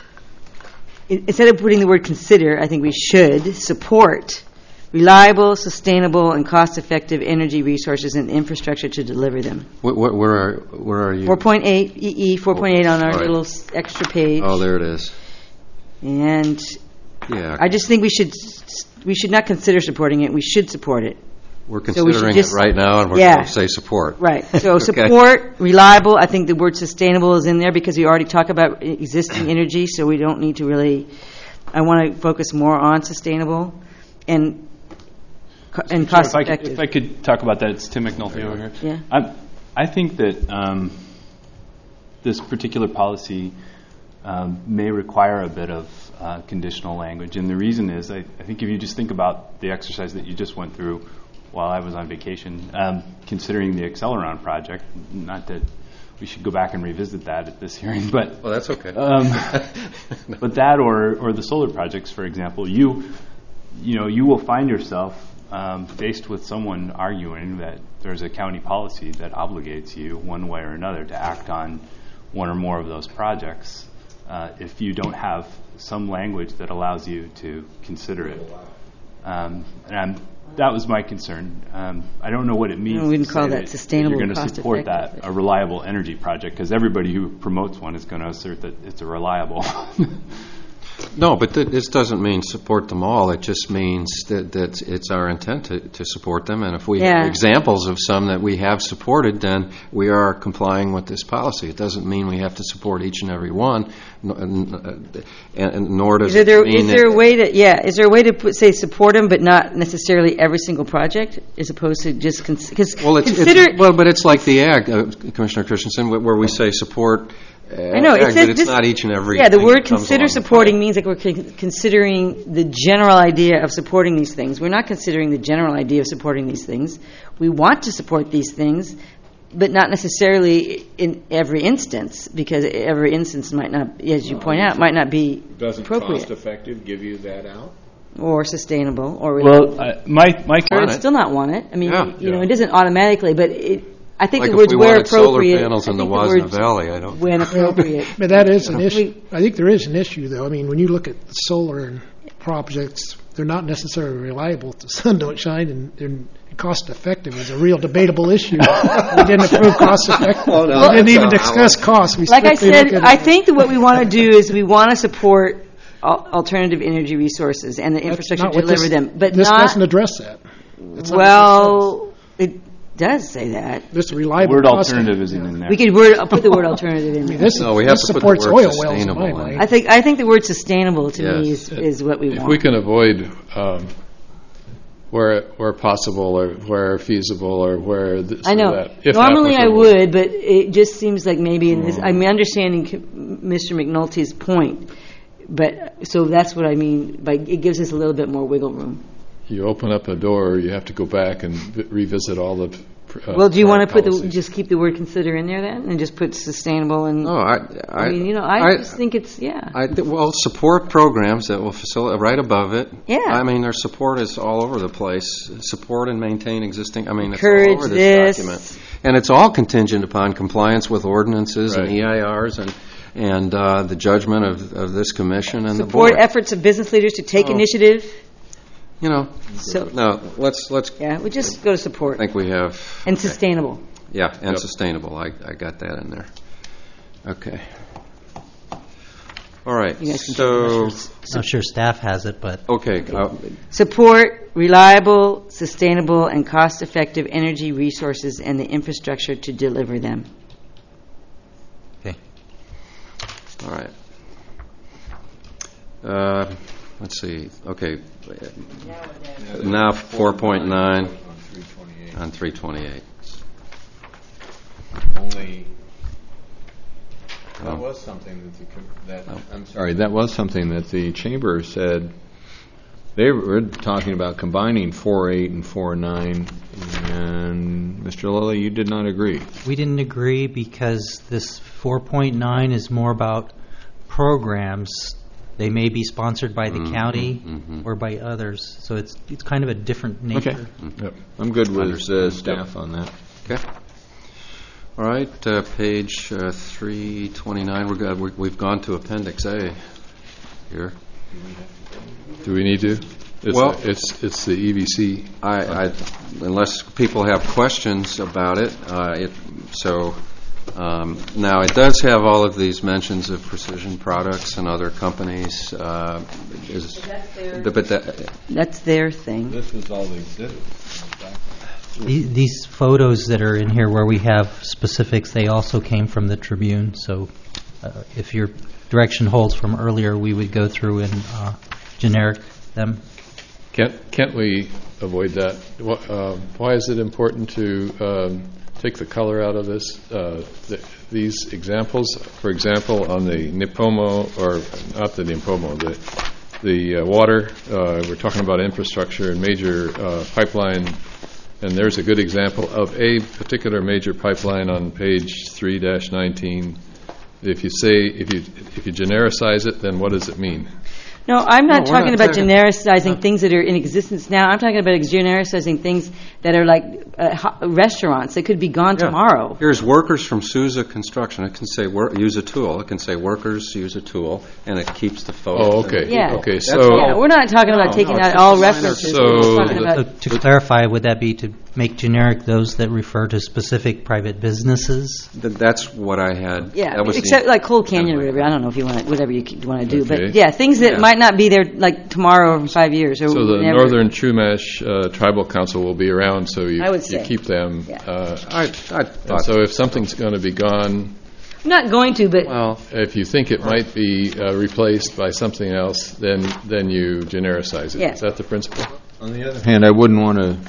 i- Instead of putting the word consider, I think we should support reliable, sustainable, and cost-effective energy resources and infrastructure to deliver them. What, what, where are where are you? four point eight, E E, four point eight on our All right. little s- extra page. Oh, there it is. And Yeah. I just think we should we should not consider supporting it. We should support it. We're So we should considering just- it right now, and we're Yeah. going to say support. Right. So Okay. support, reliable. I think the word sustainable is in there because we already talk about existing energy, so we don't need to really. I want to focus more on sustainable and co- and Sure, cost if I, could, effective. if I could talk about that, it's Tim McNulty over here. Yeah. I, I think that um, this particular policy um, may require a bit of uh, conditional language, and the reason is I, I think if you just think about the exercise that you just went through while I was on vacation, um, considering the Acceleron project, not that we should go back and revisit that at this hearing, but well, that's okay. Um, but that or or the solar projects, for example, you you know you will find yourself um, faced with someone arguing that there's a county policy that obligates you one way or another to act on one or more of those projects uh, if you don't have some language that allows you to consider it. Um, and I'm, that was my concern. Um, I don't know what it means. No, we wouldn't to call say that sustainable, You're going to support cost-effective. that a reliable energy project because everybody who promotes one is going to assert that it's a reliable. No, but th- this doesn't mean support them all. It just means that, that it's our intent to, to support them. And if we Yeah. have examples of some that we have supported, then we are complying with this policy. It doesn't mean we have to support each and every one, n- n- and, and nor does Is there, it mean is there that a way to, yeah, is there a way to put, say, support them, but not necessarily every single project, as opposed to just, because well, it's, consider, it's, well, but it's like the ag, uh, Commissioner Christensen, where, where we say support. Uh, I know, it ag, says but it's this- not each and every. yeah, the thing word that comes consider along the supporting means like we're con- considering the general idea of supporting these things. We're not considering the general idea of supporting these things. We want to support these things, but not necessarily in every instance, because every instance might not, as you point out, might not be Doesn't appropriate cost-effective give you that out? or sustainable or Well, uh, my my or it'd still not want it. I mean, Yeah. you know, it doesn't automatically, but it. I think Like the if words we where wanted solar appropriate. panels in I the think Wasna words Valley, I don't- when appropriate. But that is an We- issue. I think there is an issue, though. I mean, when you look at solar and projects, they're not necessarily reliable if the sun don't shine, and they're cost effective is a real debatable issue. We didn't approve cost effective. Oh, no, we didn't that's even not discuss how costs. We Like I strictly said, look at I it. think that what we want to do is we want to support al- alternative energy resources and the That's infrastructure not to what deliver this- them, but this not. doesn't address that. That's not what Well, it does say that. This reliable Word cost- alternative isn't in there. We could word, I'll put the word alternative in there. This, No, we have this to put the supports word oil wells in sustainable my in. mind. I think I think the word sustainable to me Yes. is, is what we If want. we can avoid, um, where where possible, or where feasible, or where this I or know. that, if Normally I applicable. would, but it just seems like maybe in this. I'm understanding c- Mister McNulty's point, but so that's what I mean. By it gives us a little bit more wiggle room. You open up a door, you have to go back and vi- revisit all the. Uh, Well, do you want to prior put the policies. just keep the word consider in there then, and just put sustainable and? No, I, I, I mean, you know, I, I- just think it's yeah. I th- well, support programs that will facilitate, right above it. Yeah. I mean, their support is all over the place. Support and maintain existing, I mean, it's Encourage all over this, this. document. And it's all contingent upon compliance with ordinances and Right. E I Rs and, and uh, the judgment of, of this commission and the Support board. efforts of business leaders to take Oh. initiative. You know, So no, let's, let's, yeah, we just go to support I think we have. and okay. sustainable. Yeah, and Yep. sustainable. I, I got that in there. Okay. All right. You guys can So, I'm sure staff has it, but okay. Uh, Support reliable, sustainable, and cost-effective energy resources and the infrastructure to deliver them. okay. all right. Uh, let's see. Okay. Now four point nine on three twenty-eight. Only, that Oh. was something that the, com- that, I'm sorry, that was something that the chamber said, they were talking about combining four eight and four nine, and Mister Lilly, you did not agree. We didn't agree because this four point nine is more about programs. They may be sponsored by the Mhm, county mhm. or by others, so it's it's kind of a different nature. Okay. Yep. I'm good with uh, Understood. staff on that. Okay. All right. Uh, page uh, three twenty-nine. We're good. We- We've gone to Appendix A here. Do we need to? It's Well- it's it's the E V C. I, I, unless people have questions about it, uh, it, so, um, now it does have all of these mentions of Precision Products and other companies, uh, is, the- but that, That's their thing. This was all the exhibits. The- These photos that are in here where we have specifics, they also came from the Tribune, so uh, if your direction holds from earlier, we would go through and uh, generic them. Can't can't we avoid that? Wh- uh, Why is it important to um, take the color out of this? Uh, th- These examples, for example, on the Nipomo, or not the Nipomo, the the uh, water, uh, we're talking about infrastructure and major uh, pipeline, and there's a good example of a particular major pipeline on page three dash nineteen. If you say, if you if you genericize it, then what does it mean? No, I'm not No, we're talking not about talking- genericizing things that are in existence now. I'm talking about genericizing things that are like uh, ho- restaurants that could be gone Yeah. tomorrow. Here's workers from Sousa Construction. It can say, wor- use a tool. It can say workers use a tool, and it keeps the photo. Oh, okay. Yeah. Okay, That's so Yeah, we're not talking about No, taking no, it's out just all a minor- references. So we're talking the- about So to clarify, would that be to make generic those that refer to specific private businesses? Th- that's what I had. yeah, That was the- except like Cold Canyon or whatever. I don't know if you want to, whatever you want to do, Okay. but yeah, things that Yeah. might not be there like tomorrow or in five years or So the whenever. Northern Chumash uh, Tribal Council will be around, so you, I would you say. keep them. Yeah. Uh, I, I and thought so if something's going to be gone, I'm not going to, but well, if you think it might be uh, replaced by something else, then then you genericize it. Yeah. Is that the principle? On the other hand, I wouldn't want to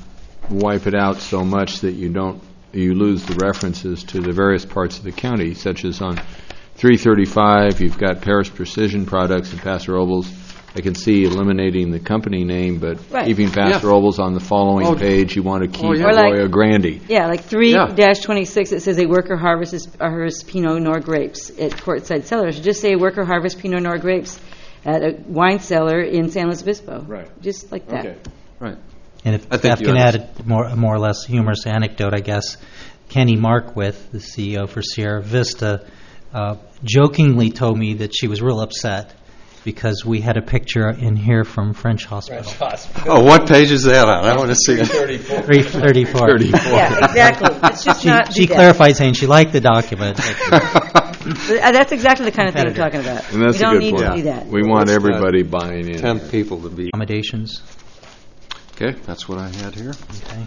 wipe it out so much that you don't, you lose the references to the various parts of the county, such as on three thirty-five, you've got Paris Precision Products in Paso Robles, I can see eliminating the company name, but Right. keeping Pastor Yeah. Obel's on the following Oh, page, you want to keep oh, yeah. Or like- Arroyo Grande. Yeah, like three dash twenty-six, it says a worker harvests harvests Pinot Noir grapes at Courtside Cellar. Should just say a worker harvests Pinot Noir grapes at a wine cellar in San Luis Obispo. Right. Just like that. Okay. Right. And if I think Steph you can add understand. a more, a more or less humorous anecdote, I guess, Kenny Markwith, the C E O for Sierra Vista, uh, jokingly told me that she was real upset because we had a picture in here from French Hospital. Oh, what page is that on? I want to see it. three thirty-four. Yeah, exactly. Let's just She, not do she that. clarified saying she liked the document. Uh, That's exactly the kind of thing I'm talking about. And that's we a don't good need point. to do that. We want Let's not everybody buying in. Tempt people to be. Accommodations. Okay, that's what I had here. Okay.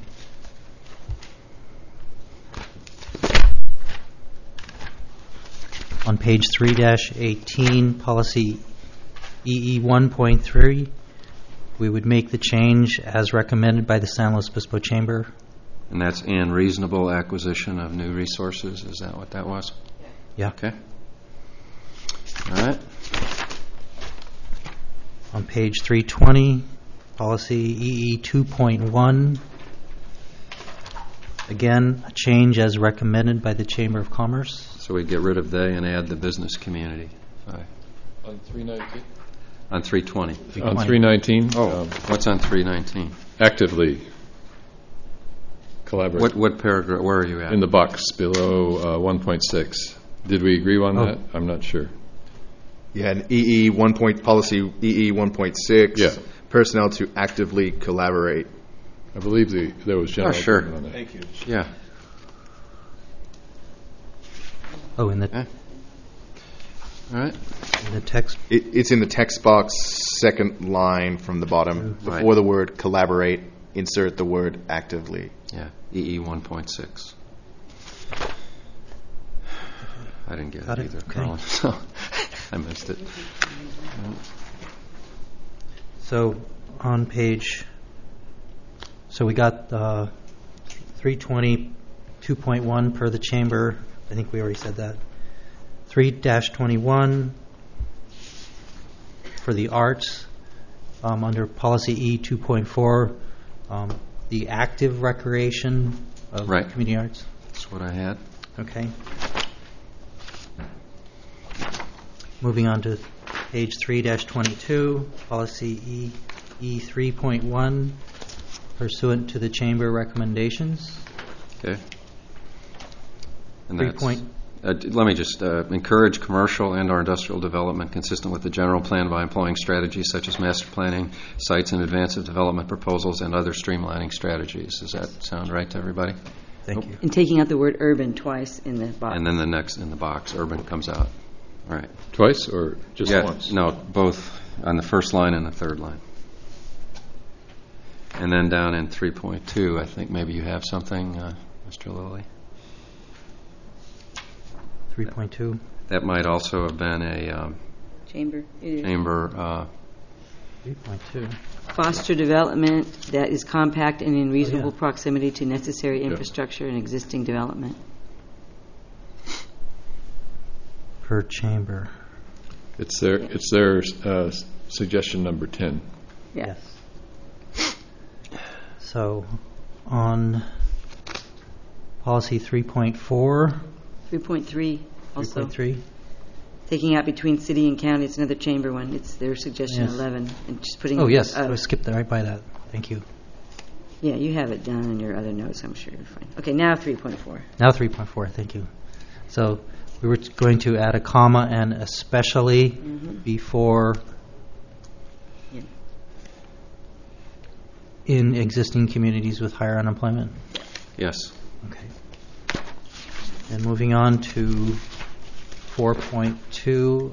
On page three dash eighteen, policy E E one point three, we would make the change as recommended by the San Luis Obispo Chamber. And that's in reasonable acquisition of new resources. Is that what that was? Yeah. Okay. All right. On page three twenty, policy E E two point one, again, a change as recommended by the Chamber of Commerce. So we get rid of they and add the business community. Aye. On three nineteen? On three twenty. On three nineteen? Oh, um, what's on three nineteen? Actively collaborate. What what paragraph? Where are you at? In the box below uh, one point six. Did we agree on Oh. that? I'm not sure. Yeah, and E E one point, policy E E one point six. Yeah. Personnel to actively collaborate. I believe the, there was general Oh, sure. agreement on that. Thank you. Yeah. Oh, in the, Okay. All right. in the text. It, it's in the text box, second line from the bottom. Right. Before the word collaborate, insert the word actively. Yeah. E E one point six. I didn't get Got it it. either, Okay. Colin. So I missed it. So on page, so we got uh, three twenty, two point one per the chamber. I think we already said that. three dash twenty-one for the arts, um, under policy E two point four, um, the active recreation of Right. community arts. That's what I had. Okay. Moving on to page three dash twenty-two, policy E, E three point one, pursuant to the chamber recommendations. Okay. And Three that's- point- uh, d- Let me just uh, encourage commercial and/or industrial development consistent with the general plan by employing strategies such as master planning, sites in advance of development proposals, and other streamlining strategies. Does that sound right to everybody? Thank you. And taking out the word urban twice in the box. And then the next in the box, urban comes out. All right. Twice or just Yeah, once? No, both on the first line and the third line. And then down in three point two, I think maybe you have something, uh, Mister Lilly. three point two. That might also have been a um, Chamber. It is. chamber. Uh, three point two. Foster development that is compact and in reasonable Oh, yeah. proximity to necessary infrastructure and existing development. Per chamber. It's their, it's their uh, s- suggestion number ten. Yeah. So on policy three point four, three point three three also. point three. Taking out between city and county, it's another chamber one. It's their suggestion Yes. eleven. And just putting. Oh, yes, uh, I skipped right by that. Thank you. Yeah, you have it down in your other notes, I'm sure you're fine. Okay, now three point four. Now three point four, thank you. So we were going to add a comma and especially Mhm. before Yeah. in existing communities with higher unemployment. yes. Okay. And moving on to four point two,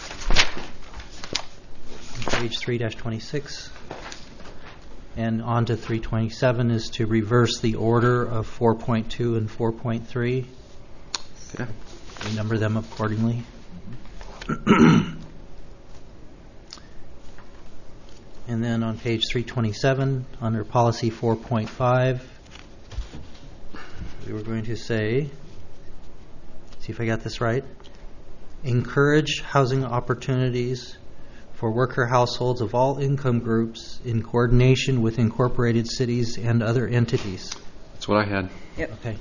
page three dash twenty-six. And on to three twenty-seven is to reverse the order of four point two and four point three. Okay. Renumber them accordingly. And then on page three twenty-seven, under policy four point five, we were going to say, see if I got this right, encourage housing opportunities for worker households of all income groups in coordination with incorporated cities and other entities. That's what I had. Yep. Okay.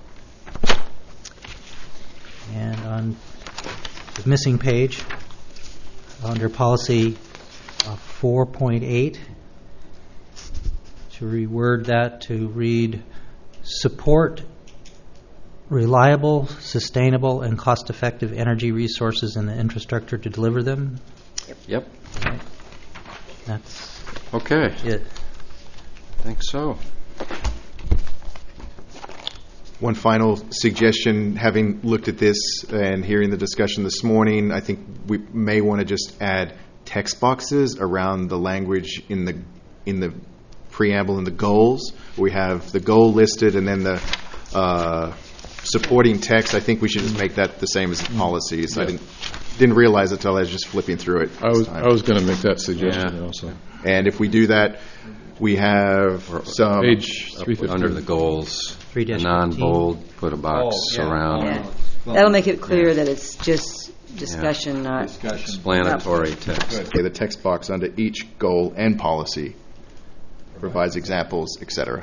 And on the missing page, under policy uh, four point eight, to reword that to read support reliable, sustainable, and cost-effective energy resources and the infrastructure to deliver them. Yep. Yep. Right. That's okay. it. I think so. One final suggestion, having looked at this and hearing the discussion this morning, I think we may want to just add text boxes around the language in the in the preamble and the goals. We have the goal listed and then the uh, supporting text. I think we should just make that the same as the policies. Yeah. I didn't didn't realize it until I was just flipping through it. I was I was going to make that suggestion yeah. also. And if we do that, we have or some page under the goals. Non-bold, put a box oh, yeah. around. Yeah. That'll make it clear yeah. that it's just discussion, yeah. not discussion. Explanatory text. Okay, the text box under each goal and policy provides examples, et cetera.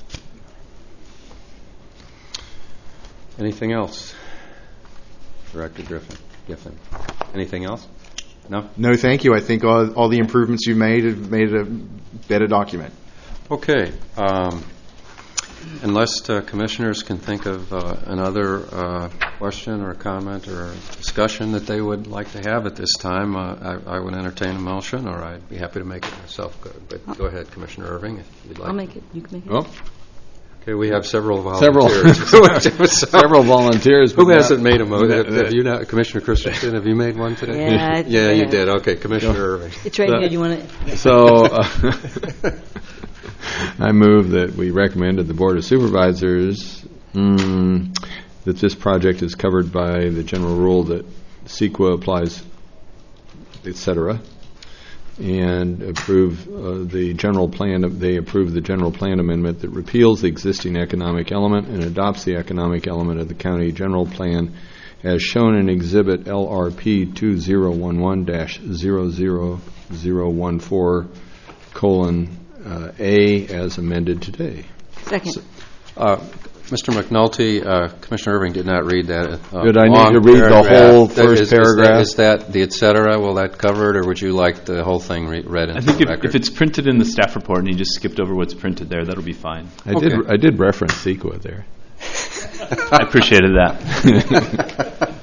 Anything else, Director Griffin? Giffen? Anything else? No. No, thank you. I think all, all the improvements you made have made it a better document. Okay. Um, Unless uh, commissioners can think of uh, another uh, question or comment or discussion that they would like to have at this time, uh, I, I would entertain a motion, or I'd be happy to make it myself. But oh. Go ahead, Commissioner Irving, if you'd like. I'll make it. You can make it. Oh. Okay, we have several volunteers. Several, several volunteers. Who hasn't made a motion? Have, have you not, Commissioner Christensen? Have you made one today? Yeah, I yeah, you did. Okay, Commissioner so, Irving. It's right so, here. You want it? So. Uh, I move that we recommend to the Board of Supervisors mm, that this project is covered by the general rule that CEQA applies, et cetera, and approve uh, the general plan. Of, they approve the general plan amendment that repeals the existing economic element and adopts the economic element of the county general plan as shown in Exhibit L R P two thousand eleven dash zero zero zero one four colon Uh, A as amended today. Second. So, uh, Mister McNulty, uh, Commissioner Irving did not read that. Uh, did I need to read paragraph. the whole first is, paragraph? Is that, is that the et cetera? Will that cover it, or would you like the whole thing re- read into I think the if, record? if it's printed in the staff report and you just skipped over what's printed there, that'll be fine. I okay. did. I did reference CEQA there. I appreciated that.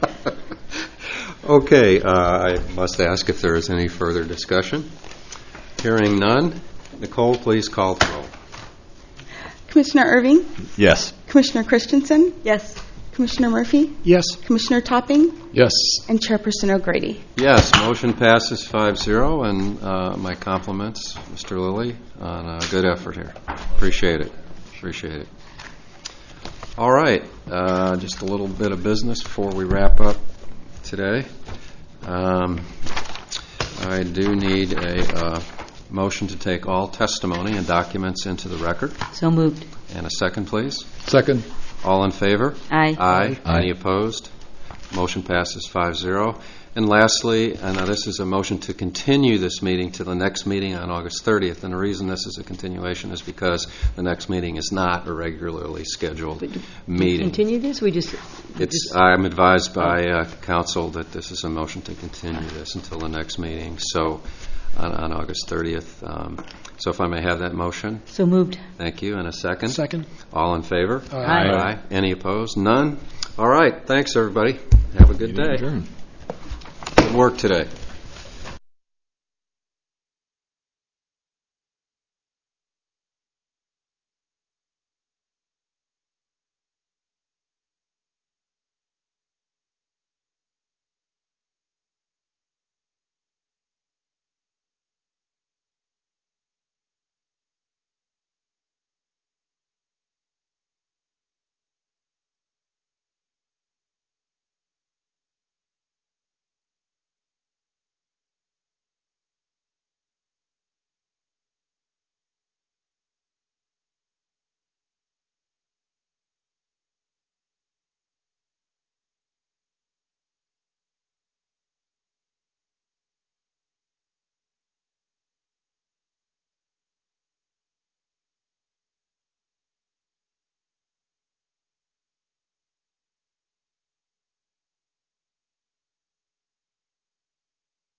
Okay, uh, I must ask if there is any further discussion. Hearing none. Nicole, please call the roll. Commissioner Irving? Yes. Commissioner Christensen? Yes. Commissioner Murphy? Yes. Commissioner Topping? Yes. And Chairperson O'Grady? Yes, motion passes five zero, and uh, my compliments, Mister Lilly, on a good effort here. Appreciate it. Appreciate it. All right, uh, just a little bit of business before we wrap up today. Um, I do need a uh, motion to take all testimony and documents into the record. So moved. And a second, please. Second. All in favor? Aye. Aye. Aye. Any opposed? Motion passes five zero. And lastly, and now this is a motion to continue this meeting to the next meeting on August thirtieth. And the reason this is a continuation is because the next meeting is not a regularly scheduled but do, meeting. Do we continue this? We just. We it's. just I'm advised by uh, counsel that this is a motion to continue this until the next meeting. So, on, on August thirtieth. Um, so, if I may have that motion. So moved. Thank you. And a second. Second. All in favor? Aye. Aye. Aye. Any opposed? None. All right. Thanks, everybody. Have a good day. Good work today.